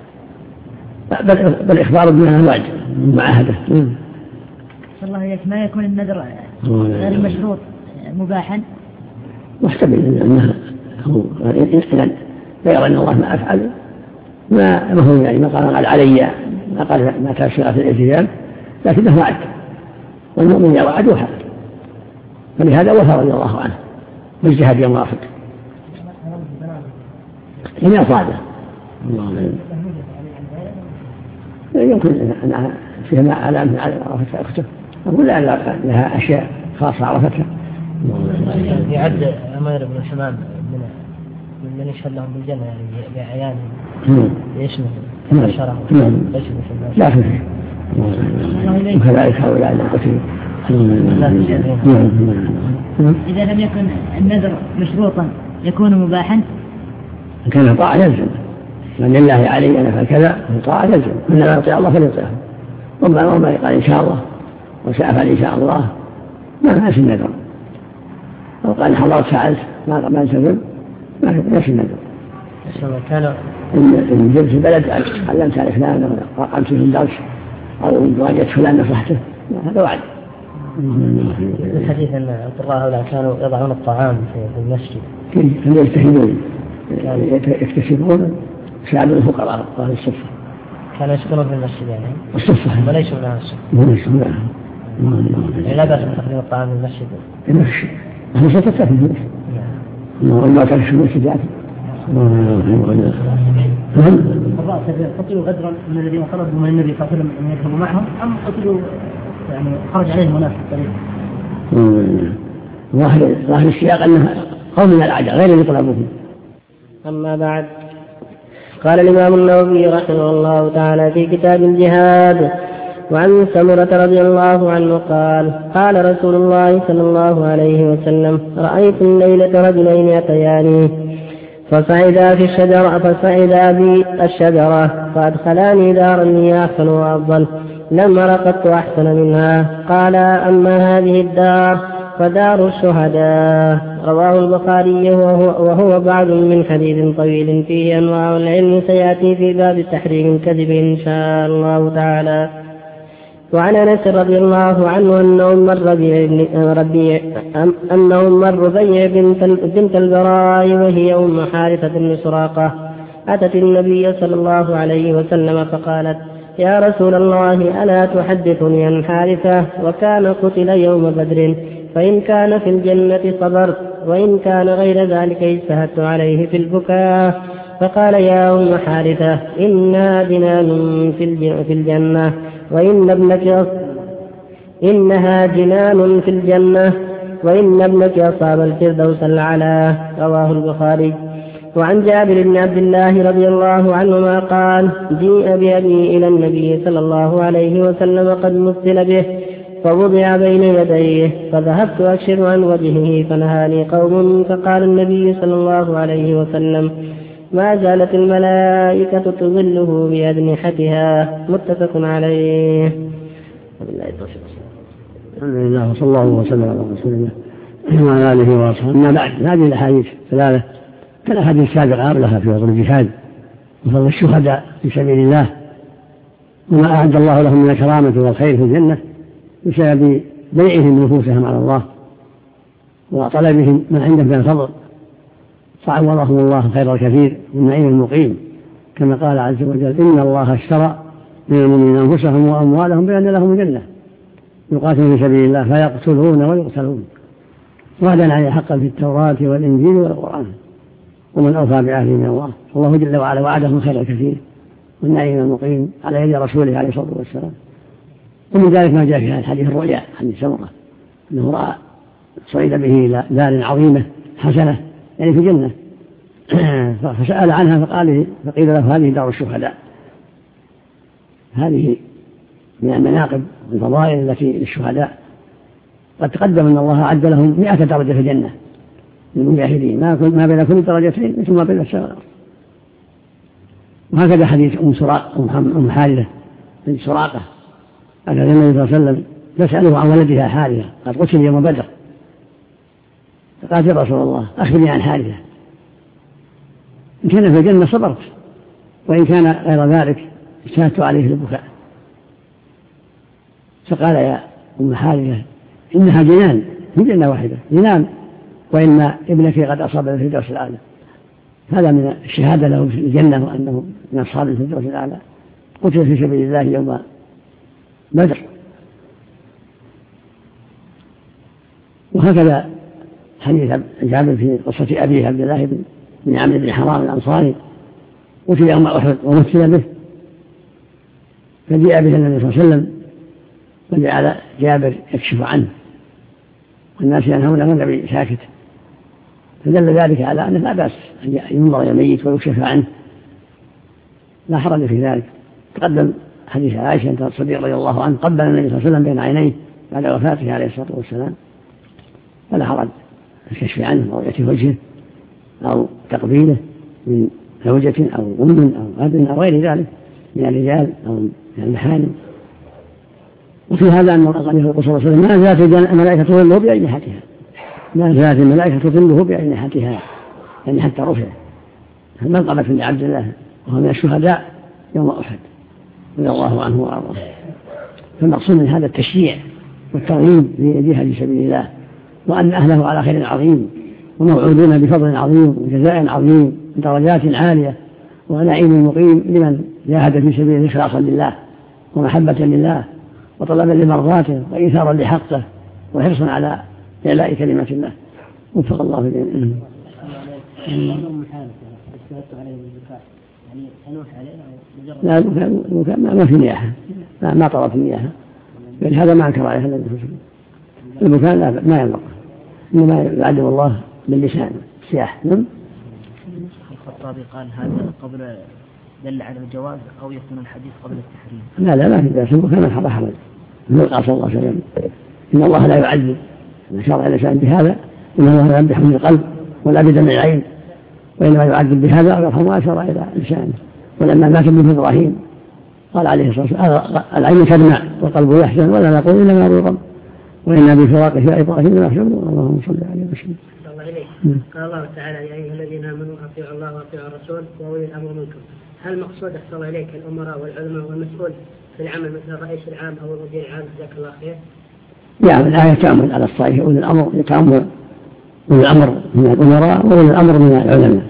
Speaker 4: بل إخبار بما الوعد معاهدة.
Speaker 5: صلى الله عليه ما يكون النذر غير المشروط مباحا
Speaker 4: محتمل أنها لا يرى أن الله ما أفعل ما هو يعني ما قال علي ما قال ما تشغل في الالتزام لكنه وعد والمؤمن يرى عدوها فلهذا وفى رضي الله عنه واجتهد يوم وافق. لم يصاده. يمكن أن فيها علامة على عرفتها أخته، أقول لها أشياء خاصة عرفتها.
Speaker 7: يعد عمير بن حمام من يشهد لهم بالجنة يعني بعيانهم يشمل بشرهم
Speaker 4: لا تفهم وكذلك هؤلاء القتل.
Speaker 5: إذا لم يكن النذر مشروطا يكون مباحا؟
Speaker 4: كان طاعة يلزم، من لله علي أنا فكذا طاعة يلزم، من لا يطيع الله فليطيعه، وما يقال إن شاء الله وسأفعل إن شاء الله ما ناس النذر، لو قال حضرت فعلت ما نسلم ما ناس النذر. إن جبت البلد علمت على فلان أو قامت في الدرس أو واجهت فلان نصحته هذا وعد.
Speaker 7: الحديث أن القراء هؤلاء كانوا يضعون الطعام في المسجد،
Speaker 4: كانوا يكتسبون يساعدون الفقراء وأهل الصفة،
Speaker 7: كانوا يسكنون في المسجد يعني
Speaker 4: الصفة
Speaker 7: وليسوا من الصفة. يعني لا بأس من تقديم الطعام في المسجد.
Speaker 4: أهل الصفة في المسجد ما كان في المسجد يعني.
Speaker 7: القراء قتلوا غدرا من الذين طلبوا من النبي صلى الله عليه وسلم أن يذهبوا معهم أم قتلوا يعني خرج عليهم منافق الطريق؟
Speaker 4: ظاهر السياق أنها قوم من الأعداء غير اللي طلبوا فيه.
Speaker 6: أما بعد، قال الإمام النووي رحمه الله تعالى في كتاب الجهاد: وعن سمرة رضي الله عنه قال رسول الله صلى الله عليه وسلم: رأيت الليلة رجلين يأتياني فصعدا بي الشجرة فأدخلاني دارا هي أحسن وأفضل لم أر قط أحسن منها. قال: أما هذه الدار فدار الشهداء. رواه البخاري وهو بعض من حديث طويل فيه أنواع العلم سيأتي في باب تحريم الكذب إن شاء الله تعالى. وعن أنس رضي الله عنه أنه مر ربيع بنت البراء وهي أم حارثة بن سراقة أتت النبي صلى الله عليه وسلم فقالت: يا رسول الله ألا تحدثني عن حارثة وكان قتل يوم بدر، فإن كان في الجنة صبرت وإن كان غير ذلك اجتهدت عليه في البكاء. فقال: يا أم حارثة إنها جنان في الجنة إنها جنان في الجنة وإن ابنك أصاب الفردوس الأعلى. رواه البخاري. وعن جابر بن عبد الله رضي الله عنهما قال: جيء بأبي إلى النبي صلى الله عليه وسلم قد مثل به فوضع بين يديه فذهبت أكشف عن وجهه فنهاني قوم، فقال النبي صلى الله عليه وسلم: ما زالت الملائكة تظله بأجنحتها. متفق عليه.
Speaker 4: الحمد لله وصلى الله وسلم على رسول الله وعلى آله وأصحابه. أما بعد، هذه الأحاديث ثلاثة كالأحاديث السابقة قبلها في فضل الجهاد وفضل الشهداء في سبيل الله وما أعد الله لهم من الكرامة والخير في الجنة بسبب بيعهم نفوسهم على الله وطلبهم ما عندهم من الفضل، فعوضهم الله خير الكثير والنعيم المقيم، كما قال عز وجل: إن الله اشترى من المؤمنين أنفسهم وأموالهم بأن لهم الجنة يقاتلون في سبيل الله فيقتلون ويقتلون وعدا عليه حقا في التوراة والإنجيل والقرآن، ومن أوفى بعهده من الله. الله جل وعلا وعدهم خير الكثير والنعيم المقيم على يد رسوله عليه الصلاة والسلام. ومن ذلك ما جاء في هذا الحديث الرؤيا عن سمرة أنه رأى صعد به إلى دار عظيمة حسنة يعني في الجنة فسأل عنها فقيل له: هذه دار الشهداء. هذه من المناقب والفضائل التي للشهداء. قد تقدم أن الله أعد لهم 100 درجة في الجنة للمجاهدين، ما بين كل درجتين مثل ما بين السماء والأرض. وهكذا حديث أم حارثة بنت سراقة أتى النبي صلى الله عليه وسلم تسأله عن ولدها حارثة قد قتل يوم بدر، فقالت: يا رسول الله أخبرني عن حارثة، إن كان في الجنة صبرت وإن كان غير ذلك اجتهدت عليه في البكاء. فقال: يا أم حارثة إنها جنان في جنة واحدة جنان وإن ابنك قد أصاب الفردوس الأعلى. هذا من الشهادة له في الجنة وأنه من أصحاب الفردوس الأعلى، قتل في سبيل الله يوم بدر. وهكذا حديث جابر في قصة أبيه عبد الله بن عمرو بن حرام الأنصاري قتل يوم أحد ومثل به، فجاء به النبي صلى الله عليه وسلم وجعل جابر يكشف عنه والناس ينهون والنبي ساكت، فدل ذلك على أنه لا بأس أن ينظر إلى الميت ويكشف عنه، لا حرج في ذلك. تقدم حديث عائشة أن الصديق رضي الله عنه قبل النبي صلى الله عليه وسلم بين عينيه بعد وفاته عليه الصلاة والسلام، فلا حرج الكشف عنه أو رؤية وجهه أو تقبيله من زوجة أو أم أو أب أو غير ذلك من الرجال أو من المحارم. وفي هذا أن الرسول صلى الله عليه وسلم ما زالت الملائكة تظله بأجنحتها، ما زالت الملائكة تظله بأجنحتها، يعني حتى رفع منقبة لعبد الله وهو من الشهداء يوم أحد رضي الله عنه وأرضاه. فالمقصود من هذا التشجيع والترغيب للجهاد في سبيل الله، وأن أهله على خير عظيم وموعودون بفضل عظيم وجزاء عظيم ودرجات عالية ونعيم مقيم لمن جاهد في سبيله إخلاصا لله ومحبة لله وطلبا لمرضاته وإيثارا لحقه وحرصا على إعلاء كلمة الله. وفق الله جميعا. لا البكاء ما في نياحة، ما طرف النياحة، بل هذا ما أنكر عليه النبي صلى الله عليه وسلم. البكاء لا ما ينبغي، إنما يعلم الله باللسان السياح.
Speaker 2: الخطابي قال هذا قبل دل على الجواز أو يكون الحديث قبل التحريم.
Speaker 4: لا ما في بأس، البكاء من حرج من قال صلى الله عليه وسلم إن الله لا يعذب من شرع الإنسان بهذا، إن الله لا يذبح من القلب ولا بدم العين، وإنما يعذب بهذا أو يرحم وأشار إلى لسانه. ولما مات ابن إبراهيم قال عليه الصلاة والسلام العين تدمع والقلب يحزن ولا نقول إلا ما يرغب وإنا بفراقه يا إبراهيم محزون. اللهم صل عليه وسلم.
Speaker 3: قال الله تعالى يا أيها الذين آمنوا أطيعوا الله وأطيعوا الرسول وأولي الأمر منكم. هل المقصود أحصل إليك الأمراء والعلماء والمسؤول في العمل مثل الرئيس العام أو المدير العام جزاك الله خير؟
Speaker 4: يعني الآية تأمل على الصحيح، أولي الأمر يتأمل أولي الأمر من الأمراء وأولي الأمر من العلماء،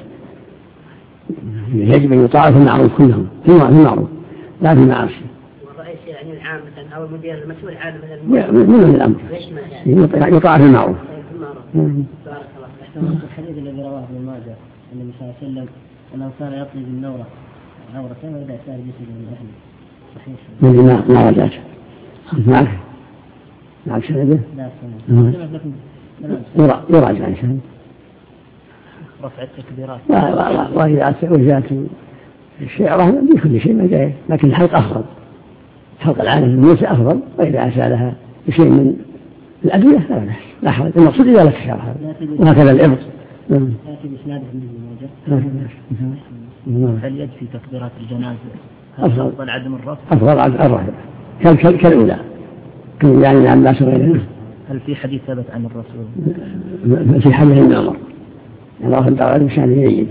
Speaker 4: يجب أن يطاع في المعروف كلهم في المعروف لا في المعاصي.
Speaker 3: والرئيس يعني العام مثلا أو المدير المسؤول العام
Speaker 4: من الأمر يطاع في المعروف.
Speaker 3: بارك الله.
Speaker 7: الحديث الذي رواه ابن ماجه أن النبي صلى الله عليه وسلم أنه كان يطلب النورة عورتين وإذا سار جسده من أهله صحيح؟
Speaker 4: من ما رجعته معك سنده؟ لا يراجع عن سنده.
Speaker 2: رفع التكبيرات
Speaker 4: وإذا وجاءت الشعرة بكل شيء ما جاء، لكن الحلق أفضل، حلق العانة من موسى أفضل، وإذا أسالها بشيء من الأدوية لا حرج، المقصود إذا لك الشعرة وهكذا الإبط.
Speaker 7: يأتي بإسناده ابن ماجه.
Speaker 2: هل يد في تكبيرات الجنازة
Speaker 4: أفضل
Speaker 2: عدم الرفع؟
Speaker 4: أفضل الرفع كالأولى يعني عن الناس غيره.
Speaker 2: هل في حديث ثبت عن الرسول؟
Speaker 4: في حديث ابن عمر الله تعالى بشأنه جيد.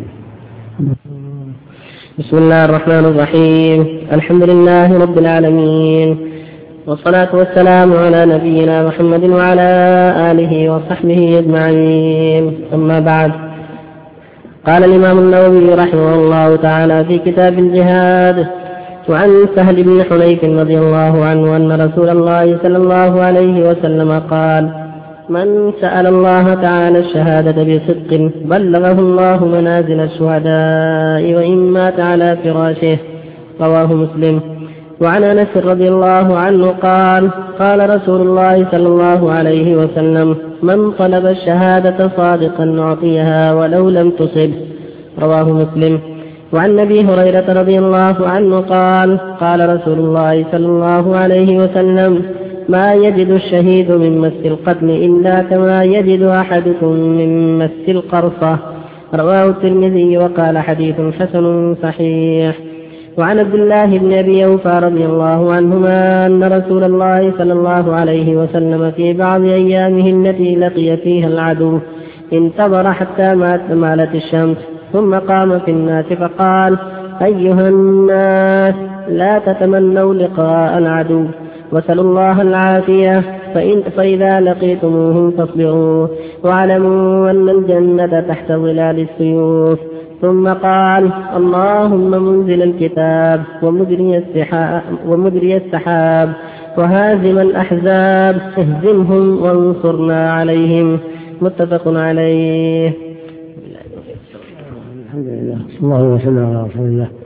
Speaker 6: بسم الله الرحمن الرحيم. الحمد لله رب العالمين، والصلاة والسلام على نبينا محمد وعلى آله وصحبه أجمعين. أما بعد، قال الإمام النووي رحمه الله تعالى في كتاب الجهاد: وعن سهل بن حنيف رضي الله عنه أن رسول الله صلى الله عليه وسلم قال: من سأل الله تعالى الشهادة بصدق بلغه الله منازل الشهداء وإن مات على فراشه. رواه مسلم. وعن أنس رضي الله عنه قال: قال رسول الله صلى الله عليه وسلم: من طلب الشهادة صادقا أعطيها ولو لم تصب. رواه مسلم. وعن أبي هريرة رضي الله عنه قال: قال رسول الله صلى الله عليه وسلم: ما يجد الشهيد من مس القتل إلا كما يجد أحدكم من مس القرصة. رواه الترمذي وقال حديث حسن صحيح. وعن عبد الله بن أبي أوفى رضي الله عنهما أن رسول الله صلى الله عليه وسلم في بعض أيامه التي لقي فيها العدو انتظر حتى مالت الشمس ثم قام في الناس فقال: أيها الناس، لا تتمنوا لقاء العدو وسلوا الله العافية، فإذا لقيتموهم فاصبروا واعلموا أن الجنة تحت ظلال السيوف. ثم قال: اللهم منزل الكتاب ومجري السحاب وهازم الأحزاب اهزمهم وانصرنا عليهم. متفق عليه.
Speaker 4: الحمد لله، صلى الله وسلم على رسول الله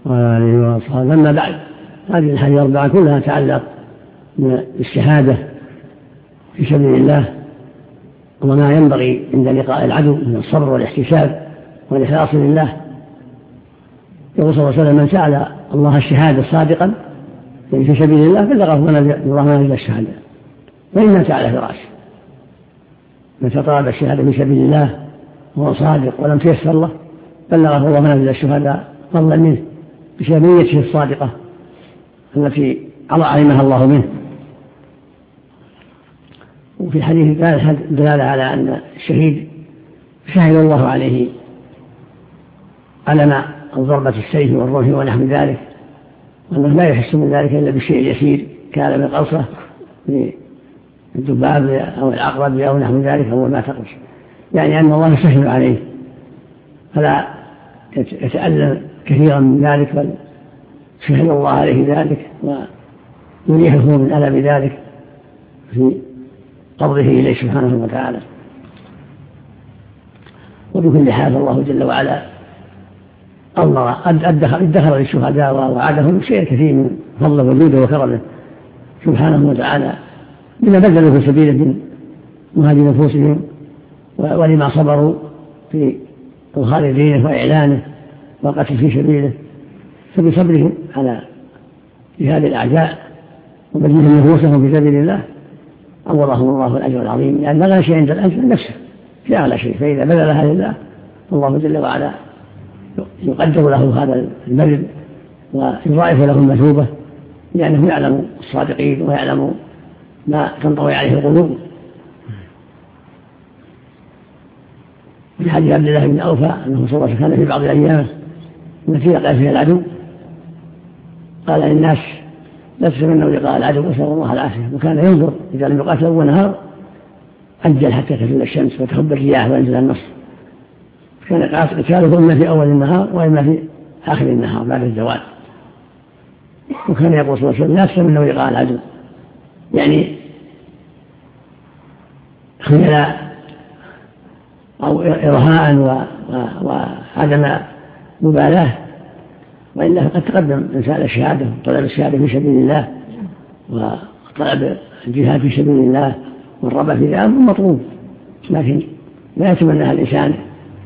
Speaker 4: وعلى آله وأصحابه. أما بعد، هذه الحديث الأربعة كلها تعلق بالشهادة في سبيل الله وما ينبغي عند لقاء العدو من الصبر والاحتساب والإخلاص لله. يقول صلى الله عليه وسلم: من سأل الله الشهادة صادقا في سبيل الله بلغه الله منازل الشهادة وإن مات على فراشه. من طلب الشهادة في سبيل الله وهو صادق ولم تيسر له بلغه الله منازل الشهداء فضلا منه بسبب نيته الصادقة التي علمها الله منه. وفي الحديث دلالة على أن الشهيد شهد الله عليه ألم ضربة السيف والرمح ونحو ذلك، وأنه لا يحس من ذلك إلا بالشيء اليسير كان من قرصة الذباب أو العقرب أو نحو ذلك أو ما تقص، يعني أن الله يسهل عليه فلا يتألم كثيرا من ذلك، بل سهل الله عليه ذلك ويريحه من ألم ذلك في قبضه إليه سبحانه وتعالى. وبكل حال الله جل وعلا ادخر للشهداء ووعدهم شيء كثير من فضله وجوده وكرمه سبحانه وتعالى بما بذلوا في سبيله من مهاجر نفوسهم ولما صبروا في إظهار دينه وإعلانه والقتل في سبيله، فبصبرهم على جهاد الأعداء وبذلهم نفوسهم في سبيل الله عوضهم الله الأجر العظيم، لأن أغلى شيء عند الأجر نفسه في أغلى شيء، فإذا بذلها لله الله جل وعلا يقدر له هذا البذل ويضاعف له المثوبة، لأنه يعلم الصادقين ويعلم ما تنطوي عليه القلوب. في حديث عبد الله بن أوفى أنه صلى الله عليه وسلم كان في بعض الأيام التي لقى فيها العدو قال للناس: لا تتمنوا لقاء العدو واسألوا الله العافية. وكان ينظر إذا لم يقاتل أول نهار أجل حتى تزول الشمس وتخب الرياح وينزل النصر. كان قتاله إما في أول النهار وإما في آخر النهار بعد الزوال. وكان يقول صلى الله عليه وسلم: لا تتمنوا لقاء العدو، يعني خيلاء أو إرهاء وعدم مبالاة، وإلا قد تقدم إنسان الشهادة وطلب الشهادة في سبيل الله وطلب الجهاد في سبيل الله والرغبة في ذلك مطلوب، لكن لا يتمنى الإنسان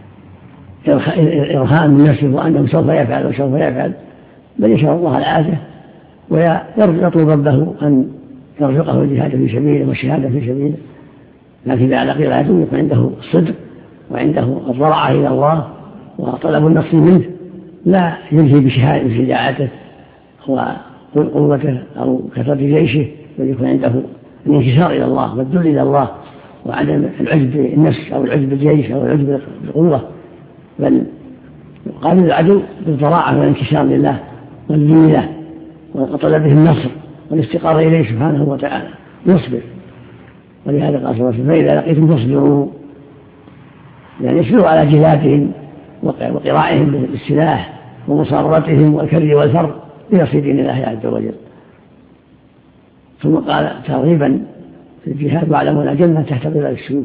Speaker 4: إرهاء من نفسه وأنه سوف يفعل وسوف يفعل، بل يسأل الله العافية ويطلب ربه أن يرزقه الجهاد في سبيله والشهادة في سبيله. لكن إذا لقي العدو يكون عنده الصدق وعنده الضرعة إلى الله وطلب النصر منه، لا ينهي بشجاعته وقوته أو كثرة جيشه، بل يكون عنده الانكسار إلى الله والذل إلى الله وعدم العجب بالنفس أو العجب بالجيش أو العجب بالقوة، بل يقابل العدو بالضراعة والانكسار لله والذل له وطلبه النصر والافتقار إليه سبحانه وتعالى يصبر. ولهذا قال صلى الله عليه وسلم: فإذا لقيتم فاصبروا، يعني يصبروا على جهادهم وقراءهم بالسلاح ومصارتهم والكر والفر لنصر دين الله عز وجل. ثم قال ترغيبا في الجهاد: واعلموا أن الجنة تحت ظلال السيوف،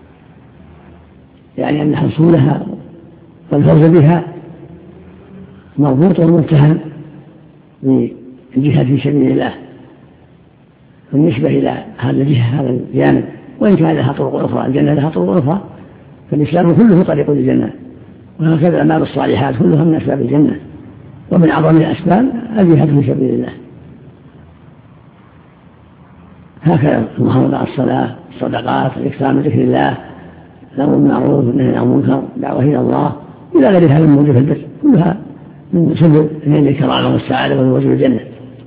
Speaker 4: يعني أن حصولها والفوز بها مربوط ومتهم بالجهاد في سبيل الله. بالنسبة إلى هذا الجانب، وإن كان لها طرق أخرى، الجنة لها طرق أخرى، فالإسلام كله طريق للجنة، وهكذا الأعمال الصالحات كلها من أسباب الجنة، ومن أعظم الأسباب الجهاد في سبيل الله. هكذا المحافظة على الصلاة، الصدقات، الإكثار من ذكر الله، الأمر بالمعروف والنهي عن المنكر، الدعوة إلى الله، إلى غير هذا الموجود في البر، كلها من سبل الكرامة والسعادة والوجه الجنة.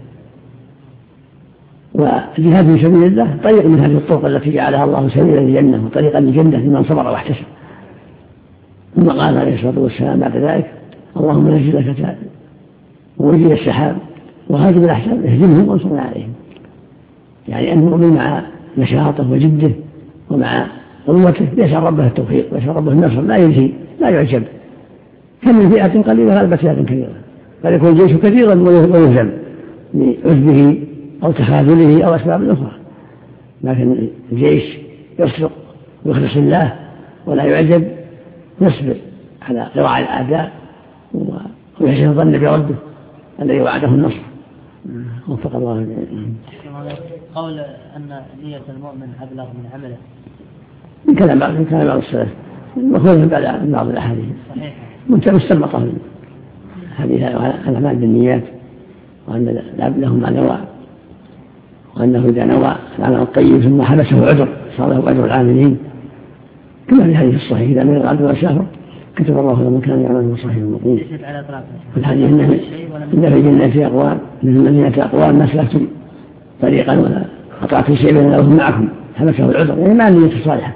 Speaker 4: والجهاد في سبيل الله طريق من هذه الطرق التي جعلها الله سبيلا للجنة وطريقا للجنة لمن صبر واحتسب. ثم قال عليه الصلاة والسلام بعد ذلك: اللهم نزل الكتاب ووجد السحاب وهاجم الأحزاب اهزمهم وانصرنا عليهم. يعني أن المؤمن مع نشاطه وجده ومع قوته يسأل ربه التوفيق ويسأل ربه النصر، لا يلهي لا يعجب. كم من فئة قليلة غلبت فئة كثيرة، قد يكون الجيش كثيرا ويهزم لعجبه أو تخاذله أو أسباب أخرى، لكن الجيش يصدق ويخلص الله ولا يعجب، يصبر على ذراع الأعداء ويحسن الظن بربه الذي وعده النصر. وفق الله.
Speaker 7: قول أن نية المؤمن أبلغ من عمله
Speaker 4: من كلام بعض السلف وخذ بعض الأحاديث مستنبطة من حديث الأعمال بالنيات، وأن العبد له ما نوى، وأنه إذا نوى العمل الطيب ثم حبسه عذر صار له أجر العاملين، كما في الحديث الصحيح إذا من العبد وسافر كتب الله له من كان يعمل صحيح المقيم. في الحديث إن في الجنة أقوام من المدينة أقوام ما سلكتم طريقا ولا قطعتم شيئا من لهم معكم حبسه العذر، يعني ما النية الصالحة.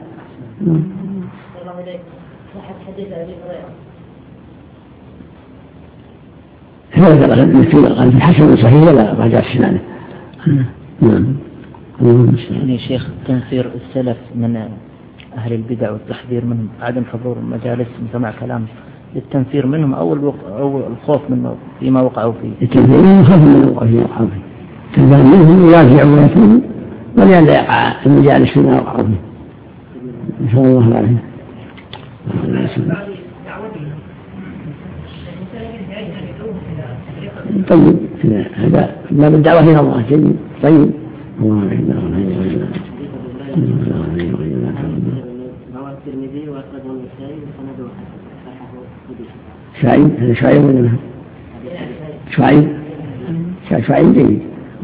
Speaker 4: هذا قال في حسن صحيح ولا رجع السنانة.
Speaker 7: يعني شيخ تنفير السلف من أهل البدع والتحذير منهم، عدم حضور مجالس سماع كلام للتنفير منهم أو الخوف منه فيما وقعوا فيه.
Speaker 4: التنفير منهم خوف من وقعوا فيه، التنفير منهم يراجعوا ويتوبوا ولئلا يقع المجالس فيما وقعوا فيه. إن شاء الله عليه. طيب هذا باب الدعوة إلى الله جيد طيب. الله شعيب هذا شعيب ولا شعيب جيد.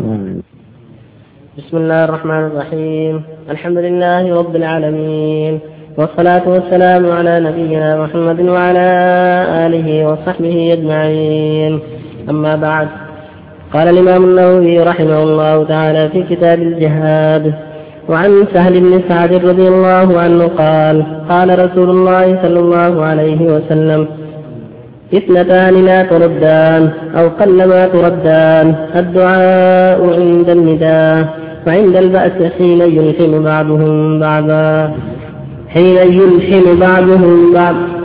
Speaker 6: بسم الله الرحمن الرحيم. الحمد لله رب العالمين، والصلاة والسلام على نبينا محمد وعلى آله وصحبه أجمعين. أما بعد، قال الإمام النووي رحمه الله تعالى في كتاب الجهاد: وعن سهل بن سعد رضي الله عنه قال: قال رسول الله صلى الله عليه وسلم: اثنتان لا تردان أو قلما تردان، الدعاء عند النداء وعند البأس حين يلحم بعضهم بعضا حين يلحم بعضهم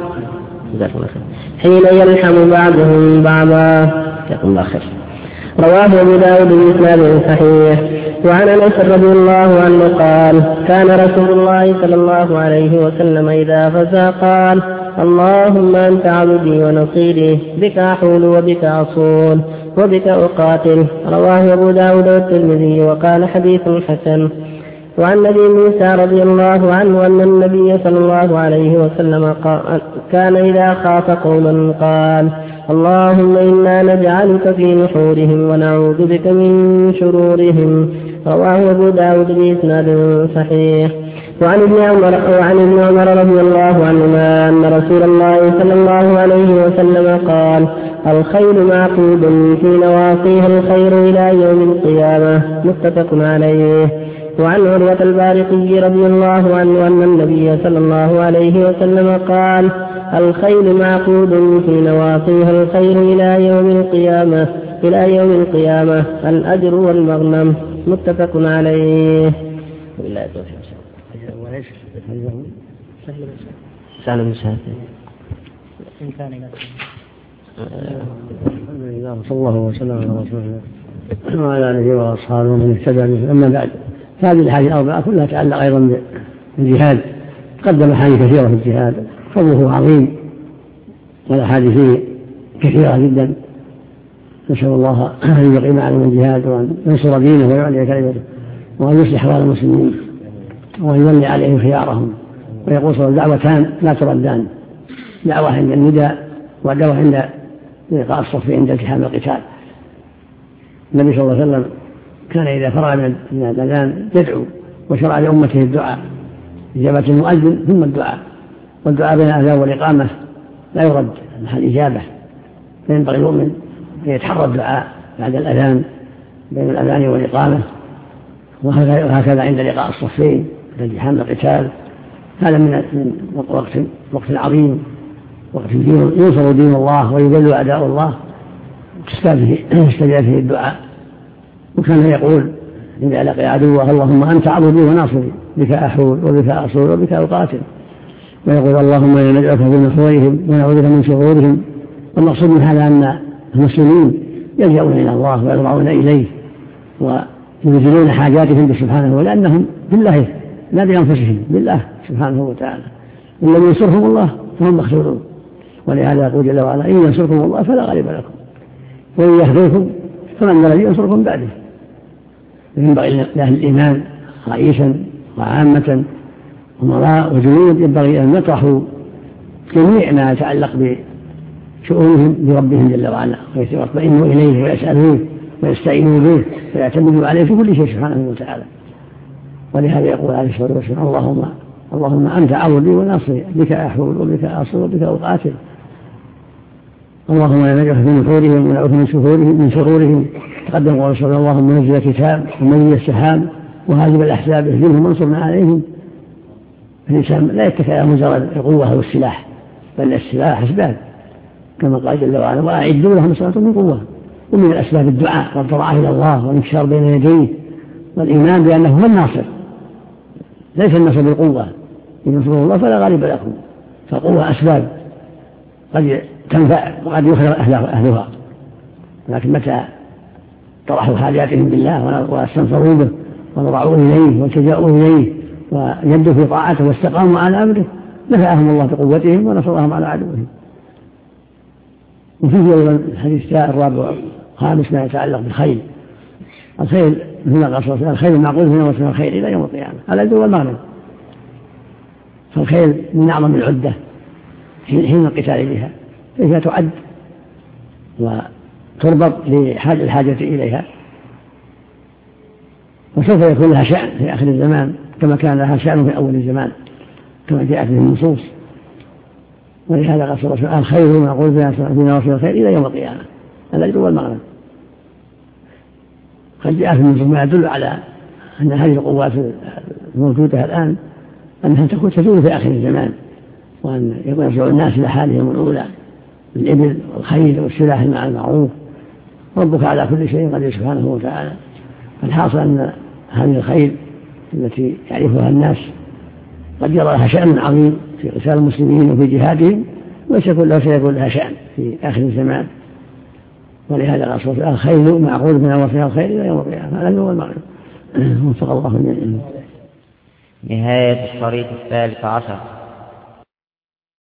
Speaker 6: بعضا. جزاكم الله خير. رواه أبو داود بإسناد صحيح. وعن أنس رضي الله عنه قال: كان رسول الله صلى الله عليه وسلم إذا فزع قال: اللهم أنت عبدي ونصيري، بك أحول وبك أصول وبك أقاتل. رواه أبو داود والترمذي وقال حديث حسن. وعن نبي موسى رضي الله عنه أن النبي صلى الله عليه وسلم كان إذا خاف قوما قال: اللهم إنا نجعلك في نحورهم ونعوذ بك من شرورهم. رواه أبو داود بإسناد صحيح. وعن ابن عمر رضي الله عنهما أن رسول الله صلى الله عليه وسلم قال: الخيل معقود في نواصيها الخير إلى يوم القيامة. متفق عليه. وعن عروة البارقي رضي الله عنه أن النبي صلى الله عليه وسلم قال: الخيل معقود في نواصيها الخير إلى يوم القيامة الأجر والمغنم. متفق عليه. سهل بن سعد.
Speaker 4: صلى الله وسلم على رسول الله وعلى آله وأصحابه ومن اهتدى به. أما بعد، هذه الحديث الأربعة كلها تعلق أيضا بالجهاد. قدم حديث كثيرة في الجهاد، فضله عظيم والأحاديث فيه كثيرة جدا. نسأل الله أن يقيم عليهم الجهاد وأن ينصر دينه ويعلي كلمته وأن يصلح أحوال المسلمين وأن يولي عليهم خيارهم. ويقول صلى الله عليه وسلم: دعوتان لا تردان، دعوة عند النداء ودعوة عند لقاء الصف عند التحام القتال. النبي صلى الله عليه وسلم كان إذا فرغ من الأذان يدعو، وشرع لأمته الدعاء، إجابة المؤذن ثم الدعاء، والدعاء بين الأذان والإقامة لا يرد محل إجابة، فينبغي المؤمن أن يتحرى الدعاء بعد الأذان بين الأذان والإقامة، وهكذا عند لقاء الصفين عند التحام القتال. هذا من وقت عظيم، وقت ينصر دين الله ويذل أعداء الله، تستجاب فيه الدعاء. وكان يقول إذا لقي عدوه: اللهم أنت عبدي وناصري، بك أحول وبك أصول وبك أقاتل. ويقول: اللهم إنا ندعوك في نحورهم ونعوذ بك من شرورهم. والمقصود من هذا أن المسلمين يلجؤون إلى الله ويضرعون إليه ويبذلون حاجاتهم سبحانه، لأنهم بالله لا بأنفسهم، بالله سبحانه وتعالى. إن لم ينصرهم الله فهم مخذولون. ولهذا يقول جل وعلا: إن ينصركم الله فلا غالب لكم. وإن يخذلكم فمن الذي ينصركم بعده. ينبغي لأهل الإيمان رئيسا وعامة أمراء وجنود ينبغي أن يطرحوا جميع ما يتعلق بشؤونهم لربهم جل وعلا ويطمئنوا إليه ويسألوه ويستعينوا به ويعتمدوا عليه في كل شيء سبحانه وتعالى. ولهذا يقول عليه الصلاة والسلام اللهم أنت عوضي وناصري بك أحول وبك أصل وبك أقاتل. اللهم لا نجح في نحورهم ونعوذ من شرورهم. تقدم قول صلى الله اللهم منزل الكتاب ومنزل السحاب وهاجم الأحزاب اهزمهم وانصرنا عليهم. الإنسان لا يتكئ على مجرد القوة والسلاح، بل السلاح أسباب كما قال جل وعلا وأعدوا لهم ما استطعتم من قوة. ومن الأسباب الدعاء والضراعة إلى الله والانكسار بين يديه والإيمان بأنه هو الناصر، ليس النصر بالقوة، إن ينصره الله فلا غالب لكم. فالقوة أسباب قد تنفع وقد يخرج أهلها، لكن متى طرحوا حاجاتهم بالله واستنصروا به ونضعوا إليه والتجأوا إليه ويدوا في طاعته واستقاموا على أمره نفعهم الله بقوتهم ونصرهم على عدوهم. وفيه أيضا الحديث الرابع خامس ما يتعلق بالخيل. الخيل هنا قصص الخيل المعقول هنا واسم الخيل إلى يوم القيامة على الدول والمغرب. فالخيل من أعظم العدة حين القتال بها، فهي تعد وتربط الحاجة إليها، وسوف يكون لها شأن في آخر الزمان كما كان لها شأن في أول الزمان كما جاءت به النصوص. ولهذا قال صلى الله عليه وسلم الخير معقول في نواصي الخير إلى يوم القيامة على الدول والمغرب. قد جاء في النصوص ما يدل على أن هذه القوات الموجودة الآن أنها تزول في آخر الزمان، وأن يرجع الناس إلى حالهم الأولى بالإبل والخيل والسلاح مع المعروف. ربك على كل شيء قدير سبحانه وتعالى. فالحاصل أن هذه الخيل التي يعرفها الناس قد يرى لها شأن عظيم في قتال المسلمين وفي جهادهم، وسيكون لها شأن في آخر الزمان. ولهذا قال صلى الله عليه وسلم الخيل معقول من نواصي الخير إلى يوم القيامة على الدول والمغرب. وفق الله جميعا.
Speaker 8: نهاية الشريط 13.